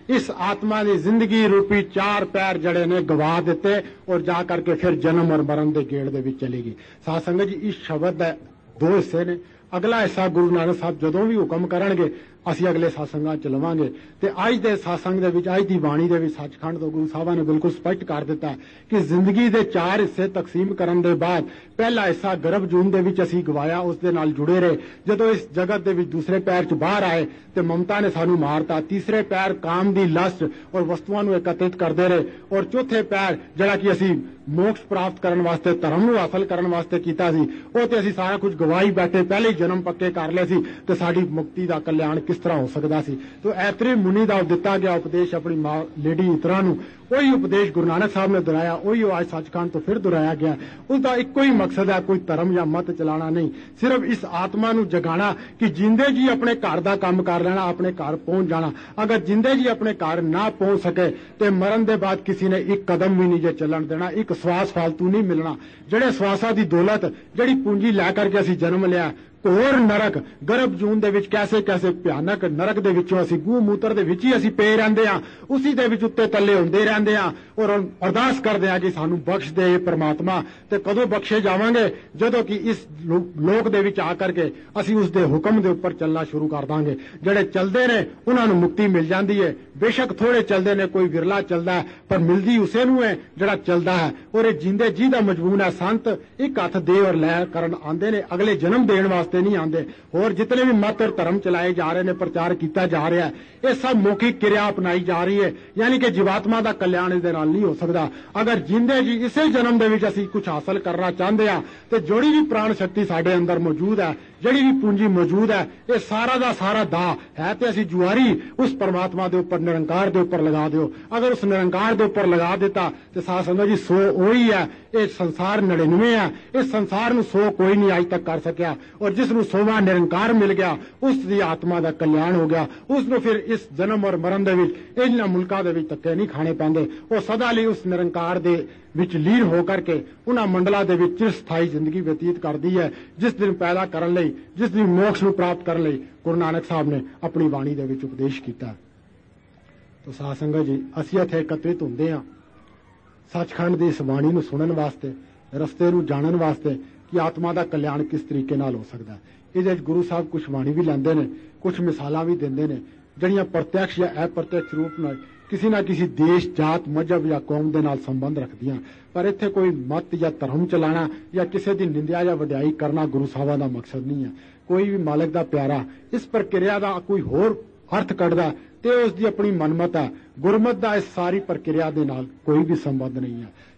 इस आत्मा की जिंदगी रूपी चार पैर जड़े ने गवा दिते और जा करके फिर जन्म और मरण के गेड़ दे विच चली गई। साध संगत जी, इस शब्द दे दो हिस्से ने। अगला हिस्सा गुरु नानक साहब जदों भी हुक्म करनगे ਅਸੀਂ ਅਗਲੇ ਸਾਸੰਗਾਂ ਚ ਲਵਾਂਗੇ। ਤੇ ਅੱਜ ਦੇ ਸਾਸੰਗ ਦੇ ਵਿੱਚ, ਅੱਜ ਦੀ ਬਾਣੀ ਦੇ ਵਿੱਚ ਸੱਚਖੰਡ ਤੋਂ ਗੁਰੂ ਸਾਹਿਬਾਂ ਨੇ ਬਿਲਕੁਲ ਸਪਸ਼ਟ ਕਰ ਦਿੱਤਾ ਕਿ ਜ਼ਿੰਦਗੀ ਦੇ ਚਾਰ ਹਿੱਸੇ ਤਕਸੀਮ ਕਰਨ ਦੇ ਬਾਅਦ ਪਹਿਲਾ ਹਿੱਸਾ ਗਰਭ ਜੂਨ ਦੇ ਵਿੱਚ ਅਸੀਂ ਗਵਾਇਆ, ਉਸ ਦੇ ਨਾਲ ਜੁੜੇ ਰਹੇ। ਜਦੋਂ ਇਸ ਜਗਤ ਦੇ ਵਿੱਚ ਦੂਸਰੇ ਪੈਰ ਚ ਬਾਹਰ ਆਏ ਤੇ ਮਮਤਾ ਨੇ ਸਾਨੂੰ ਮਾਰਤਾ। ਤੀਸਰੇ ਪੈਰ ਕਾਮ ਦੀ ਲਸਟ ਔਰ ਵਸਤੂਆਂ ਨੂੰ ਇਕੱਤਰਿਤ ਕਰਦੇ ਰਹੇ। ਔਰ ਚੌਥੇ ਪੈਰ ਜਿਹੜਾ ਕਿ ਅਸੀਂ ਮੋਕਸ਼ ਪ੍ਰਾਪਤ ਕਰਨ ਵਾਸਤੇ, ਧਰਮ ਨੂੰ ਹਾਸਲ ਕਰਨ ਵਾਸਤੇ ਕੀਤਾ ਸੀ, ਉਹ ਤੇ ਅਸੀਂ ਸਾਰਾ ਕੁਝ ਗਵਾਈ ਬੈਠੇ, ਪਹਿਲੇ ਹੀ ਜਨਮ ਪੱਕੇ ਕਰ ਲਏ ਸੀ ਤੇ ਸਾਡੀ ਮੁਕਤੀ ਦਾ ਕਲਿਆਣ ਕਿਸ ਤਰ੍ਹਾਂ ਹੋ ਸਕਦਾ ਸੀ। ਤੋ ਐਤਰੇ ਮੁਨੀ ਦਾ ਦਿੱਤਾ ਗਿਆ ਉਪਦੇਸ਼ ਆਪਣੀ ਮਾਂ ਲੇਡੀ ਇਤਰਾ ਨੂੰ, ਉਹੀ ਉਪਦੇਸ਼ ਗੁਰੂ ਨਾਨਕ ਸਾਹਿਬ ਨੇ ਦੁਹਰਾਇਆ, ਉਹੀ ਅੱਜ ਸੱਚਖੰਡ ਤੋਂ ਫਿਰ ਦੁਹਰਾਇਆ ਗਿਆ। ਉਸਦਾ ਇੱਕੋ ਹੀ ਮਕਸਦ ਹੈ, ਕੋਈ ਧਰਮ ਜਾਂ ਮਤ ਚਲਾਣਾ ਨਹੀਂ, ਸਿਰਫ ਇਸ ਆਤਮਾ ਨੂੰ ਜਗਾਣਾ ਕਿ ਜਿੰਦੇ ਜੀ ਆਪਣੇ ਘਰ ਦਾ ਕੰਮ ਕਰ ਲੈਣਾ, ਆਪਣੇ ਘਰ ਪਹੁੰਚ ਜਾਣਾ। ਅਗਰ ਜਿੰਦੇ ਜੀ ਆਪਣੇ ਘਰ ਨਾ ਪਹੁੰਚ ਸਕੇ ਤੇ ਮਰਨ ਦੇ ਬਾਅਦ ਕਿਸੇ ਨੇ ਇੱਕ ਕਦਮ ਵੀ ਨਹੀਂ ਜੇ ਚੱਲਣ ਦੇਣਾ, ਇੱਕ ਸਵਾਸ ਫਾਲਤੂ ਨਹੀਂ ਮਿਲਣਾ। ਜਿਹੜੇ ਸਵਾਸਾਂ ਦੀ ਦੌਲਤ, ਜਿਹੜੀ ਪੂੰਜੀ ਲੈ ਕਰਕੇ ਅਸੀਂ ਜਨਮ ਲਿਆ, ਘੋਰ ਨਰਕ, ਗਰਭ ਜੂਨ ਦੇ ਵਿੱਚ ਕੈਸੇ ਕੈਸੇ ਭਿਆਨਕ ਨਰਕ ਦੇ ਵਿੱਚੋਂ ਅਸੀਂ ਗੂਹ ਮੂਤਰ ਦੇ ਵਿੱਚ ਹੀ ਅਸੀਂ ਪਏ ਰਹਿੰਦੇ ਹਾਂ, ਉਸੀ ਦੇ ਵਿੱਚ ਉੱਤੇ ਤੱਲੇ ਹੁੰਦੇ ਰਹਿੰਦੇ ਹਾਂ ਔਰ ਅਰਦਾਸ ਕਰਦੇ ਹਾਂ ਕਿ ਸਾਨੂੰ ਬਖਸ਼ ਦੇ ਪਰਮਾਤਮਾ। ਤੇ ਕਦੋਂ ਬਖਸ਼ੇ ਜਾਵਾਂਗੇ? ਜਦੋਂ ਕਿ ਇਸ ਲੋਕ ਦੇ ਵਿੱਚ ਆ ਕਰਕੇ ਅਸੀਂ ਉਸ ਦੇ ਹੁਕਮ ਦੇ ਉੱਪਰ ਚੱਲਣਾ ਸ਼ੁਰੂ ਕਰ ਦਾਂਗੇ। ਜਿਹੜੇ ਚੱਲਦੇ ਨੇ ਉਹਨਾਂ ਨੂੰ ਮੁਕਤੀ ਮਿਲ ਜਾਂਦੀ ਹੈ। ਬੇਸ਼ੱਕ ਥੋੜੇ ਚੱਲਦੇ ਨੇ, ਕੋਈ ਵਿਰਲਾ ਚੱਲਦਾ, ਪਰ ਮਿਲਦੀ ਉਸੇ ਨੂੰ ਹੈ ਜਿਹੜਾ ਚੱਲਦਾ ਹੈ। ਔਰ ਇਹ ਜਿੰਦੇ ਜੀ ਦਾ ਮਜਬੂਨ ਹੈ। ਸੰਤ ਇੱਕ ਹੱਥ ਦੇ ਔਰ ਲੈ ਕਰਨ ਆਉਂਦੇ ਨੇ, ਅਗਲੇ ਜਨਮ ਦੇਣ ਵਾਸਤੇ नहीं आते। और जितने भी मत और धर्म चलाए जा रहे हैं, प्रचार किया जा रहा है, ये सब मौखिक क्रिया अपनाई जा रही है, यानी कि जीवात्मा का कल्याण इस नहीं हो सकता। अगर जिंदे जी इसे जन्म दे विच असीं कुछ हासिल करना चाहते हैं तो जोड़ी भी प्राण शक्ति साडे अंदर मौजूद है, जिहड़ी भी पूंजी मौजूद है, ये सारा दा सारा दा है तो असीं जुआरी उस परमात्मा के उपर, निरंकार के उपर लगा दिओ। अगर उस निरंकार के उपर लगा दिता तो साध संगत जी सौ वही है, ये संसार नड़िनवे है। इस संसार में सौ कोई नहीं आज तक कर सकिया और जिसनूं सोवा निरंकार मिल गया उसकी आत्मा का कल्याण हो गया। उसनूं फिर इस जन्म और मरण दे विच इन्हां मुल्कां दे विच धक्के नहीं खाने पैंदे। वो सदा लई उस निरंकार दे विच लीन होकर के उन्हां मंडलां दे विच चिरस्थाई जिंदगी व्यतीत करदी है, जिस दिन पैदा करन लई, जिस दिन मोक्ष नूं प्राप्त करन लई गुरु नानक साहब ने अपनी बाणी दे विच उपदेश कीता। तो साध संगत जी, असीं इत्थे एकत्रित हुंदे हां सचखंड ਦੀ ਇਸ ਬਾਣੀ ਨੂੰ ਸੁਣਨ ਵਾਸਤੇ, ਰਸਤੇ ਨੂੰ ਜਾਣਨ ਵਾਸਤੇ ਕਿ ਆਤਮਾ ਦਾ ਕਲਿਆਣ ਕਿਸ ਤਰੀਕੇ ਨਾਲ ਹੋ ਸਕਦਾ ਹੈ। ਇਹਦੇ ਵਿੱਚ ਗੁਰੂ ਸਾਹਿਬ ਕੁਝ ਬਾਣੀ ਵੀ ਲੈਂਦੇ ਨੇ, ਕੁਝ ਮਿਸਾਲਾਂ ਵੀ ਦਿੰਦੇ ਨੇ ਜਿਹੜੀਆਂ ਪ੍ਰਤੱਖ ਜਾਂ ਅਪ੍ਰਤੱਖ ਰੂਪ ਨਾਲ ਕਿਸੇ ਨਾ ਕਿਸੇ ਦੇਸ਼, ਜਾਤ, ਮਜ਼ਹਬ ਜਾਂ ਕੌਮ ਦੇ ਨਾਲ ਸੰਬੰਧ ਰੱਖਦੀਆਂ। ਪਰ ਇੱਥੇ ਕੋਈ ਮਤ ਜਾਂ ਧਰਮ ਚਲਾਣਾ ਜਾਂ ਕਿਸੇ ਦੀ ਨਿੰਦਿਆ ਜਾਂ ਵਡਿਆਈ ਕਰਨਾ ਗੁਰੂ ਸਾਹਿਬਾਂ ਦਾ ਮਕਸਦ ਨਹੀਂ ਹੈ। ਕੋਈ ਵੀ ਮਾਲਕ ਦਾ ਪਿਆਰਾ ਇਸ ਪ੍ਰਕਿਰਿਆ ਦਾ ਕੋਈ ਹੋਰ अर्थ कढ़दा ते उसकी अपनी मनमत है। गुरमत का इस सारी प्रक्रिया के नाल कोई भी संबंध नहीं है।